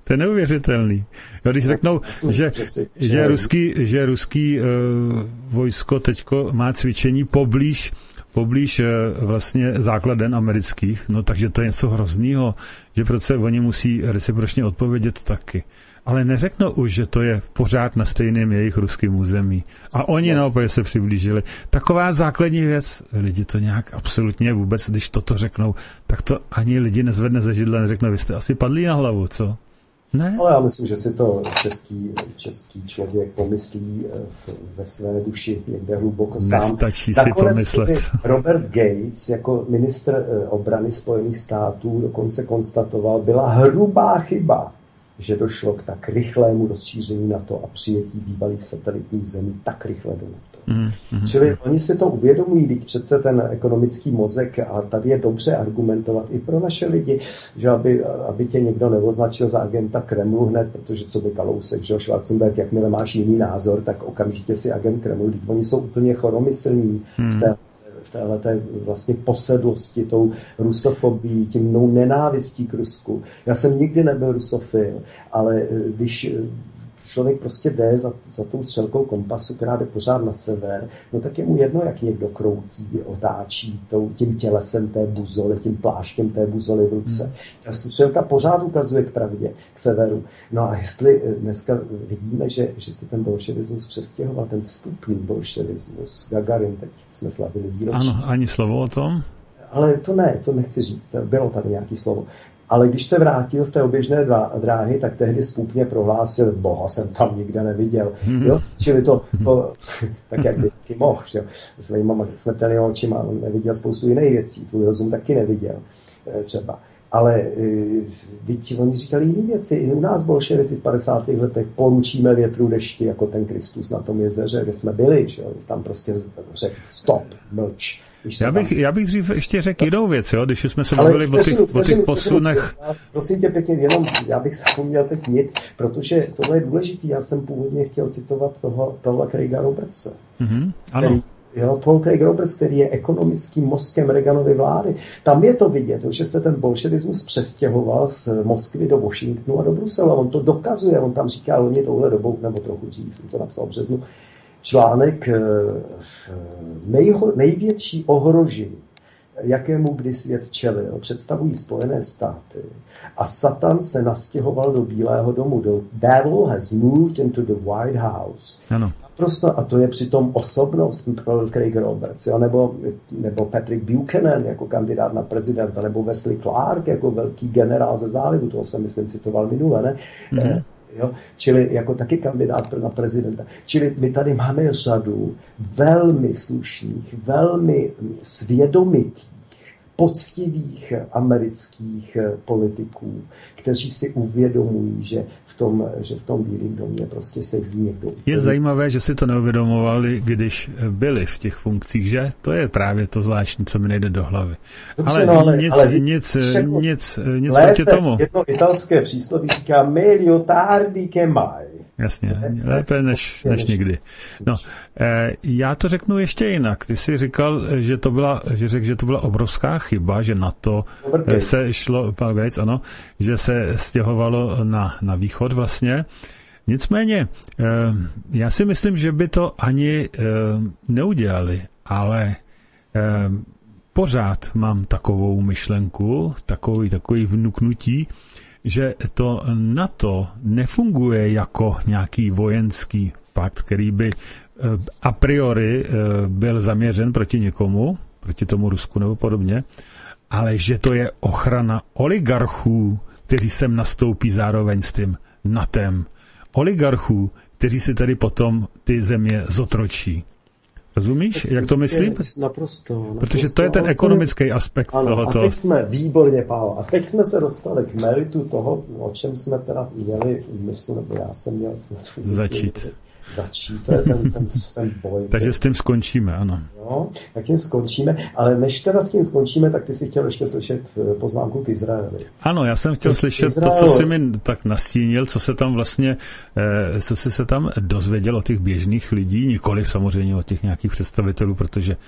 To je neuvěřitelný. Jo, když řeknou, že, že ruský, že ruský uh, vojsko teďko má cvičení poblíž, poblíž uh, vlastně základen amerických, no takže to je něco hroznýho, že proto oni musí recipročně odpovědět taky. Ale neřeknou už, že to je pořád na stejném jejich ruským území. A oni naopak se přiblížili. Taková základní věc, lidi to nějak absolutně vůbec, když toto řeknou, tak to ani lidi nezvedne ze židle, neřeknou, vy jste asi padlí na hlavu, co? Ne? Ale já myslím, že si to český, český člověk pomyslí ve své duši někde hluboko sám. Nestačí si pomyslet. Robert Gates jako ministr obrany Spojených států dokonce konstatoval, byla hrubá chyba, že došlo k tak rychlému rozšíření NATO a přijetí bývalých satelitních zemí tak rychle do NATO. Mm, mm, Čili mm. oni si to uvědomují, když přece ten ekonomický mozek, a tady je dobře argumentovat i pro naše lidi, že aby, aby tě někdo neoznačil za agenta Kremlu hned, protože co by Kalousek, že Schwarzenberg, jakmile máš jiný názor, tak okamžitě si agent Kremlu, když oni jsou úplně choromyslní mm. v té téhleté vlastně posedlosti, tou rusofobií, tím mnou nenávistí k Rusku. Já jsem nikdy nebyl rusofil, ale když člověk prostě jde za, za tou střelkou kompasu, která jde pořád na sever, no tak je mu jedno, jak někdo kroutí, otáčí tou, tím tělesem té buzole, tím pláštěm té buzoly v ruce. Hmm. Ta střelka pořád ukazuje k pravdě, k severu. No a jestli dneska vidíme, že, že se ten bolševismus přestěhoval, ten vstupný bolševismus, Gagarin, teď jsme slavili výročí. Ano, ani slovo o tom? Ale to ne, to nechci říct, bylo tady nějaký slovo. Ale když se vrátil z té oběžné dráhy, tak tehdy spůpně prohlásil, boha jsem tam nikde neviděl. Jo? Čili to, to tak jak by taky mohl, že? Svýma smrtelnými očima on neviděl spoustu jiných věcí, tvůj rozum taky neviděl třeba. Ale teď oni říkali jiné věci. I u nás bolševici v padesátých letech poručíme větru dešti, jako ten Kristus na tom jezeře, kde jsme byli. Že? Tam prostě řekl stop, mlč. Já bych, já bych dřív ještě řekl jinou věc, jo? Když jsme se bavili o těch, o těch posunech. Prosím tě pěkně, jenom já bych zapomněl teď nit, protože tohle je důležitý. Já jsem původně chtěl citovat toho Paula Craiga Robertse. Mm-hmm, ano. Který, jo, Paul Craig Roberts, který je ekonomickým mozkem Reaganovy vlády. Tam je to vidět, že se ten bolševismus přestěhoval z Moskvy do Washingtonu a do Bruselu. On to dokazuje, on tam říká loni touhle dobou, nebo trochu dřív, on to napsal v březnu, článek nejho, největší ohrožení, jakému kdy svět čelil, představují Spojené státy. A Satan se nastěhoval do Bílého domu. The devil has moved into the White House. Ano. Prosto, a to je přitom osobnost Craig Roberts, jo, nebo, nebo Patrick Buchanan jako kandidát na prezidenta, nebo Wesley Clark jako velký generál ze zálivu, toho jsem myslím citoval minule, ne? Mm-hmm. Jo? Čili jako taky kandidát na prezidenta. Čili my tady máme řadu velmi slušných, velmi svědomitých, poctivých amerických politiků, kteří si uvědomují, že v tom, že v tom Bílém domě prostě sedí někdo. Je zajímavé, že si to neuvědomovali, když byli v těch funkcích, že? To je právě to zvláštní, co mi nejde do hlavy. Dobře, ale, no, ale, nic, ale nic, všechno, nic, nic lépe, proti tomu. Jedno italské přísloví říká meglio tardi che mai. Jasně, lépe než, než nikdy. No, eh, já to řeknu ještě jinak. Ty jsi říkal, že to byla, že řekl, že to byla obrovská chyba, že na to se šlo, pan Gates, ano, že se stěhovalo na, na východ vlastně. Nicméně, eh, já si myslím, že by to ani eh, neudělali, ale eh, pořád mám takovou myšlenku, takový, takový vnuknutí, že to NATO nefunguje jako nějaký vojenský pakt, který by a priori byl zaměřen proti někomu, proti tomu Rusku nebo podobně, ale že to je ochrana oligarchů, kteří sem nastoupí zároveň s tím NATem. Oligarchů, kteří si tady potom ty země zotročí. Rozumíš, tak jak to myslím? Naprosto, naprosto. Protože to je ten ekonomický aspekt ano, tohoto. A teď jsme, výborně, Pálo, a teď jsme se dostali k meritu toho, o čem jsme teda měli v myslu, nebo já jsem měl začít. Začít, to je ten, ten, ten boj. Takže s tím skončíme, ano. No, tak tím skončíme, ale než teda s tím skončíme, tak ty si chtěl ještě slyšet poznámku k Izraeli. Ano, já jsem chtěl to slyšet Izrael... to, co jsi mi tak nastínil, co se tam vlastně, eh, co jsi se tam dozvěděl o těch běžných lidí, nikoliv samozřejmě o těch nějakých představitelů, protože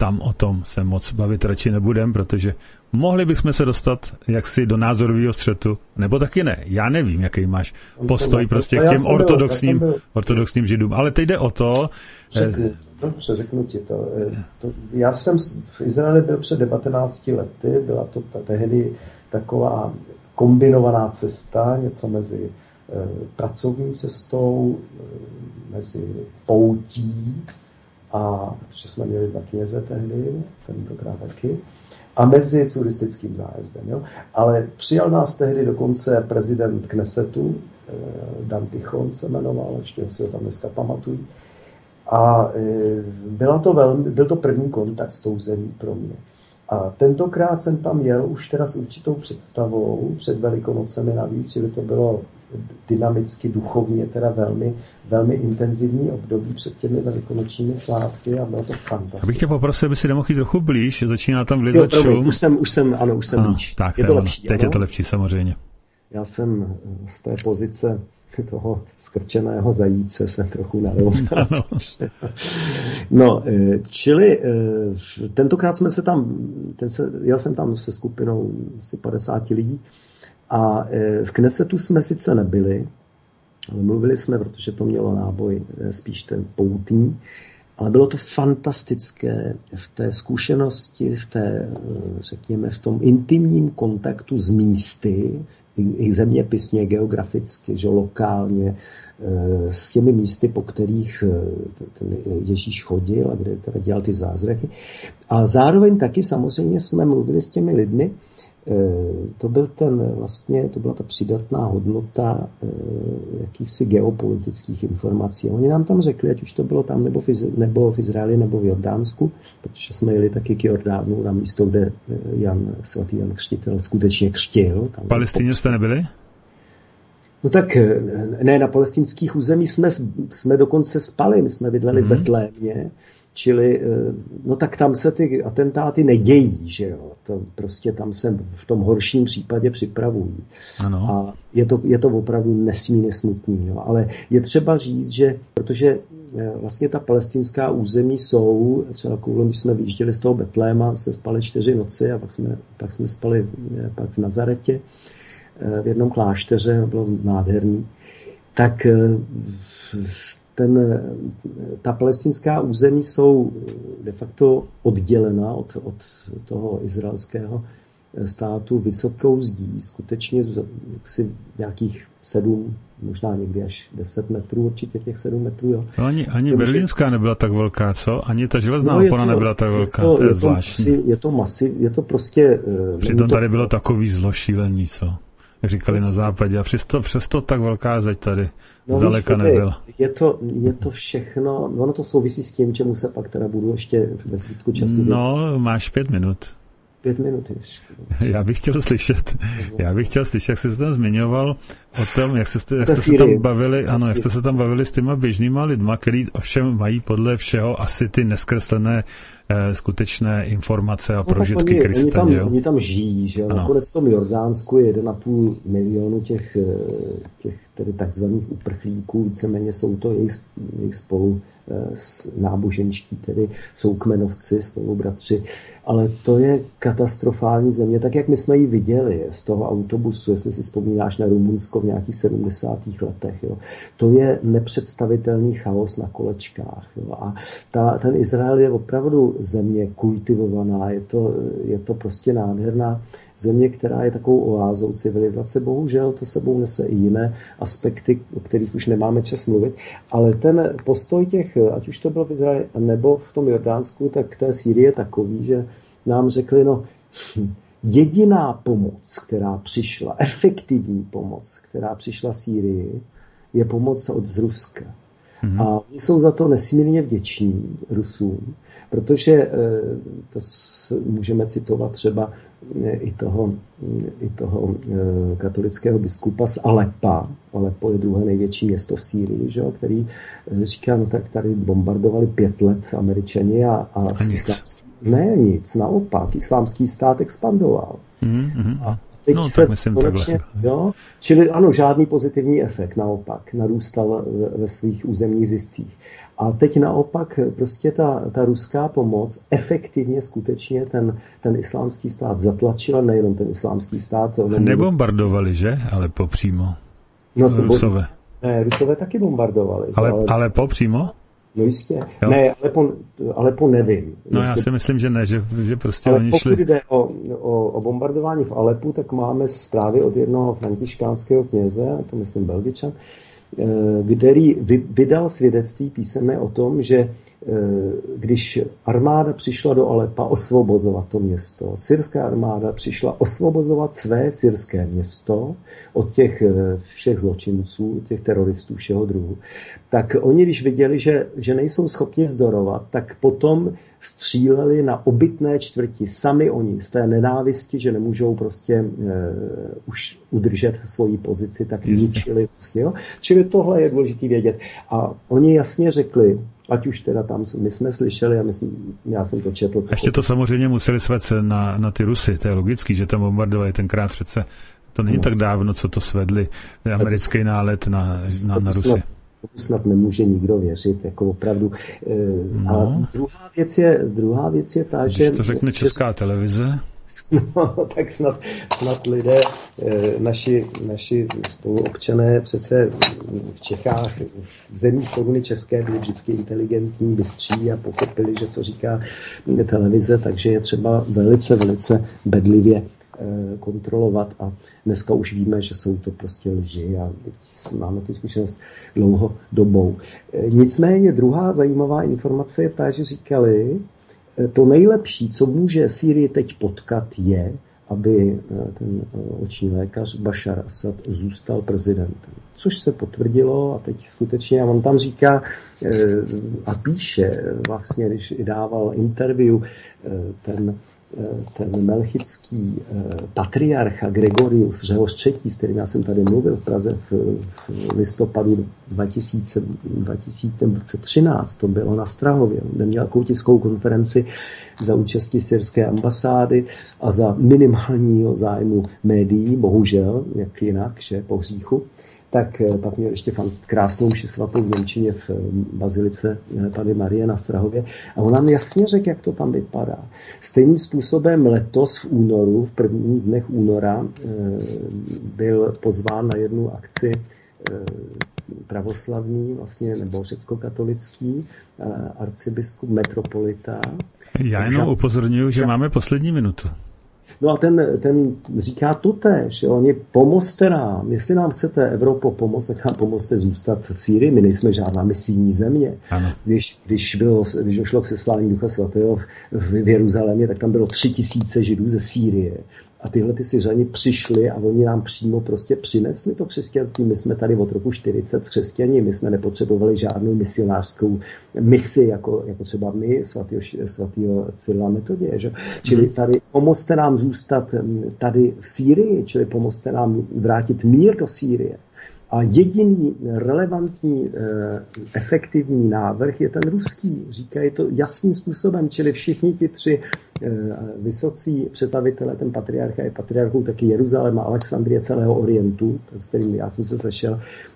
tam o tom se moc bavit radši nebudem, protože mohli bychom se dostat jaksi do názorového střetu, nebo taky ne. Já nevím, jaký máš postoj prostě k těm ortodoxním, byl, ortodoxním židům, ale teď jde o to... Řeknu, dobře, řeknu ti to. to. Já jsem v Izraeli byl před devatenácti lety, byla to tehdy taková kombinovaná cesta, něco mezi eh, pracovní cestou, eh, mezi poutí, a že jsme měli dva kněze tehdy, tentokrát taky, a mezi turistickým zájezdem. Jo? Ale přijal nás tehdy dokonce prezident Knesetu, eh, Dan Tichon se jmenoval, ještě si ho tam dneska pamatují. A eh, byla to velmi, byl to první kontakt s tou zemí pro mě. A tentokrát jsem tam jel už teda s určitou představou, před Velikonocemi navíc, čili to bylo dynamicky, duchovně teda velmi, velmi intenzivní období před těmi velikonočními svátky a bylo to fantastické. Abych tě poprosil, aby si nemohl jít trochu blíž, začíná tam vlizat šum. Už jsem, už jsem, ano, už jsem ano, blíž. Tak, je to lepší, teď ano? je to lepší, samozřejmě. Já jsem z té pozice toho skrčeného zajíce jsem trochu narovnal. No, čili tentokrát jsme se tam, ten se, jel jsem tam se skupinou asi padesáti lidí a v Knesetu jsme sice nebyli, ale mluvili jsme, protože to mělo náboj spíš ten poutní, ale bylo to fantastické v té zkušenosti, v té, řekněme, v tom intimním kontaktu s místy, i zeměpisně, geograficky, že lokálně, s těmi místy, po kterých ten Ježíš chodil a kde teda dělal ty zázraky. A zároveň taky samozřejmě jsme mluvili s těmi lidmi. To byl ten vlastně, to byla ta přidatná hodnota jakýchsi geopolitických informací. Oni nám tam řekli, ať už to bylo tam nebo v, Iz- nebo v Izraeli nebo v Jordánsku, protože jsme jeli taky k Jordánu na místo, kde Jan, svatý Jan Křtitel skutečně křtil. V Palestině jste nebyli? No tak ne, na palestinských území jsme, jsme dokonce spali, my jsme bydleli mm-hmm. v Betlémě, čili, no tak tam se ty atentáty nedějí, že jo, to prostě tam se v tom horším případě připravují. Ano. A je to, je to opravdu nesmírně smutný, jo. Ale je třeba říct, že, protože vlastně ta palestinská území jsou, třeba kvůli, když jsme vyjížděli z toho Betléma, jsme spali čtyři noci a pak jsme, pak jsme spali pak v Nazaretě, v jednom klášteře, bylo nádherný, tak ten, ta palestinská území jsou de facto oddělena od, od toho izraelského státu vysokou zdí, skutečně jaksi nějakých sedm, možná někdy až deset metrů, určitě těch sedm metrů. Jo. No ani, ani berlínská nebyla tak velká, co? Ani ta železná no, opona to, nebyla tak velká, je to, to je, je zvláštní. To, je to masiv, je to prostě... Přitom to... tady bylo takový zlošílení, co? Jak říkali na západě. A přesto, přesto tak velká zeď tady no, zdaleka nebyla. Je to, je to všechno, ono to souvisí s tím, čemu se pak teda budu ještě ve zbytku času. No, máš pět minut. Pět minut ještě. Já bych chtěl slyšet, já bych chtěl slyšet, jak jsi se tam zmiňoval o tom, jak jste, jak jste se tam bavili, ano, jak jste se tam bavili s těma běžnýma lidma, který ovšem mají podle všeho asi ty neskreslené eh, skutečné informace a no, prožitky, které se tam dějou. Oni tam žijí, že jo. Nakonec v tom Jordánsku je jeden a půl milionu těch, těch tedy takzvaných uprchlíků, víceméně jsou to jejich, jejich spolu náboženští, tedy jsou kmenovci, spolubratři, ale to je katastrofální země, tak jak my jsme ji viděli z toho autobusu, jestli si vzpomínáš na Rumunsko v nějakých sedmdesátých letech. Jo. To je nepředstavitelný chaos na kolečkách. Jo. A ta, ten Izrael je opravdu země kultivovaná, je to, je to prostě nádherná země, která je takovou oázou civilizace. Bohužel to sebou nese i jiné aspekty, o kterých už nemáme čas mluvit, ale ten postoj těch, ať už to bylo v Izraeli nebo v tom Jordánsku, tak té Sýrii je takový, že nám řekli, no jediná pomoc, která přišla, efektivní pomoc, která přišla Sýrii, je pomoc od z Ruska. Mm-hmm. A oni jsou za to nesmírně vděční Rusům, protože e, to s, můžeme citovat třeba i toho, i toho e, katolického biskupa z Alepa. Alepo je druhé největší město v Sýrii, že, který e, říká, no tak tady bombardovali pět let Američani a, a, a nic. Ne, nic, naopak, islámský stát expandoval. Mm-hmm. A teď no, se tak myslím konečně, takhle. Jo, čili ano, žádný pozitivní efekt, naopak, narůstal ve svých územních ziscích. A teď naopak prostě ta, ta ruská pomoc efektivně skutečně ten, ten islámský stát zatlačila, nejenom ten islámský stát. Nebombardovali, že? Ale popřímo. No, to Rusové. Ne, Rusové taky bombardovali. Ale, ale... ale popřímo? No jistě. Jo. Ne, Alepo, Alepo nevím. No jestli... já si myslím, že ne, že, že prostě ale oni pokud šli... jde o, o, o bombardování v Alepu, tak máme zprávy od jednoho františkánského kněze, to myslím Belgičan, který vydal svědectví písemné o tom, že když armáda přišla do Alepa osvobozovat to město, syrská armáda přišla osvobozovat své syrské město od těch všech zločinců, těch teroristů všeho druhu, tak oni, když viděli, že, že nejsou schopni vzdorovat, tak potom stříleli na obytné čtvrti. Sami oni z té nenávisti, že nemůžou prostě e, už udržet svoji pozici, tak ničili. Prostě, jo? Čili tohle je důležité vědět. A oni jasně řekli, ať už teda tam my jsme slyšeli, a my jsme, já jsem to četl. A ještě to samozřejmě museli svést na, na ty Rusy, to je logický, že tam bombardovali tenkrát přece. To není no, tak dávno, co to svedli americký nálet na, na, na Rusy. To snad nemůže nikdo věřit, jako opravdu. No. A druhá věc je, druhá věc je ta, Když že... Když to řekne Česká že, televize... No, tak snad, snad lidé, naši, naši spoluobčané přece v Čechách, v zemích koruny české byli vždycky inteligentní, bystří a pochopili, že co říká televize, takže je třeba velice, velice bedlivě kontrolovat a dneska už víme, že jsou to prostě lži a máme tu zkušenost dlouhodobou. Nicméně druhá zajímavá informace je ta, že říkali, to nejlepší, co může Sýrii teď potkat, je, aby ten oční lékař Bašar Asad zůstal prezidentem. Což se potvrdilo a teď skutečně, a on tam říká a píše, vlastně, když dával interview ten ten melchický patriarcha Gregorius Řehoř třetí, s kterým já jsem tady mluvil v Praze v, v listopadu dva tisíce třináct, to bylo na Strahově, kde měl tiskovou konferenci za účasti syrské ambasády a za minimálního zájmu médií, bohužel, jak jinak, že po hříchu, tak pak měl ještě krásnou mši svatou v němčině v bazilice Panny Marie na Strahově. A on nám jasně řekl, jak to tam vypadá. Stejným způsobem letos v únoru, v prvních dnech února, byl pozván na jednu akci pravoslavný, vlastně, nebo řecko-katolický arcibiskup metropolita. Já jenom upozorňuji, že máme poslední minutu. No a ten, ten říká totéž, že oni pomozte nám, jestli nám chcete Evropo pomoct, tak nám pomozte zůstat v Sýrii, my nejsme žádná misijní země. Ano. Když, když, bylo, když došlo k seslání Ducha Svatého v, v Jeruzalémě, tak tam bylo tři tisíce Židů ze Sýrie. A tyhle ty Syřani přišli a oni nám přímo prostě přinesli to křesťanství. My jsme tady od roku čtyřicet křesťaní, my jsme nepotřebovali žádnou misionářskou misi, jako, jako třeba my, svatýho, svatýho Cyrila Metoděje. Že? Čili tady pomozte nám zůstat tady v Sýrii, čili pomozte nám vrátit mír do Sýrie. A jediný relevantní, efektivní návrh je ten ruský. Říkají to jasným způsobem, čili všichni ti tři vysocí představitelé, ten patriarcha je patriarchou taky Jeruzaléma, Alexandrie, celého Orientu, s kterým já jsem se sešel,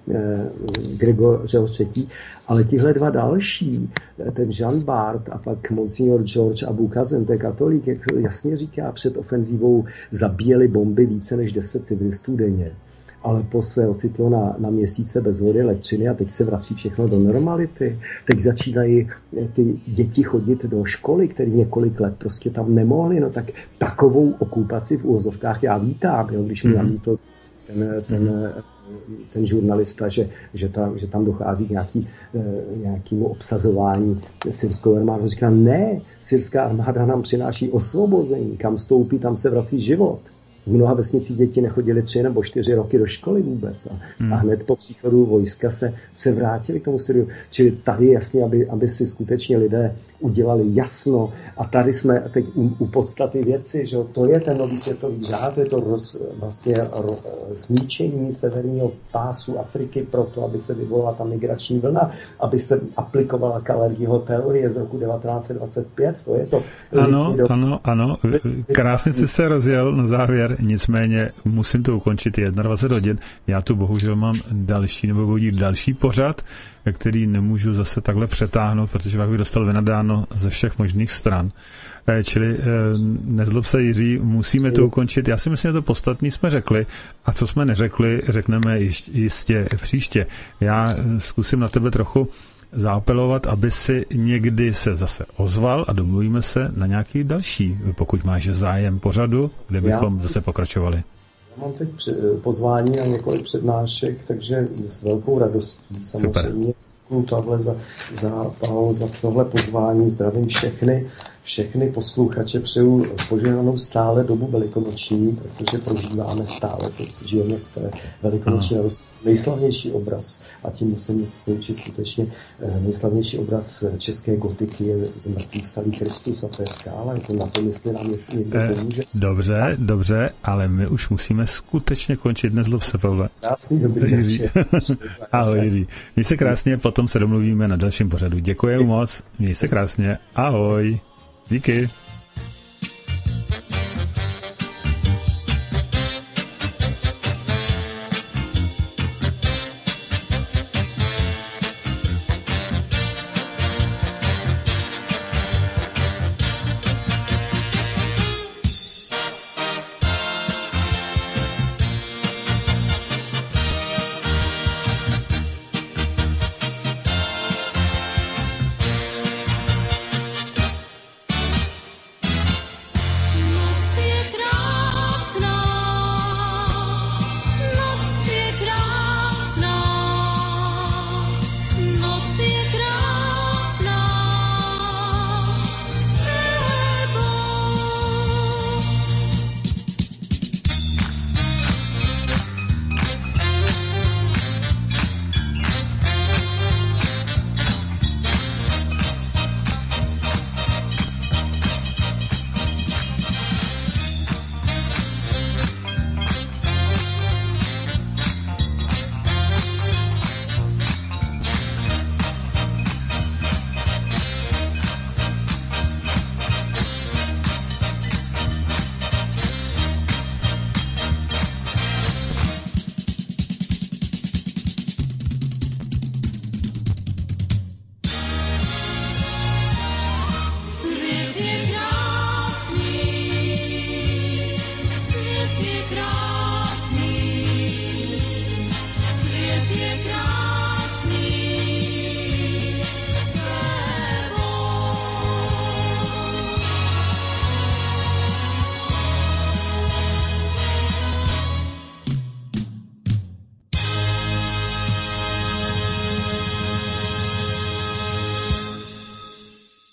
Gregor Řehoř třetí, ale tihle dva další, ten Jean Bart a pak monsignor George Abu Kazem, to je katolík, jak jasně říká, před ofenzívou zabíjeli bomby více než deset civilistů denně. Alepo se ocitlo na, na měsíce bez vody, elektřiny a teď se vrací všechno do normality. Teď začínají ty děti chodit do školy, které několik let prostě tam nemohly. No tak takovou okupaci v úvozovkách já vítám, jo, když mi mm. namítl ten, ten, ten žurnalista, že, že, ta, že tam dochází k nějaký, nějakému obsazování syrskou armádu. Říká, ne, syrská armáda nám přináší osvobození, kam stoupí, tam se vrací život. V mnoha vesnicích děti nechodili tři nebo čtyři roky do školy vůbec. A, hmm. a hned po příchodu vojska se, se vrátili k tomu studiu. Čili tady jasně, aby, aby si skutečně lidé udělali jasno. A tady jsme teď u, u podstaty věci, že to je ten nový světový řád, to je to roz, vlastně ro, zničení severního pásu Afriky proto, aby se vyvolala ta migrační vlna, aby se aplikovala Kalergiho teorie z roku devatenáct set dvacet pět. To je to. Ano, ano, ano. Krásně jsi se rozjel na závěr. večer, nicméně musím to ukončit dvacet jedna hodin. Já tu bohužel mám další, nebo budu další pořad, který nemůžu zase takhle přetáhnout, protože bych dostal vynadáno ze všech možných stran. Čili nezlob se, Jiří, musíme to ukončit. Já si myslím, že to podstatný jsme řekli a co jsme neřekli, řekneme jistě příště. Já zkusím na tebe trochu zaapelovat, aby si někdy se zase ozval a domluvíme se na nějaký další, pokud máš zájem pořadu, kde bychom Já... zase pokračovali. Já mám teď pozvání na několik přednášek, takže s velkou radostí samozřejmě tohle za, za, za tohle pozvání. Zdravím všechny, všechny posluchače, přeju požehnanou stále dobu velikonoční, protože prožíváme stále, teď žijeme v té velikonoční radosti. Nejslavnější obraz, a tím musím skončit skutečně, nejslavnější obraz české gotiky je Zmrtvých vstalý Kristus a to je skála, jako na tom, jestli nám někdo pomůže. Dobře, a... dobře, ale my už musíme skutečně končit, nezlob se, Pavle. Krásný, dobrý večer. Ahoj, Jiří. Měj se krásně, potom se domluvíme na dalším pořadu. Děkuji moc, měj se krásně, ahoj. Díky.